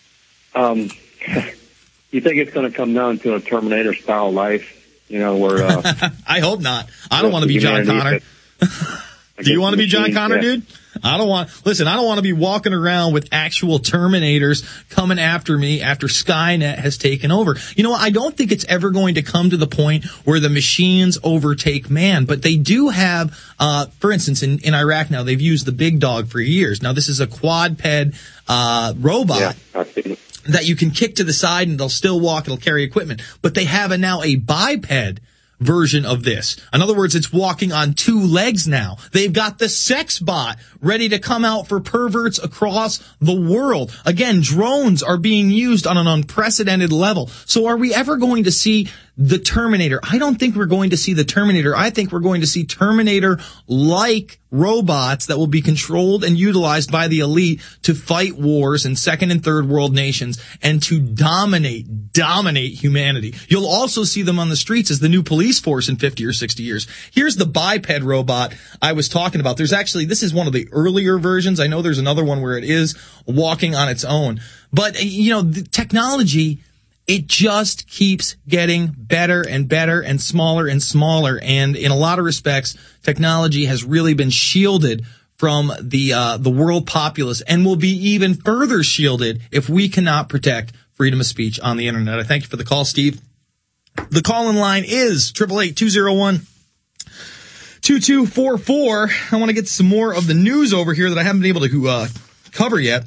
You think it's going to come down to a Terminator-style life? You know, where... I hope not. I don't want to be John Connor. Do you want to be John Connor, dude? I don't want to be walking around with actual Terminators coming after me after Skynet has taken over. You know, I don't think it's ever going to come to the point where the machines overtake man, but they do have, for instance, in Iraq now, they've used the Big Dog for years. Now, this is a quadruped, robot. Yeah, that you can kick to the side and they'll still walk, it'll carry equipment. But they have now a biped version of this. In other words, it's walking on 2 legs now. They've got the sex bot ready to come out for perverts across the world. Again, drones are being used on an unprecedented level. So are we ever going to see the Terminator. I don't think we're going to see the Terminator. I think we're going to see Terminator-like robots that will be controlled and utilized by the elite to fight wars in second and third world nations and to dominate humanity. You'll also see them on the streets as the new police force in 50 or 60 years. Here's the biped robot I was talking about. This is one of the earlier versions. I know there's another one where it is walking on its own. But, the technology, it just keeps getting better and better and smaller and smaller. And in a lot of respects, technology has really been shielded from the world populace and will be even further shielded if we cannot protect freedom of speech on the internet. I thank you for the call, Steve. The call-in line is 888-201-2244. I want to get some more of the news over here that I haven't been able to cover yet.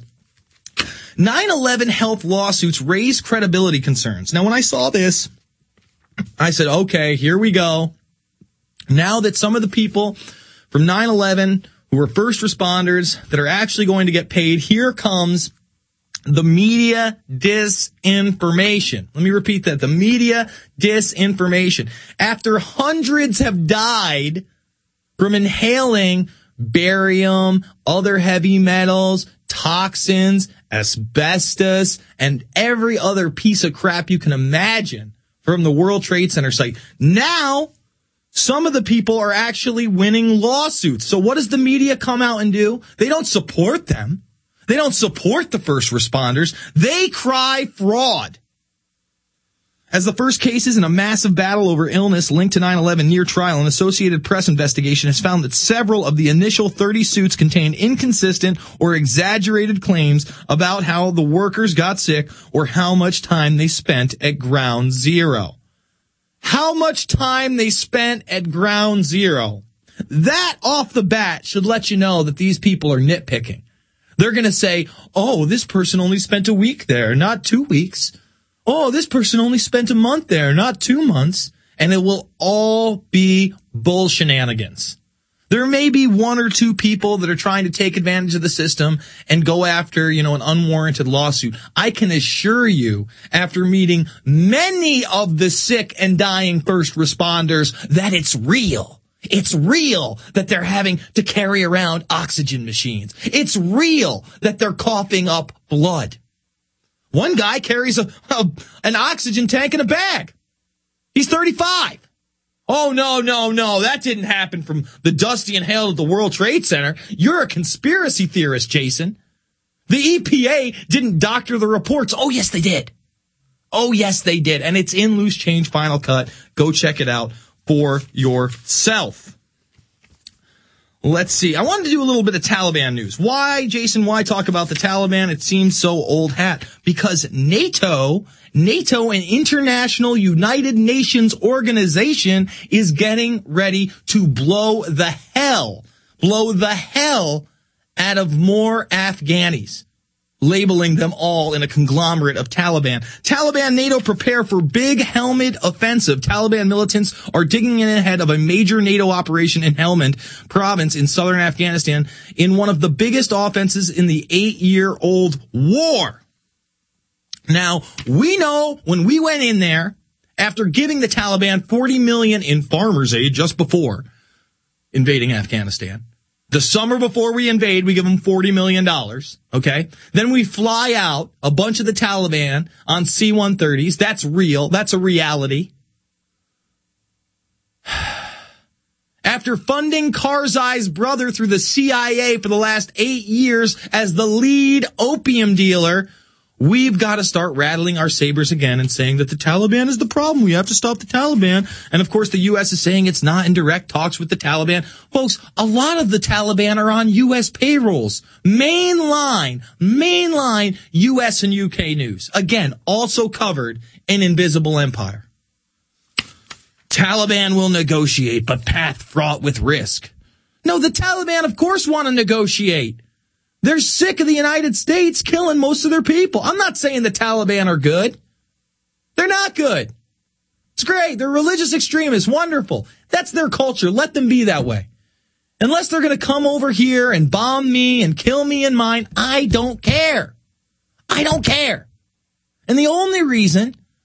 9/11 health lawsuits raise credibility concerns. Now, when I saw this, I said, okay, here we go. Now that some of the people from 9/11 who were first responders that are actually going to get paid, here comes the media disinformation. Let me repeat that. The media disinformation. After hundreds have died from inhaling barium, other heavy metals, toxins, asbestos, and every other piece of crap you can imagine from the World Trade Center site. Now, some of the people are actually winning lawsuits. So what does the media come out and do? They don't support them. They don't support the first responders. They cry fraud. As the first cases in a massive battle over illness linked to 9/11 near trial, an Associated Press investigation has found that several of the initial 30 suits contained inconsistent or exaggerated claims about how the workers got sick or how much time they spent at ground zero. How much time they spent at ground zero. That off the bat should let you know that these people are nitpicking. They're going to say, oh, this person only spent a week there, not 2 weeks. Oh, this person only spent a month there, not 2 months. And it will all be bull shenanigans. There may be one or two people that are trying to take advantage of the system and go after, an unwarranted lawsuit. I can assure you, after meeting many of the sick and dying first responders, that it's real. It's real that they're having to carry around oxygen machines. It's real that they're coughing up blood. One guy carries an oxygen tank in a bag. He's 35. Oh, no. That didn't happen from the dusty inhale at the World Trade Center. You're a conspiracy theorist, Jason. The EPA didn't doctor the reports. Oh, yes, they did. And it's in Loose Change Final Cut. Go check it out for yourself. Let's see. I wanted to do a little bit of Taliban news. Why, Jason? Why talk about the Taliban? It seems so old hat. Because NATO, an international United Nations organization, is getting ready to blow the hell out of more Afghanis, labeling them all in a conglomerate of Taliban. Taliban NATO prepare for big Helmand offensive. Taliban militants are digging in ahead of a major NATO operation in Helmand province in southern Afghanistan in one of the biggest offenses in the 8-year-old war. Now, we know when we went in there, after giving the Taliban $40 million in farmers' aid just before invading Afghanistan, the summer before we invade, we give them $40 million, okay? Then we fly out a bunch of the Taliban on C-130s. That's real. That's a reality. After funding Karzai's brother through the CIA for the last 8 years as the lead opium dealer, we've got to start rattling our sabers again and saying that the Taliban is the problem. We have to stop the Taliban. And of course, the U.S. is saying it's not in direct talks with the Taliban. Folks, a lot of the Taliban are on U.S. payrolls. Mainline U.S. and U.K. news. Again, also covered in Invisible Empire. Taliban will negotiate, but path fraught with risk. No, the Taliban, of course, want to negotiate. They're sick of the United States killing most of their people. I'm not saying the Taliban are good. They're not good. It's great. They're religious extremists. Wonderful. That's their culture. Let them be that way. Unless they're going to come over here and bomb me and kill me and mine, I don't care. And the only reason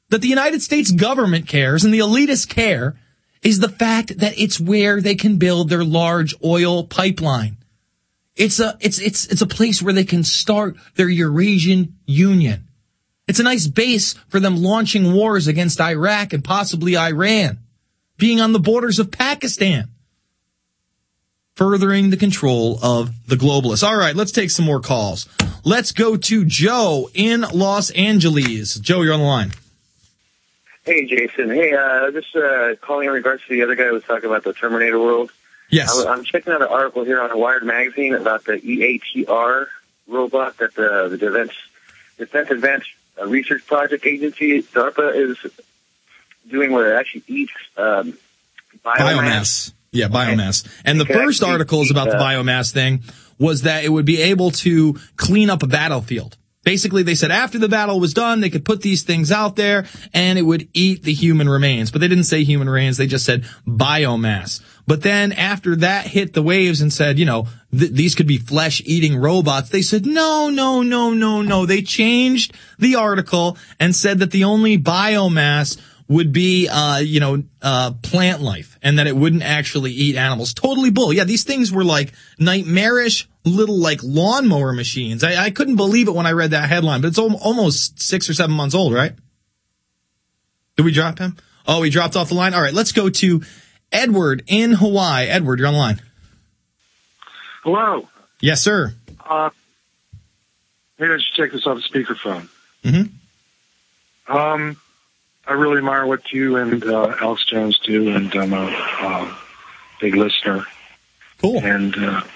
that the United States government cares and the elitists care is the fact that it's where they can build their large oil pipeline. It's a place where they can start their Eurasian Union. It's a nice base for them launching wars against Iraq and possibly Iran, being on the borders of Pakistan, furthering the control of the globalists. All right, let's take some more calls. Let's go to Joe in Los Angeles. Joe, you're on the line. Hey, Jason. Hey, just calling in regards to the other guy who was talking about the Terminator world. Yes. I'm checking out an article here on Wired Magazine about the EATR robot that the Defense Advanced Research Project Agency, DARPA, is doing, where it actually eats biomass. Yeah, biomass. And the first article is about the biomass thing, was that it would be able to clean up a battlefield. Basically, they said after the battle was done, they could put these things out there and it would eat the human remains. But they didn't say human remains, they just said biomass. But then after that hit the waves and said, these could be flesh-eating robots, they said, no. They changed the article and said that the only biomass would be, plant life, and that it wouldn't actually eat animals. Totally bull. Yeah, these things were like nightmarish little like lawnmower machines. I couldn't believe it when I read that headline, but it's almost 6 or 7 months old, right? Did we drop him? Oh, he dropped off the line. All right, let's go to Edward in Hawaii. Edward, you're on the line. Hello. Yes, sir. Maybe I should take this off the speakerphone. Mm-hmm. I really admire what you and Alex Jones do, and I'm a big listener. Cool. And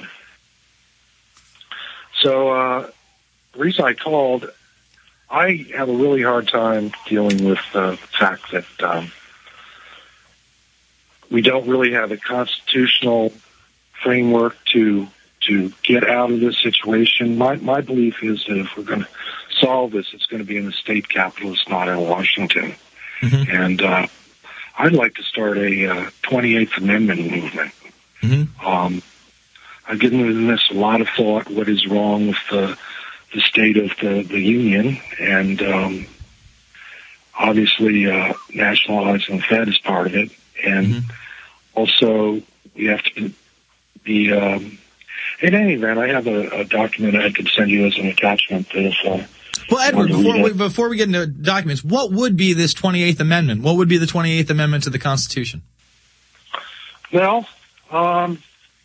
so the reason I called, I have a really hard time dealing with the fact that we don't really have a constitutional framework to get out of this situation. My belief is that if we're going to solve this, it's going to be in the state capitol, it's not in Washington. Mm-hmm. And I'd like to start a 28th Amendment movement. Mm-hmm. I've given this a lot of thought, what is wrong with the state of the Union, and obviously nationalizing the Fed is part of it. And also we have to be... in any event, I have a document I could send you as an attachment to this. Well, Edward, before we get into documents, what would be this 28th Amendment? What would be the 28th Amendment to the Constitution? Well, read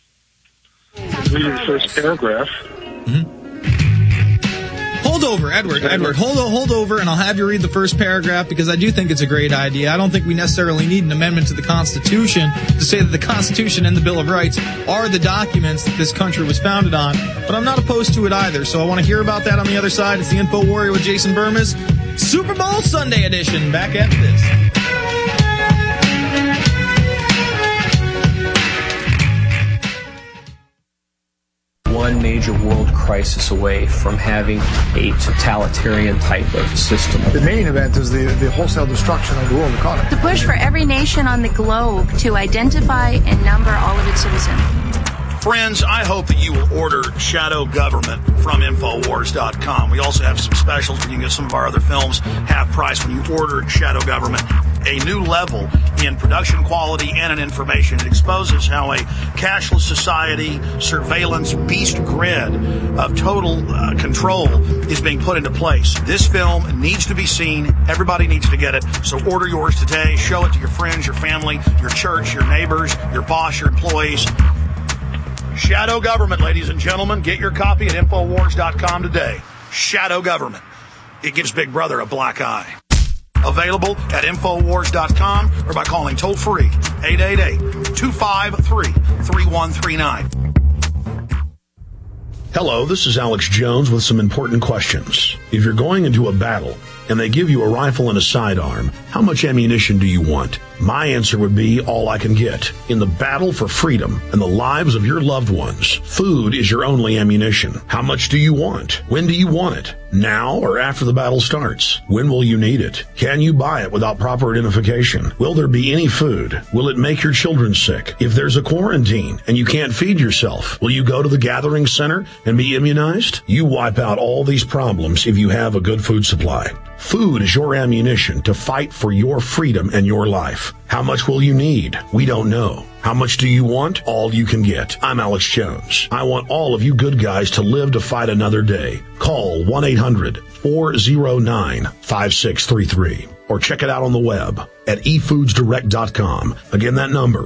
the first paragraph. Mm-hmm. Hold over, Edward. Hold over, and I'll have you read the first paragraph, because I do think it's a great idea. I don't think we necessarily need an amendment to the Constitution to say that the Constitution and the Bill of Rights are the documents that this country was founded on, but I'm not opposed to it either, so I want to hear about that on the other side. It's the Info Warrior with Jason Burmis, Super Bowl Sunday edition. Back after this. One major world crisis away from having a totalitarian type of system. The main event is the wholesale destruction of the world economy. The push for every nation on the globe to identify and number all of its citizens. Friends, I hope that you will order Shadow Government from Infowars.com. We also have some specials where you can get some of our other films half price when you order Shadow Government. A new level in production quality and in information. It exposes how a cashless society, surveillance beast grid of total control is being put into place. This film needs to be seen. Everybody needs to get it. So order yours today. Show it to your friends, your family, your church, your neighbors, your boss, your employees. Shadow Government, ladies and gentlemen. Get your copy at Infowars.com today. Shadow Government. It gives Big Brother a black eye. Available at Infowars.com or by calling toll-free 888-253-3139. Hello, this is Alex Jones with some important questions. If you're going into a battle and they give you a rifle and a sidearm, how much ammunition do you want? My answer would be all I can get. In the battle for freedom and the lives of your loved ones, food is your only ammunition. How much do you want? When do you want it? Now or after the battle starts? When will you need it? Can you buy it without proper identification? Will there be any food? Will it make your children sick? If there's a quarantine and you can't feed yourself, will you go to the gathering center and be immunized? You wipe out all these problems if you have a good food supply. Food is your ammunition to fight for your freedom and your life. How much will you need? We don't know. How much do you want? All you can get. I'm Alex Jones. I want all of you good guys to live to fight another day. Call 1-800-409-5633 or check it out on the web at efoodsdirect.com. Again, that number,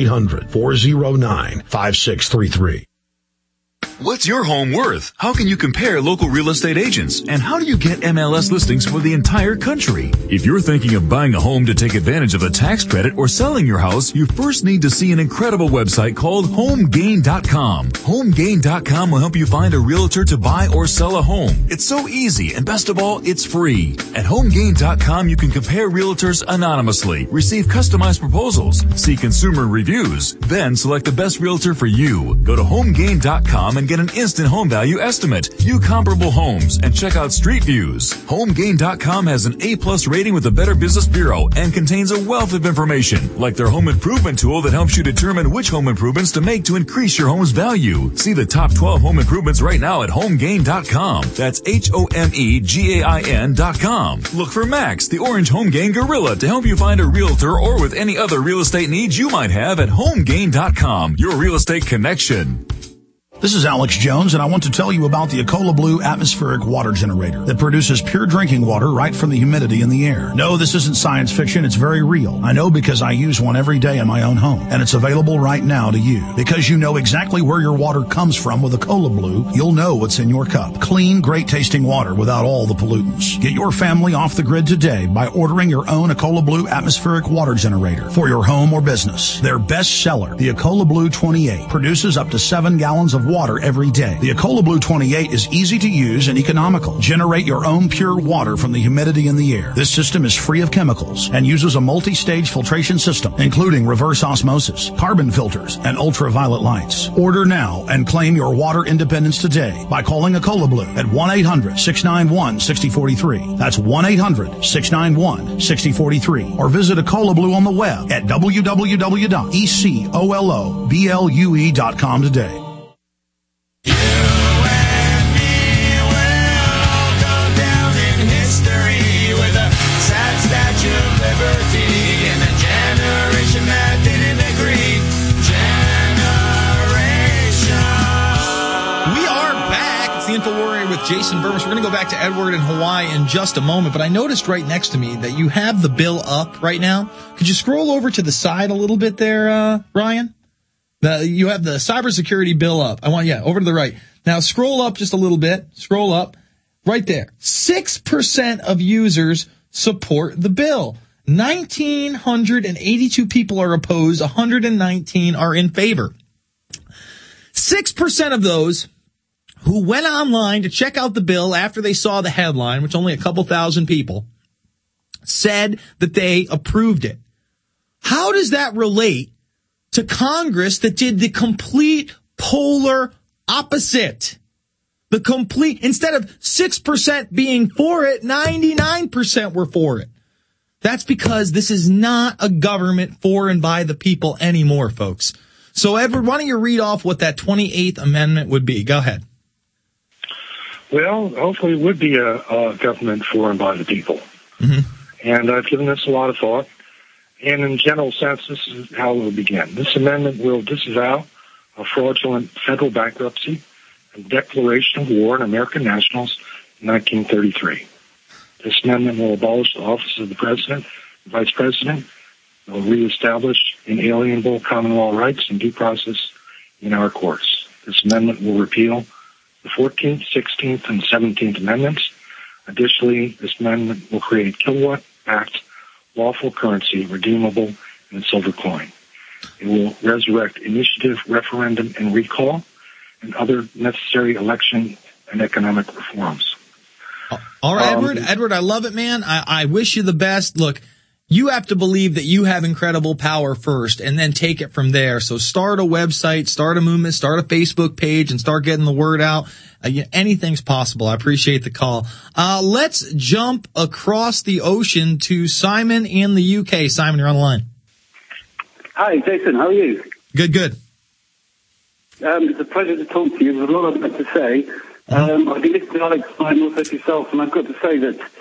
1-800-409-5633. What's your home worth? How can you compare local real estate agents? And how do you get MLS listings for the entire country? If you're thinking of buying a home to take advantage of a tax credit or selling your house, you first need to see an incredible website called HomeGain.com. HomeGain.com will help you find a realtor to buy or sell a home. It's so easy, and best of all, it's free. At HomeGain.com, you can compare realtors anonymously, receive customized proposals, see consumer reviews, then select the best realtor for you. Go to HomeGain.com and get an instant home value estimate, view comparable homes, and check out street views. HomeGain.com has an A+ rating with the Better Business Bureau and contains a wealth of information, like their home improvement tool that helps you determine which home improvements to make to increase your home's value. See the top 12 home improvements right now at HomeGain.com. That's HomeGain.com. Look for Max, the orange HomeGain gorilla, to help you find a realtor or with any other real estate needs you might have at HomeGain.com, your real estate connection. This is Alex Jones, and I want to tell you about the Ecola Blue atmospheric water generator that produces pure drinking water right from the humidity in the air. No, this isn't science fiction. It's very real. I know because I use one every day in my own home, and it's available right now to you. Because you know exactly where your water comes from with Ecola Blue, you'll know what's in your cup. Clean, great-tasting water without all the pollutants. Get your family off the grid today by ordering your own Ecola Blue atmospheric water generator for your home or business. Their best seller, the Ecola Blue 28, produces up to 7 gallons of water every day. The Ecola Blue 28 is easy to use and economical. Generate your own pure water from the humidity in the air. This system is free of chemicals and uses a multi-stage filtration system, including reverse osmosis, carbon filters, and ultraviolet lights. Order now and claim your water independence today by calling Ecola Blue at 1-800-691-6043. That's 1-800-691-6043. Or visit Ecola Blue on the web at www.ecoloblu.com today. With Jason Burmis. We're going to go back to Edward in Hawaii in just a moment, but I noticed right next to me that you have the bill up right now. Could you scroll over to the side a little bit there, Ryan? You have the cybersecurity bill up. Over to the right. Now scroll up just a little bit. Scroll up. Right there. 6% of users support the bill. 1,982 people are opposed. 119 are in favor. 6% of those who went online to check out the bill after they saw the headline, which only a couple thousand people, said that they approved it. How does that relate to Congress that did the complete polar opposite? Instead of 6% being for it, 99% were for it. That's because this is not a government for and by the people anymore, folks. So, Edward, why don't you read off what that 28th Amendment would be? Go ahead. Well, hopefully it would be a government for and by the people. Mm-hmm. And I've given this a lot of thought. And in general sense, this is how it will begin. This amendment will disavow a fraudulent federal bankruptcy and declaration of war on American nationals in 1933. This amendment will abolish the office of the president and vice president. It will reestablish inalienable common law rights and due process in our courts. This amendment will repeal the 14th, 16th, and 17th Amendments. Additionally, this amendment will create kilowatt-backed lawful currency redeemable in silver coin. It will resurrect initiative, referendum, and recall, and other necessary election and economic reforms. All right, Edward, I love it, man. I wish you the best. Look, you have to believe that you have incredible power first and then take it from there. So start a website, start a movement, start a Facebook page, and start getting the word out. Anything's possible. I appreciate the call. Let's jump across the ocean to Simon in the UK. Simon, you're on the line. Hi, Jason. How are you? Good. It's a pleasure to talk to you. There's a lot I'd like to say. I've been listening to Alex and also to yourself, and I've got to say that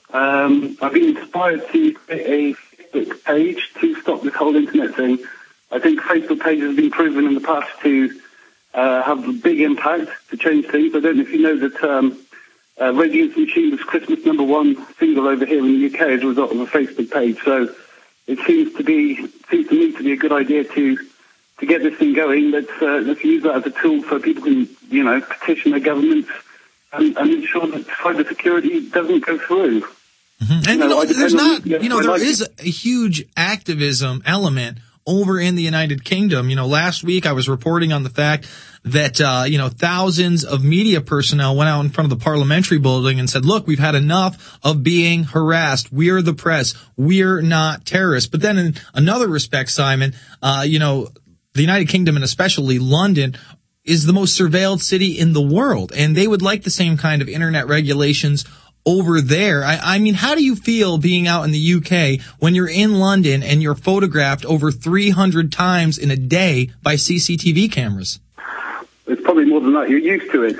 I've been inspired to create a Facebook page to stop this whole internet thing. I think Facebook pages have been proven in the past to have a big impact to change things. I don't know if you know that Radio Machine was Christmas #1 single over here in the UK as a result of a Facebook page. So it seems to me to be a good idea to get this thing going. Let's use that as a tool so people can, petition their governments and ensure that cyber security doesn't go through. Mm-hmm. And there is a huge activism element over in the United Kingdom. Last week I was reporting on the fact that, thousands of media personnel went out in front of the parliamentary building and said, look, we've had enough of being harassed. We're the press. We're not terrorists. But then in another respect, Simon, the United Kingdom and especially London is the most surveilled city in the world. And they would like the same kind of internet regulations over there. I mean, how do you feel being out in the UK when you're in London and you're photographed over 300 times in a day by CCTV cameras? It's probably more than that. You're used to it.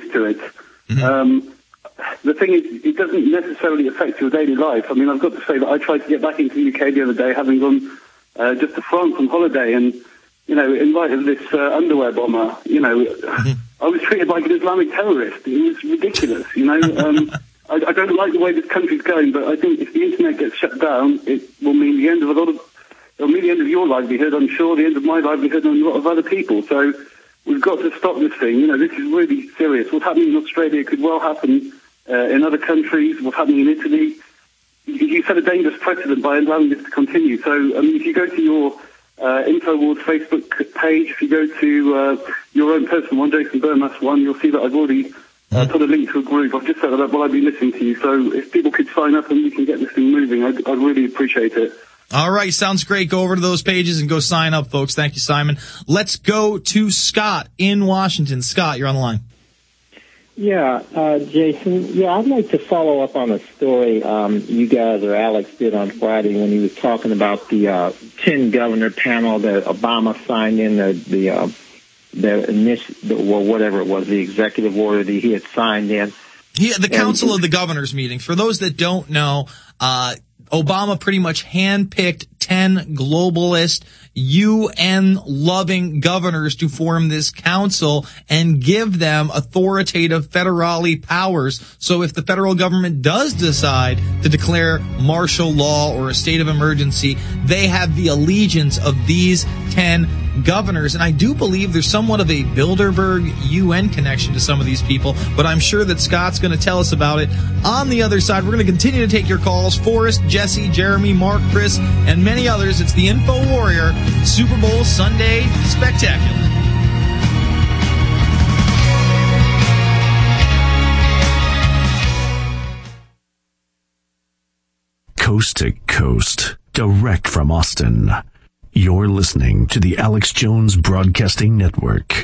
Mm-hmm. The thing is, it doesn't necessarily affect your daily life. I mean, I've got to say that I tried to get back into the UK the other day, having gone just to France on holiday, and in light of this underwear bomber, I was treated like an Islamic terrorist. It was ridiculous. I don't like the way this country's going, but I think if the internet gets shut down, it will mean the end of it'll mean the end of your livelihood, I'm sure, the end of my livelihood and a lot of other people. So we've got to stop this thing. This is really serious. What's happening in Australia could well happen in other countries. What's happening in Italy. You set a dangerous precedent by allowing this to continue. So, if you go to your InfoWars Facebook page, if you go to your own personal one, Jason Burmas one, you'll see that I've already put a link to a group. I've just set that up while I've been listening to you. So if people could sign up and we can get this thing moving, I'd really appreciate it. All right, sounds great. Go over to those pages and go sign up, folks. Thank you, Simon. Let's go to Scott in Washington. Scott, you're on the line. Yeah, Jason. Yeah, I'd like to follow up on a story you guys or Alex did on Friday when he was talking about the 10 governor panel that Obama signed in whatever it was, the executive order that he had signed in. The Council of the Governors meeting. For those that don't know, Obama pretty much handpicked 10 globalist, UN-loving governors to form this council and give them authoritative federale powers. So if the federal government does decide to declare martial law or a state of emergency, they have the allegiance of these 10 governors. And I do believe there's somewhat of a Bilderberg UN connection to some of these people, but I'm sure that Scott's going to tell us about it. On the other side, we're going to continue to take your calls. Forrest, Jesse, Jeremy, Mark, Chris, and many others. It's the Info Warrior Super Bowl Sunday Spectacular. Coast to coast, direct from Austin. You're listening to the Alex Jones Broadcasting Network.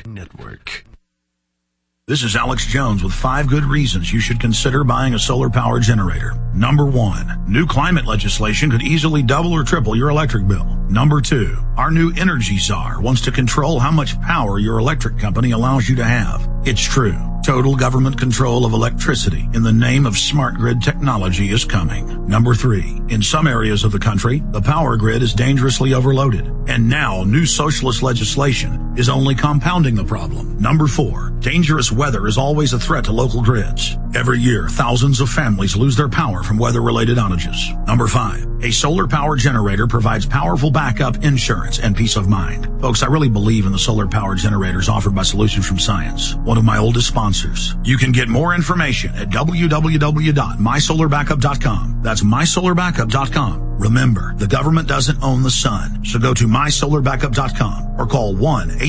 This is Alex Jones with 5 good reasons you should consider buying a solar power generator. Number 1, new climate legislation could easily double or triple your electric bill. Number 2, our new energy czar wants to control how much power your electric company allows you to have. It's true. Total government control of electricity in the name of smart grid technology is coming. Number 3, in some areas of the country, the power grid is dangerously overloaded. And now new socialist legislation is only compounding the problem. Number 4, dangerous weather is always a threat to local grids. Every year, thousands of families lose their power from weather-related outages. Number 5, a solar power generator provides powerful backup insurance and peace of mind. Folks, I really believe in the solar power generators offered by Solutions from Science, one of my oldest sponsors. You can get more information at www.mysolarbackup.com. That's mysolarbackup.com. Remember, the government doesn't own the sun, so go to mysolarbackup.com or call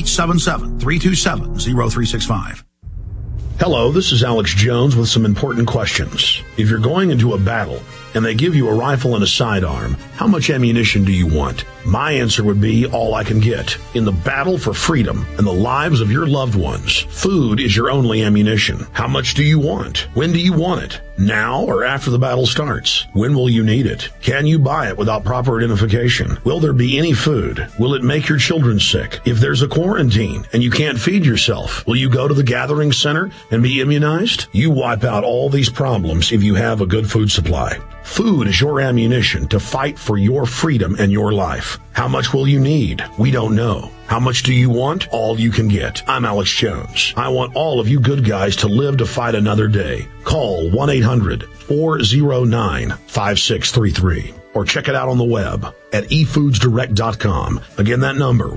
1-877-327-0365. Hello, this is Alex Jones with some important questions. If you're going into a battle and they give you a rifle and a sidearm, how much ammunition do you want? My answer would be all I can get. In the battle for freedom and the lives of your loved ones, food is your only ammunition. How much do you want? When do you want it? Now or after the battle starts? When will you need it? Can you buy it without proper identification? Will there be any food? Will it make your children sick? If there's a quarantine and you can't feed yourself, will you go to the gathering center and be immunized? You wipe out all these problems if you have a good food supply. Food is your ammunition to fight for your freedom and your life. How much will you need? We don't know. How much do you want? All you can get. I'm Alex Jones. I want all of you good guys to live to fight another day. Call 1-800-409-5633 or check it out on the web at efoodsdirect.com. Again, that number,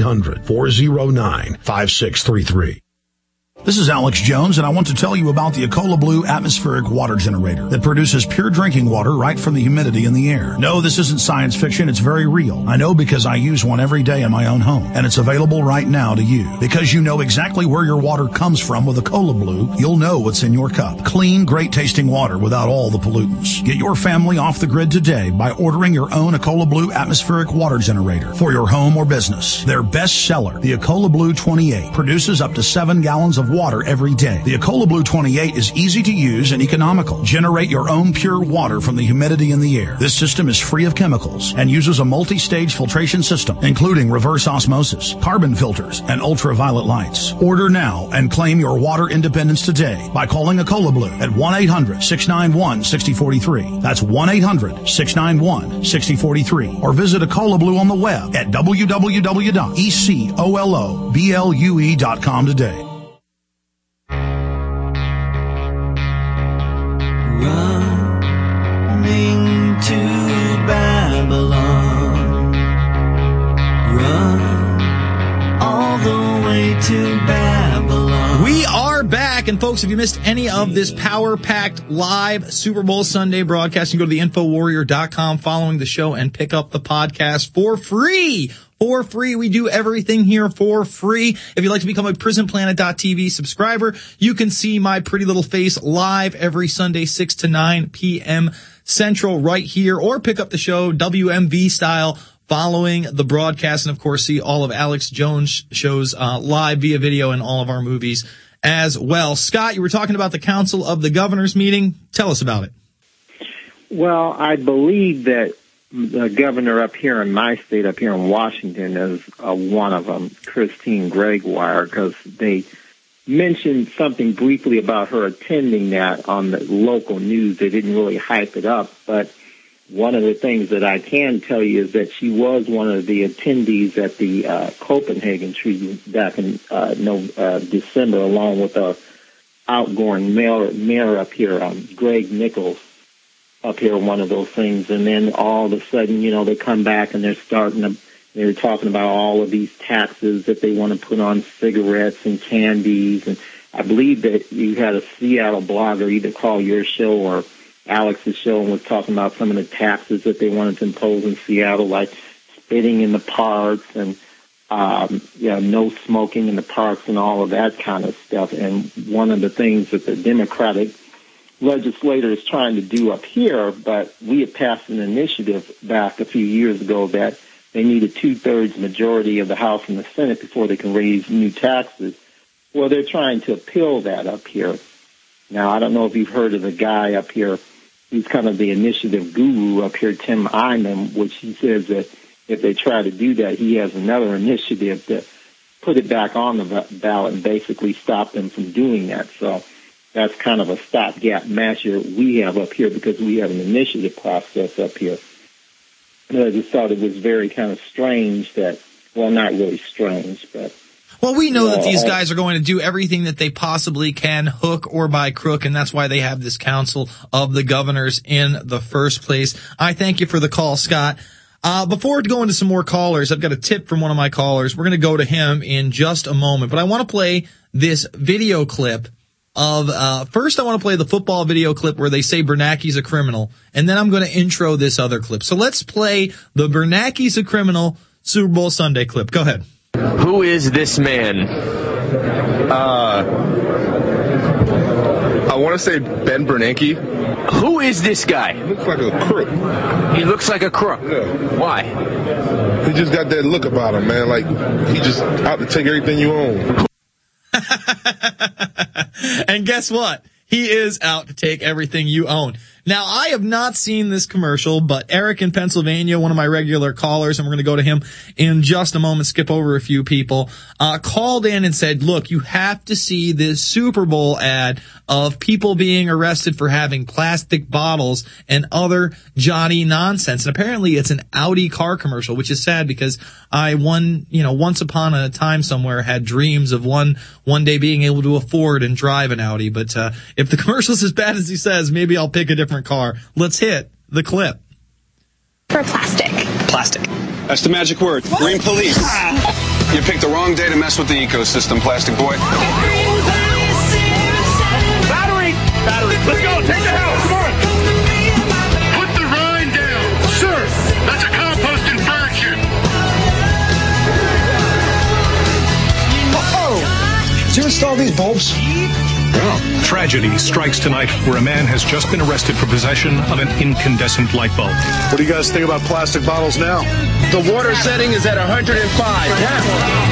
1-800-409-5633. This is Alex Jones, and I want to tell you about the Ecola Blue atmospheric water generator that produces pure drinking water right from the humidity in the air. No, this isn't science fiction. It's very real. I know because I use one every day in my own home, and it's available right now to you. Because you know exactly where your water comes from with Ecola Blue, you'll know what's in your cup. Clean, great-tasting water without all the pollutants. Get your family off the grid today by ordering your own Ecola Blue atmospheric water generator for your home or business. Their best seller, the Ecola Blue 28, produces up to 7 gallons of water every day. The Ecola Blue 28 is easy to use and economical. Generate your own pure water from the humidity in the air. This system is free of chemicals and uses a multi-stage filtration system, including reverse osmosis, carbon filters, and ultraviolet lights. Order now and claim your water independence today by calling Ecola Blue at 1-800-691-6043. That's 1-800-691-6043. Or visit Ecola Blue on the web at www.ecoloblu.com today. Running to Babylon. Run all the way to Babylon. We are back, and folks, if you missed any of this power-packed live Super Bowl Sunday broadcast, you can go to the InfoWarrior.com following the show and pick up the podcast for free. For free. We do everything here for free. If you'd like to become a PrisonPlanet.tv subscriber, you can see my pretty little face live every Sunday, 6 to 9 p.m. Central right here, or pick up the show WMV style following the broadcast, and of course see all of Alex Jones' shows live via video and all of our movies as well. Scott, you were talking about the Council of the Governors meeting. Tell us about it. Well, I believe that the governor up here in my state, up here in Washington, is one of them, Christine Gregoire, because they mentioned something briefly about her attending that on the local news. They didn't really hype it up, but one of the things that I can tell you is that she was one of the attendees at the Copenhagen Treaty back in December, along with the outgoing mayor up here, Greg Nichols, up here, one of those things. And then all of a sudden, they come back and they're talking about all of these taxes that they want to put on cigarettes and candies. And I believe that you had a Seattle blogger either call your show or Alex's show and was talking about some of the taxes that they wanted to impose in Seattle, like spitting in the parks and, no smoking in the parks and all of that kind of stuff. And one of the things that the Democratic legislator is trying to do up here, but we had passed an initiative back a few years ago that they need a 2/3 majority of the House and the Senate before they can raise new taxes. Well, they're trying to appeal that up here. Now, I don't know if you've heard of the guy up here. He's kind of the initiative guru up here, Tim Eyman, which he says that if they try to do that, he has another initiative to put it back on the ballot and basically stop them from doing that. So that's kind of a stopgap measure we have up here because we have an initiative process up here. And I just thought it was very kind of strange that, well, not really strange, but... Well, we know that these guys are going to do everything that they possibly can, hook or by crook, and that's why they have this Council of the Governors in the first place. I thank you for the call, Scott. Before going to some more callers, I've got a tip from one of my callers. We're going to go to him in just a moment, but I want to play this video clip of, first I want to play the football video clip where they say Bernanke's a criminal, and then I'm going to intro this other clip. So let's play the Bernanke's a criminal Super Bowl Sunday clip. Go ahead. Who is this man? A want to say Ben Bernanke. Who is this guy? He looks like a crook. He looks like a crook. Yeah. Why? He just got that look about him, man. Like, he just out to take everything you own. And guess what? He is out to take everything you own. Now, I have not seen this commercial, but Eric in Pennsylvania, one of my regular callers, and we're going to go to him in just a moment, skip over a few people, called in and said, look, you have to see this Super Bowl ad of people being arrested for having plastic bottles and other Johnny nonsense. And apparently it's an Audi car commercial, which is sad because I once upon a time somewhere had dreams of one day being able to afford and drive an Audi. But if the commercial's as bad as he says, maybe I'll pick a different car. Let's hit the clip. For plastic. Plastic. That's the magic word. What? Green police. You picked the wrong day to mess with the ecosystem, plastic boy. Battery! Let's go! Take the house! Come on! Put the rind down! Sir! That's a compost infraction! Uh-oh! Did you install these bulbs? Tragedy strikes tonight where a man has just been arrested for possession of an incandescent light bulb. What do you guys think about plastic bottles now? The water setting is at 105. Yeah.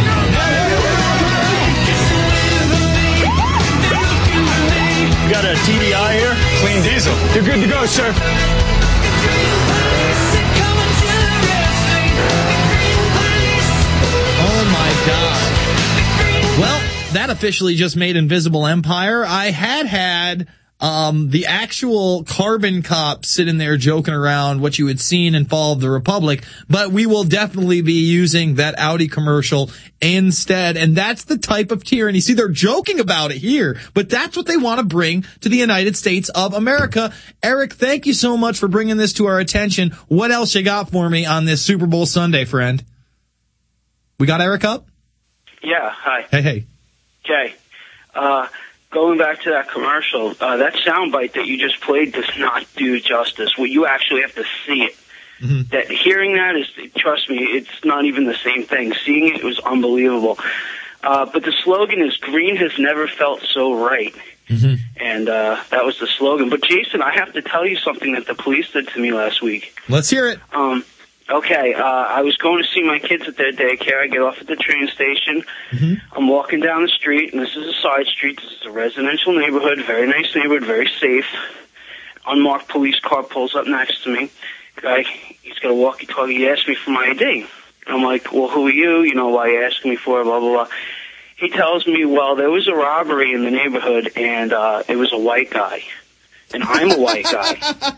You got a TDI here? Clean diesel. You're good to go, sir. Oh my God. Well, that officially just made Invisible Empire. I had the actual Carbon Cop sitting there joking around what you had seen in Fall of the Republic, but we will definitely be using that Audi commercial instead. And that's the type of tyranny. See, they're joking about it here, but that's what they want to bring to the United States of America. Eric, thank you so much for bringing this to our attention. What else you got for me on this Super Bowl Sunday, friend? We got Eric up? Yeah, hi. Hey. Okay. Going back to that commercial, that soundbite that you just played does not do justice. Well, you actually have to see it. Mm-hmm. That hearing that is, trust me, it's not even the same thing. Seeing it was unbelievable. But the slogan is "Green has never felt so right," and that was the slogan. But Jason, I have to tell you something that the police did to me last week. Let's hear it. Okay, I was going to see my kids at their daycare. I get off at the train station. I'm walking down the street, and this is a side street. This is a residential neighborhood, very nice neighborhood, very safe. Unmarked police car pulls up next to me. Guy, he's got a walkie-talkie. He asked me for my ID. I'm like, well, who are you? You know, why are you asking me for it, blah, blah, blah. He tells me, well, there was a robbery in the neighborhood, and it was a white guy. And I'm a white guy.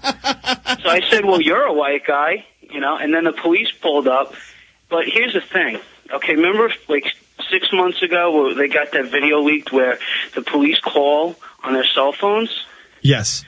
So I said, well, you're a white guy. You know, and then the police pulled up. But here's the thing. Okay, remember like 6 months ago where they got that video leaked where the police call on their cell phones? Yes.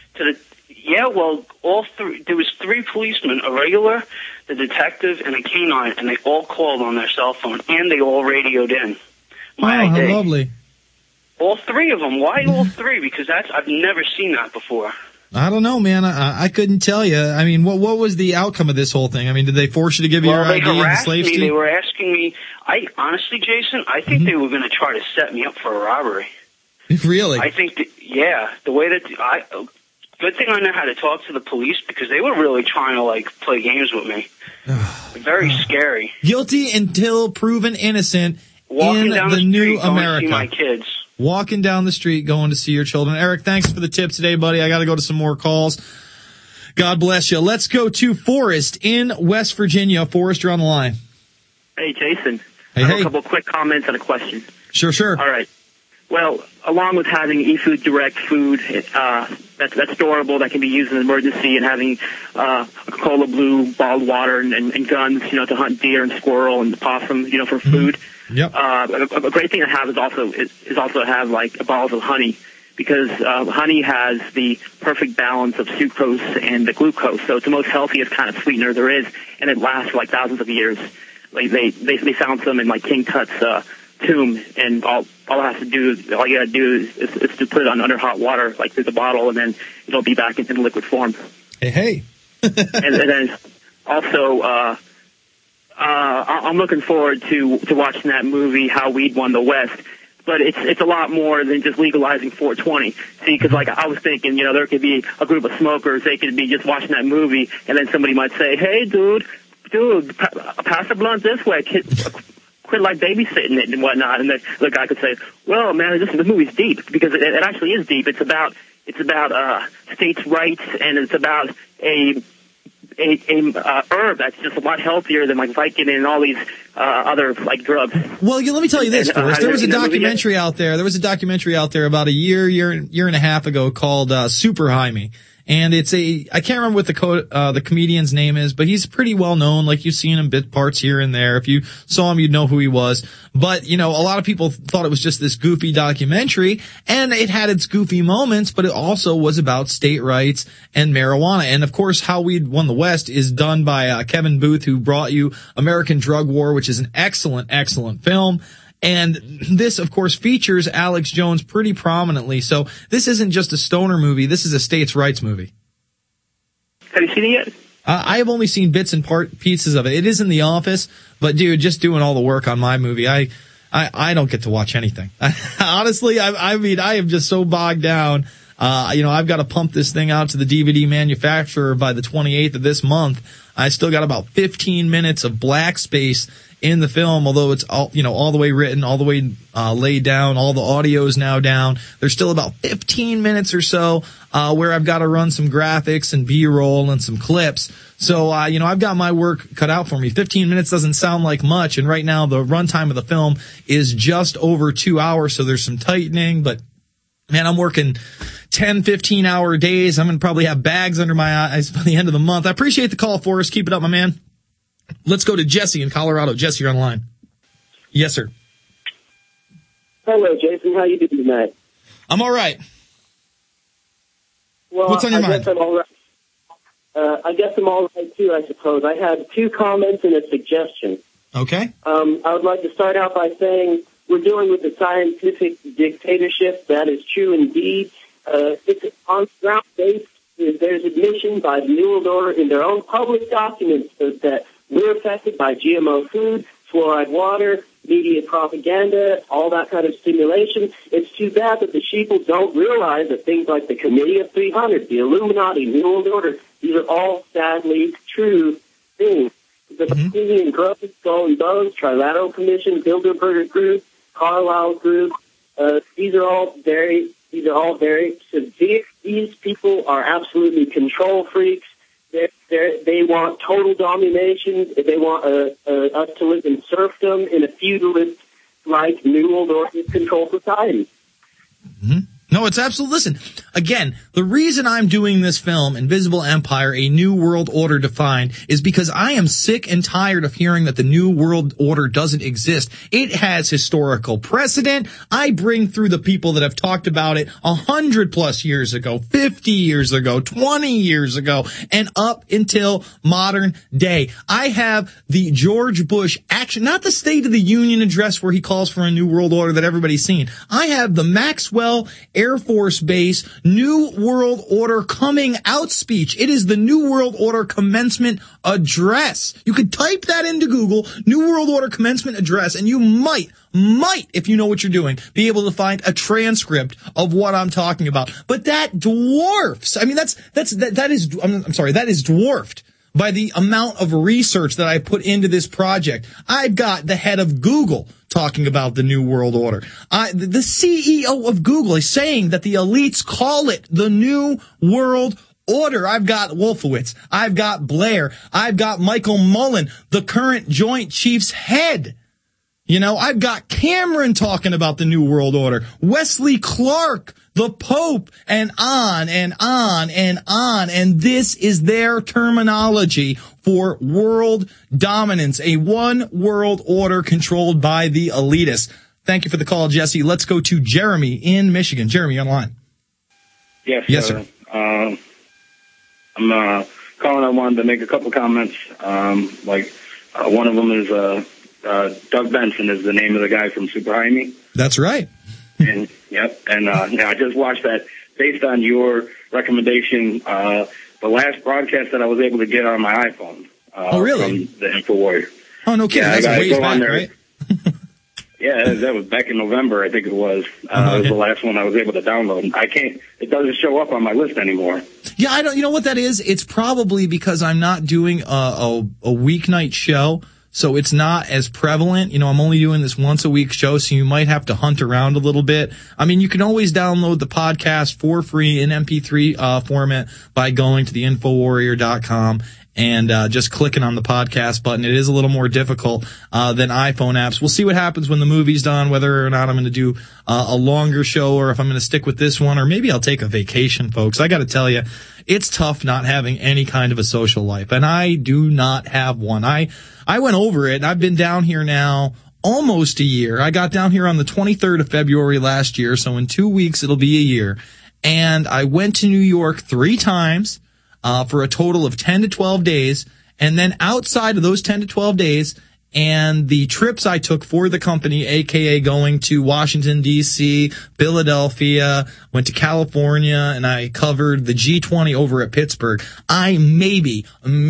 Well, there was 3 policemen, a regular, the detective, and a canine, and they all called on their cell phone, and they all radioed in my ID. How lovely. All 3 of them. Why all 3? Because I've never seen that before. I don't know, man. I couldn't tell you. I mean, what was the outcome of this whole thing? I mean, did they force you to give you your ID and slave me. They were asking me. Honestly, Jason, I think they were going to try to set me up for a robbery. Really? I think the way that good thing I know how to talk to the police because they were really trying to play games with me. Very scary. Guilty until proven innocent Walking in down the new street, America. Going to see my kids. Walking down the street, going to see your children. Eric, thanks for the tip today, buddy. I got to go to some more calls. God bless you. Let's go to Forrest in West Virginia. Forrest, you're on the line. Hey, Jason. Hey. I have a couple quick comments and a question. Sure. All right. Well, along with having eFood Direct food that's storable, that can be used in an emergency, and having Coca-Cola Blue bottled water and guns, to hunt deer and squirrel and possum, for food. Yep. A great thing to have is also to have bottles of honey, because honey has the perfect balance of sucrose and the glucose, so it's the most healthiest kind of sweetener there is, and it lasts for thousands of years. They found some in King Tut's tomb, and all you gotta do is to put it under hot water, through the bottle, and then it'll be back in liquid form. Hey. and then also, I'm looking forward to watching that movie, How Weed Won the West. but it's a lot more than just legalizing 420. See, because like I was thinking, there could be a group of smokers, they could be just watching that movie, and then somebody might say, "Hey, dude, pass the blunt this way, quit like babysitting it and whatnot." And the guy could say, "Well, man, the movie's deep," because it actually is deep. It's about states' rights, and it's about a herb that's just a lot healthier than like Vicodin and all these other like drugs. Well, let me tell you this, Forrest. There was a documentary out there. There was a documentary out there about a year and a half ago called Super Jaime. And I can't remember what the comedian's name is, but he's pretty well known. Like, you've seen him bit parts here and there. If you saw him, you'd know who he was. But, a lot of people thought it was just this goofy documentary, and it had its goofy moments, but it also was about state rights and marijuana. And of course, How We Won the West is done by Kevin Booth, who brought you American Drug War, which is an excellent, excellent film. And this, of course, features Alex Jones pretty prominently. So this isn't just a stoner movie. This is a states' rights movie. Have you seen it yet? I have only seen bits and pieces of it. It is in the office, but dude, just doing all the work on my movie, I don't get to watch anything. Honestly, I mean, I am just so bogged down. I've got to pump this thing out to the DVD manufacturer by the 28th of this month. I still got about 15 minutes of black space in the film, although it's all the way written, all the way laid down, all the audio is now down. There's still about 15 minutes or so where I've got to run some graphics and B-roll and some clips. So, I've got my work cut out for me. 15 minutes doesn't sound like much, and right now the runtime of the film is just over 2 hours, so there's some tightening, but man, I'm working 10, 15-hour days. I'm going to probably have bags under my eyes by the end of the month. I appreciate the call, Forrest. Keep it up, my man. Let's go to Jesse in Colorado. Jesse, you're on the line. Yes, sir. Hello, Jason. How you doing tonight? I'm all right. Well, what's on your mind? Guess I'm all right. I guess I'm all right, too, I suppose. I had 2 comments and a suggestion. Okay. I would like to start out by saying we're dealing with a scientific dictatorship. That is true indeed. It's on ground-based. There's admission by the New World Order in their own public documents that we're affected by GMO food, fluoride water, media propaganda, all that kind of stimulation. It's too bad that the sheeple don't realize that things like the Committee of 300, the Illuminati, New World Order, these are all sadly true things. The Bohemian Grove, Skull and Bones, Trilateral Commission, Bilderberger Group, Carlyle Group, these are all very severe. These people are absolutely control freaks. They want total domination. They want us to live in serfdom in a feudalist-like New World Order control society. Mm-hmm. No, it's absolutely. Listen, again, the reason I'm doing this film, Invisible Empire, A New World Order Defined, is because I am sick and tired of hearing that the New World Order doesn't exist. It has historical precedent. I bring through the people that have talked about it 100+ years ago, 50 years ago, 20 years ago, and up until modern day. I have the George Bush action, not the State of the Union address where he calls for a new world order that everybody's seen. I have the Maxwell Air Force Base New World Order coming out speech. It is the New World Order commencement address. You could type that into Google, New World Order commencement address, and you might, if you know what you're doing, be able to find a transcript of what I'm talking about. But that dwarfs, I mean, that is dwarfed by the amount of research that I put into this project. I've got the head of Google talking about the New World Order. The CEO of Google is saying that the elites call it the New World Order. I've got Wolfowitz. I've got Blair. I've got Michael Mullen, the current Joint Chiefs head. I've got Cameron talking about the New World Order, Wesley Clark, the Pope, and on and on and on. And this is their terminology for world dominance, a one world order controlled by the elitists. Thank you for the call, Jesse. Let's go to Jeremy in Michigan. Jeremy, you're on the line. Yes, sir. I'm calling. I wanted to make a couple comments. One of them is Doug Benson is the name of the guy from Super Jaime. That's right. And I just watched that based on your recommendation. The last broadcast that I was able to get on my iPhone. Oh, really? From the InfoWarrior. Oh, no kidding. Yeah, That's a ways back, there. right? Yeah, that was back in November, I think it was. It was the last one I was able to download. It doesn't show up on my list anymore. Yeah, you know what that is? It's probably because I'm not doing a weeknight show, so it's not as prevalent. You know, I'm only doing this once a week show, so you might have to hunt around a little bit. I mean, you can always download the podcast for free in MP3 format by going to the InfoWarrior.com and just clicking on the podcast button. It is a little more difficult than iPhone apps. We'll see what happens when the movie's done, whether or not I'm going to do a longer show or if I'm going to stick with this one, or maybe I'll take a vacation, folks. I got to tell you, it's tough not having any kind of a social life, and I do not have one. I went over it. I've been down here now almost a year. I got down here on the 23rd of February last year, so in 2 weeks it'll be a year. And I went to New York 3 times. For a total of 10 to 12 days. And then outside of those 10 to 12 days and the trips I took for the company, aka going to Washington, D.C., Philadelphia, went to California, and I covered the G20 over at Pittsburgh, I maybe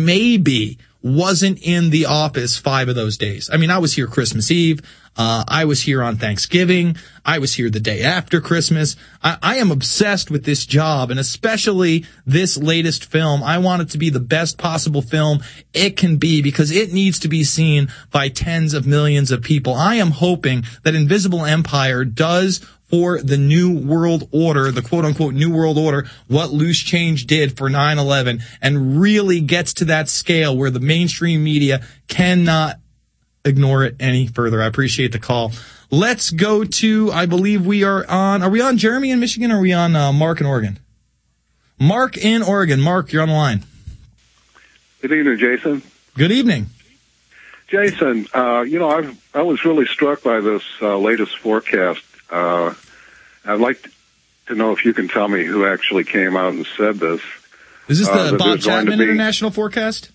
wasn't in the office 5 of those days. I mean, I was here Christmas Eve. I was here on Thanksgiving. I was here the day after Christmas. I am obsessed with this job, and especially this latest film. I want it to be the best possible film it can be because it needs to be seen by tens of millions of people. I am hoping that Invisible Empire does for the New World Order, the quote-unquote New World Order, what Loose Change did for 9/11, and really gets to that scale where the mainstream media cannot ignore it any further. I appreciate the call. Let's go to, I believe we are on Jeremy in Michigan, or are we on Mark in Oregon? Mark in Oregon. Mark, you're on the line. Good evening, Jason. Good evening. Jason, I was really struck by this latest forecast. I'd like to know if you can tell me who actually came out and said this. Is this the Bob Chapman International forecast?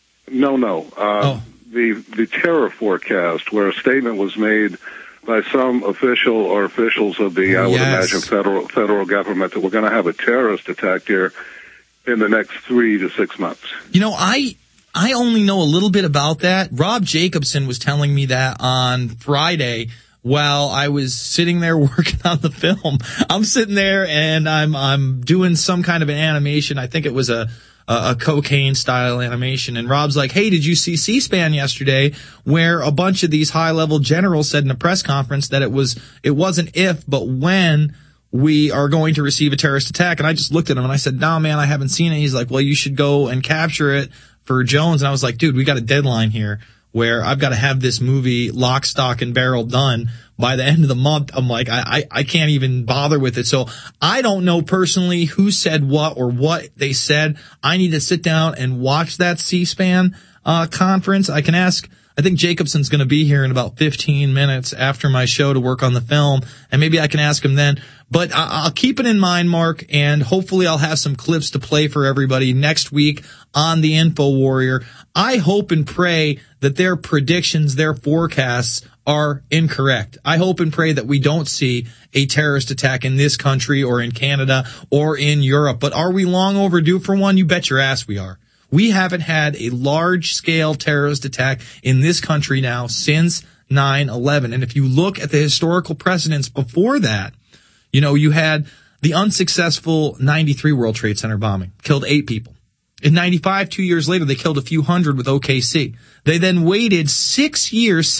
No. The terror forecast, where a statement was made by some official or officials of the, I would imagine, federal government that we're going to have a terrorist attack here in the next 3 to 6 months. You know, I only know a little bit about that. Rob Jacobson was telling me that on Friday while I was sitting there working on the film. I'm sitting there and I'm doing some kind of an animation. I think it was a cocaine style animation, and Rob's like, hey, did you see C-SPAN yesterday where a bunch of these high level generals said in a press conference that it wasn't if but when we are going to receive a terrorist attack? And I just looked at him and I said, no, man, I haven't seen it. He's like, well, you should go and capture it for Jones. And I was like, dude, we got a deadline here where I've got to have this movie lock, stock, and barrel done by the end of the month. I'm like, I can't even bother with it. So I don't know personally who said what or what they said. I need to sit down and watch that C-SPAN conference. I can ask, I think Jacobson's going to be here in about 15 minutes after my show to work on the film, and maybe I can ask him then. But I'll keep it in mind, Mark, and hopefully I'll have some clips to play for everybody next week on the Info Warrior. I hope and pray that their predictions, their forecasts are incorrect. I hope and pray that we don't see a terrorist attack in this country or in Canada or in Europe. But are we long overdue for one? You bet your ass we are. We haven't had a large-scale terrorist attack in this country now since 9/11. And if you look at the historical precedents before that, you know, you had the unsuccessful 93 World Trade Center bombing, killed 8 people. In 95, 2 years later, they killed a few hundred with OKC. They then waited 6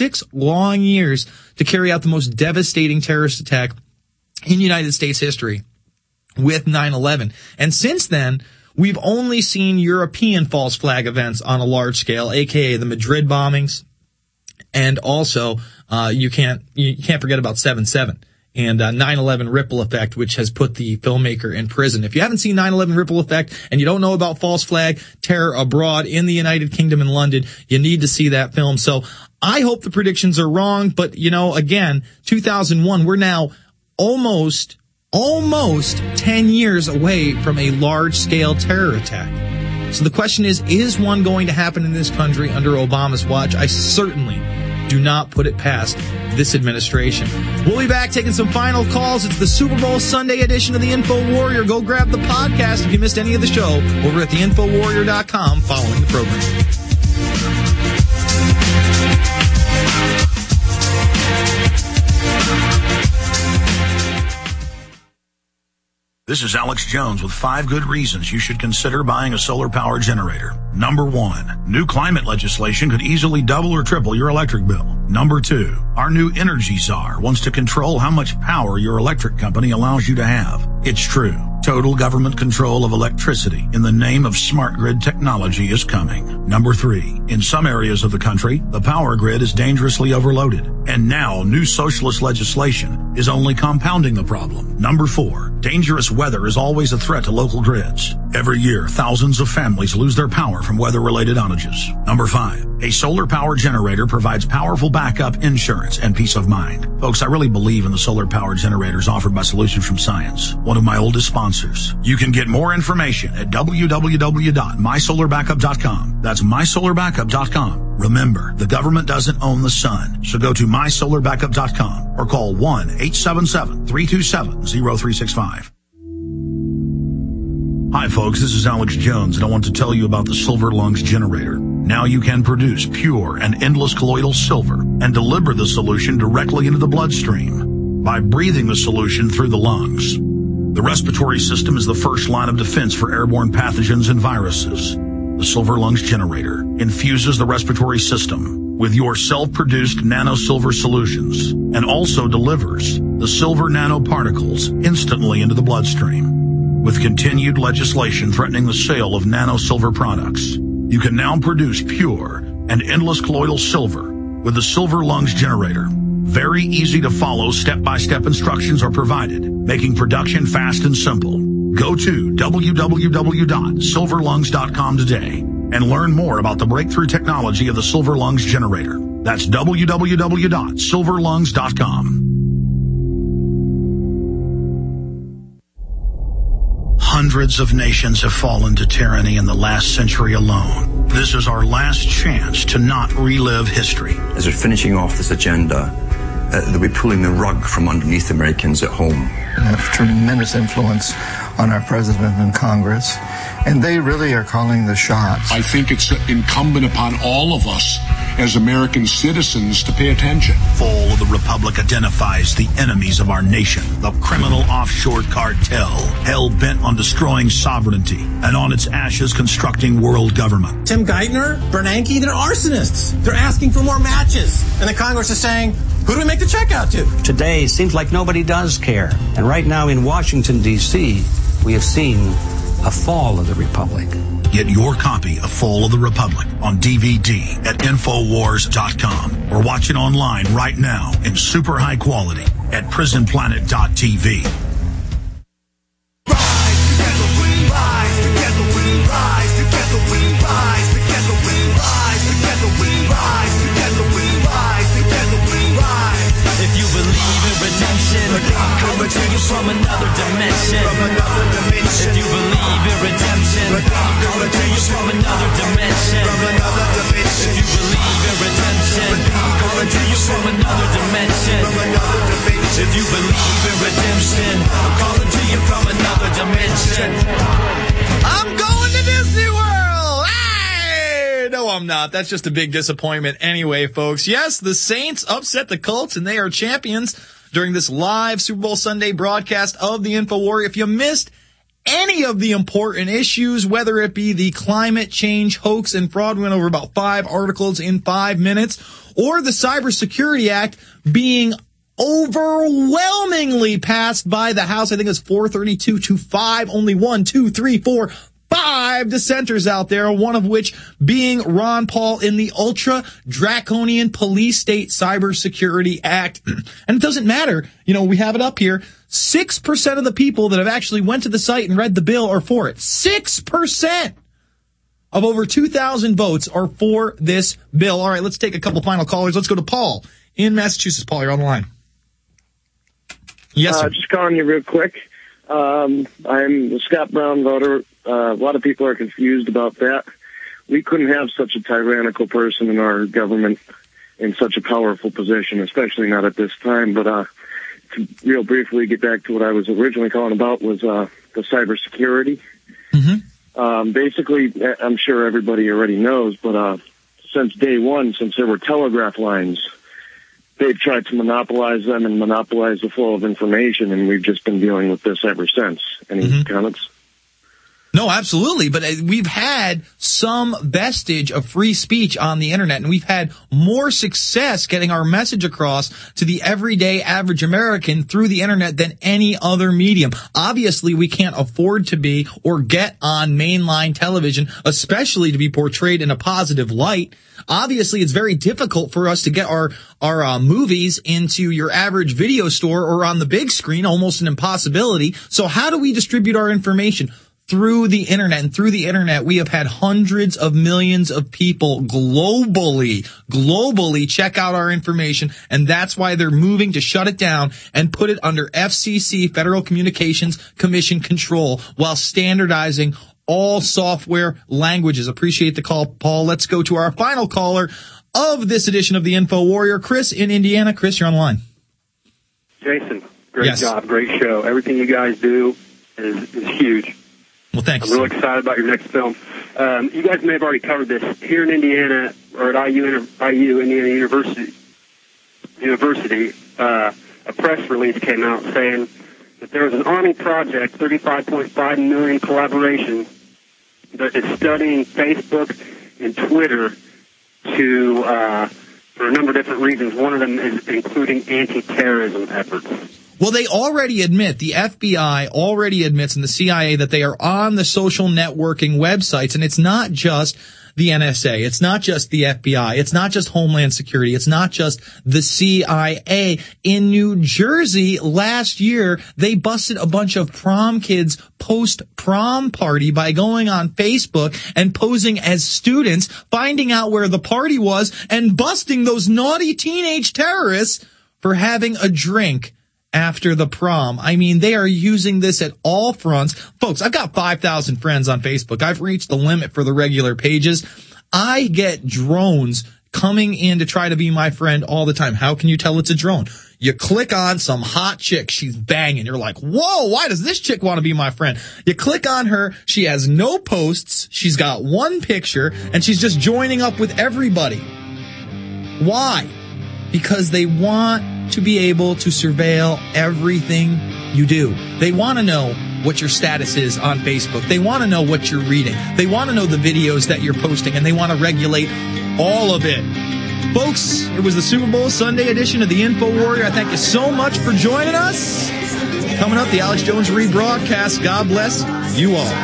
long years, to carry out the most devastating terrorist attack in United States history with 9/11. And since then, we've only seen European false flag events on a large scale, aka the Madrid bombings. And also, you can't forget about 7/7. And 9/11 Ripple Effect, which has put the filmmaker in prison. If you haven't seen 9/11 Ripple Effect and you don't know about false flag terror abroad in the United Kingdom and London, you need to see that film. So I hope the predictions are wrong, but you know, again, 2001, we're now almost 10 years away from a large-scale terror attack. So the question is one going to happen in this country under Obama's watch? I certainly do not put it past this administration. We'll be back taking some final calls. It's the Super Bowl Sunday edition of the Info Warrior. Go grab the podcast if you missed any of the show over at theinfowarrior.com following the program. This is Alex Jones with 5 good reasons you should consider buying a solar power generator. Number 1, new climate legislation could easily double or triple your electric bill. Number 2, our new energy czar wants to control how much power your electric company allows you to have. It's true. Total government control of electricity in the name of smart grid technology is coming. Number 3, in some areas of the country, the power grid is dangerously overloaded. And now new socialist legislation is only compounding the problem. Number 4, dangerous weather is always a threat to local grids. Every year, thousands of families lose their power from weather-related outages. Number 5, a solar power generator provides powerful backup insurance and peace of mind. Folks, I really believe in the solar power generators offered by Solutions from Science, one of my oldest sponsors. You can get more information at www.mysolarbackup.com. That's mysolarbackup.com. Remember, the government doesn't own the sun, so go to mysolarbackup.com or call 1-877-327-0365. Hi folks, this is Alex Jones, and I want to tell you about the Silver Lungs generator. Now you can produce pure and endless colloidal silver and deliver the solution directly into the bloodstream by breathing the solution through the lungs. The respiratory system is the first line of defense for airborne pathogens and viruses. The Silver Lungs generator infuses the respiratory system with your self-produced nano-silver solutions and also delivers the silver nanoparticles instantly into the bloodstream. With continued legislation threatening the sale of nano-silver products, you can now produce pure and endless colloidal silver with the Silver Lungs generator. Very easy to follow step-by-step instructions are provided, making production fast and simple. Go to www.silverlungs.com today and learn more about the breakthrough technology of the Silver Lungs generator. That's www.silverlungs.com. Hundreds of nations have fallen to tyranny in the last century alone. This is our last chance to not relive history. As we're finishing off this agenda, they'll be pulling the rug from underneath Americans at home. They have tremendous influence on our president and Congress, and they really are calling the shots. I think it's incumbent upon all of us as American citizens to pay attention. Fall of the Republic identifies the enemies of our nation, the criminal offshore cartel, hell-bent on destroying sovereignty, and on its ashes constructing world government. Tim Geithner, Bernanke, they're arsonists. They're asking for more matches. And the Congress is saying, who do we make the check out to? Today seems like nobody does care. And right now in Washington, D.C., we have seen a fall of the Republic. Get your copy of Fall of the Republic on DVD at Infowars.com or watch it online right now in super high quality at PrisonPlanet.tv. Coming to you from another dimension. If you believe in redemption, coming to you from another dimension. If you believe in redemption, coming to you from another dimension. If you believe in redemption, I'm calling to you from another dimension. I'm going to Disney World! Hey! No, I'm not. That's just a big disappointment anyway, folks. Yes, the Saints upset the Colts, and they are champions during this live Super Bowl Sunday broadcast of the InfoWarrior. If you missed any of the important issues, whether it be the climate change hoax and fraud, we went over about 5 articles in 5 minutes, or the Cybersecurity Act being overwhelmingly passed by the House. I think it's 432 to 5, only 1, 2, 3, 4, 5 dissenters out there, one of which being Ron Paul in the ultra draconian police state Cybersecurity Act. And it doesn't matter. You know, we have it up here. 6% of the people that have actually went to the site and read the bill are for it. 6% of over 2,000 votes are for this bill. All right, let's take a couple final callers. Let's go to Paul in Massachusetts. Paul, you're on the line. Yes, sir. Just calling you real quick. I'm a Scott Brown voter. A lot of people are confused about that. We couldn't have such a tyrannical person in our government in such a powerful position, especially not at this time. But to real briefly get back to what I was originally calling about was the cybersecurity. Mm-hmm. Basically, I'm sure everybody already knows, but since day one, since there were telegraph lines they've tried to monopolize them and monopolize the flow of information, and we've just been dealing with this ever since. Any comments? No, absolutely. But we've had some vestige of free speech on the internet, and we've had more success getting our message across to the everyday average American through the internet than any other medium. Obviously, we can't afford to be or get on mainline television, especially to be portrayed in a positive light. Obviously, it's very difficult for us to get our movies into your average video store or on the big screen, almost an impossibility. So how do we distribute our information? Through the internet. And through the internet, we have had hundreds of millions of people globally check out our information. And that's why they're moving to shut it down and put it under FCC, Federal Communications Commission control, while standardizing all software languages. Appreciate the call, Paul. Let's go to our final caller of this edition of the Info Warrior, Chris in Indiana. Chris, you're on the line. Jason, great job, great show. Everything you guys do is huge. Well, thanks. I'm really excited about your next film. You guys may have already covered this. Here in Indiana, or at IU Indiana University, a press release came out saying that there was an Army project, $35.5 million collaboration, that is studying Facebook and Twitter for a number of different reasons. One of them is including anti-terrorism efforts. Well, they already admit, the FBI already admits, and the CIA, that they are on the social networking websites. And it's not just the NSA. It's not just the FBI. It's not just Homeland Security. It's not just the CIA. In New Jersey last year, they busted a bunch of prom kids post-prom party by going on Facebook and posing as students, finding out where the party was, and busting those naughty teenage terrorists for having a drink after the prom. I mean, they are using this at all fronts. Folks, I've got 5,000 friends on Facebook. I've reached the limit for the regular pages. I get drones coming in to try to be my friend all the time. How can you tell it's a drone? You click on some hot chick. She's banging. You're like, whoa, why does this chick want to be my friend? You click on her. She has no posts. She's got one picture, and she's just joining up with everybody. Why? Because they want to be able to surveil everything you do. They want to know what your status is on Facebook. They want to know what you're reading. They want to know the videos that you're posting, and they want to regulate all of it. Folks, it was the Super Bowl Sunday edition of the Info Warrior. I thank you so much for joining us. Coming up, the Alex Jones rebroadcast. God bless you all.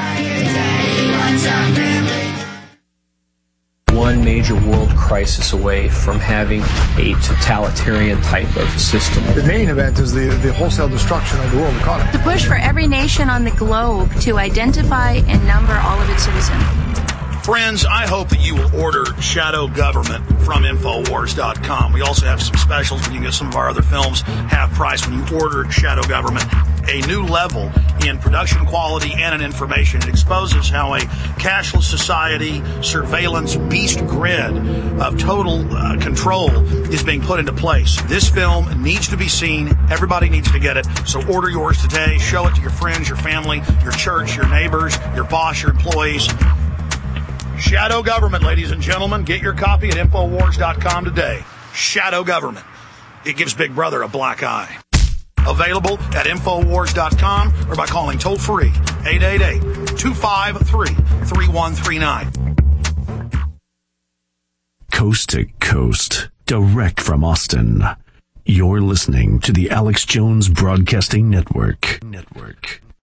One major world crisis away from having a totalitarian type of system. The main event is the wholesale destruction of the world economy. The push for every nation on the globe to identify and number all of its citizens. Friends, I hope that you will order Shadow Government from Infowars.com. We also have some specials, and you can get some of our other films half price when you order Shadow Government. A new level in production quality and in information. It exposes how a cashless society, surveillance, beast grid of total control is being put into place. This film needs to be seen. Everybody needs to get it. So order yours today. Show it to your friends, your family, your church, your neighbors, your boss, your employees. Shadow Government, ladies and gentlemen. Get your copy at Infowars.com today. Shadow Government. It gives Big Brother a black eye. Available at Infowars.com or by calling toll-free 888-253-3139. Coast to coast, direct from Austin. You're listening to the Alex Jones Broadcasting Network.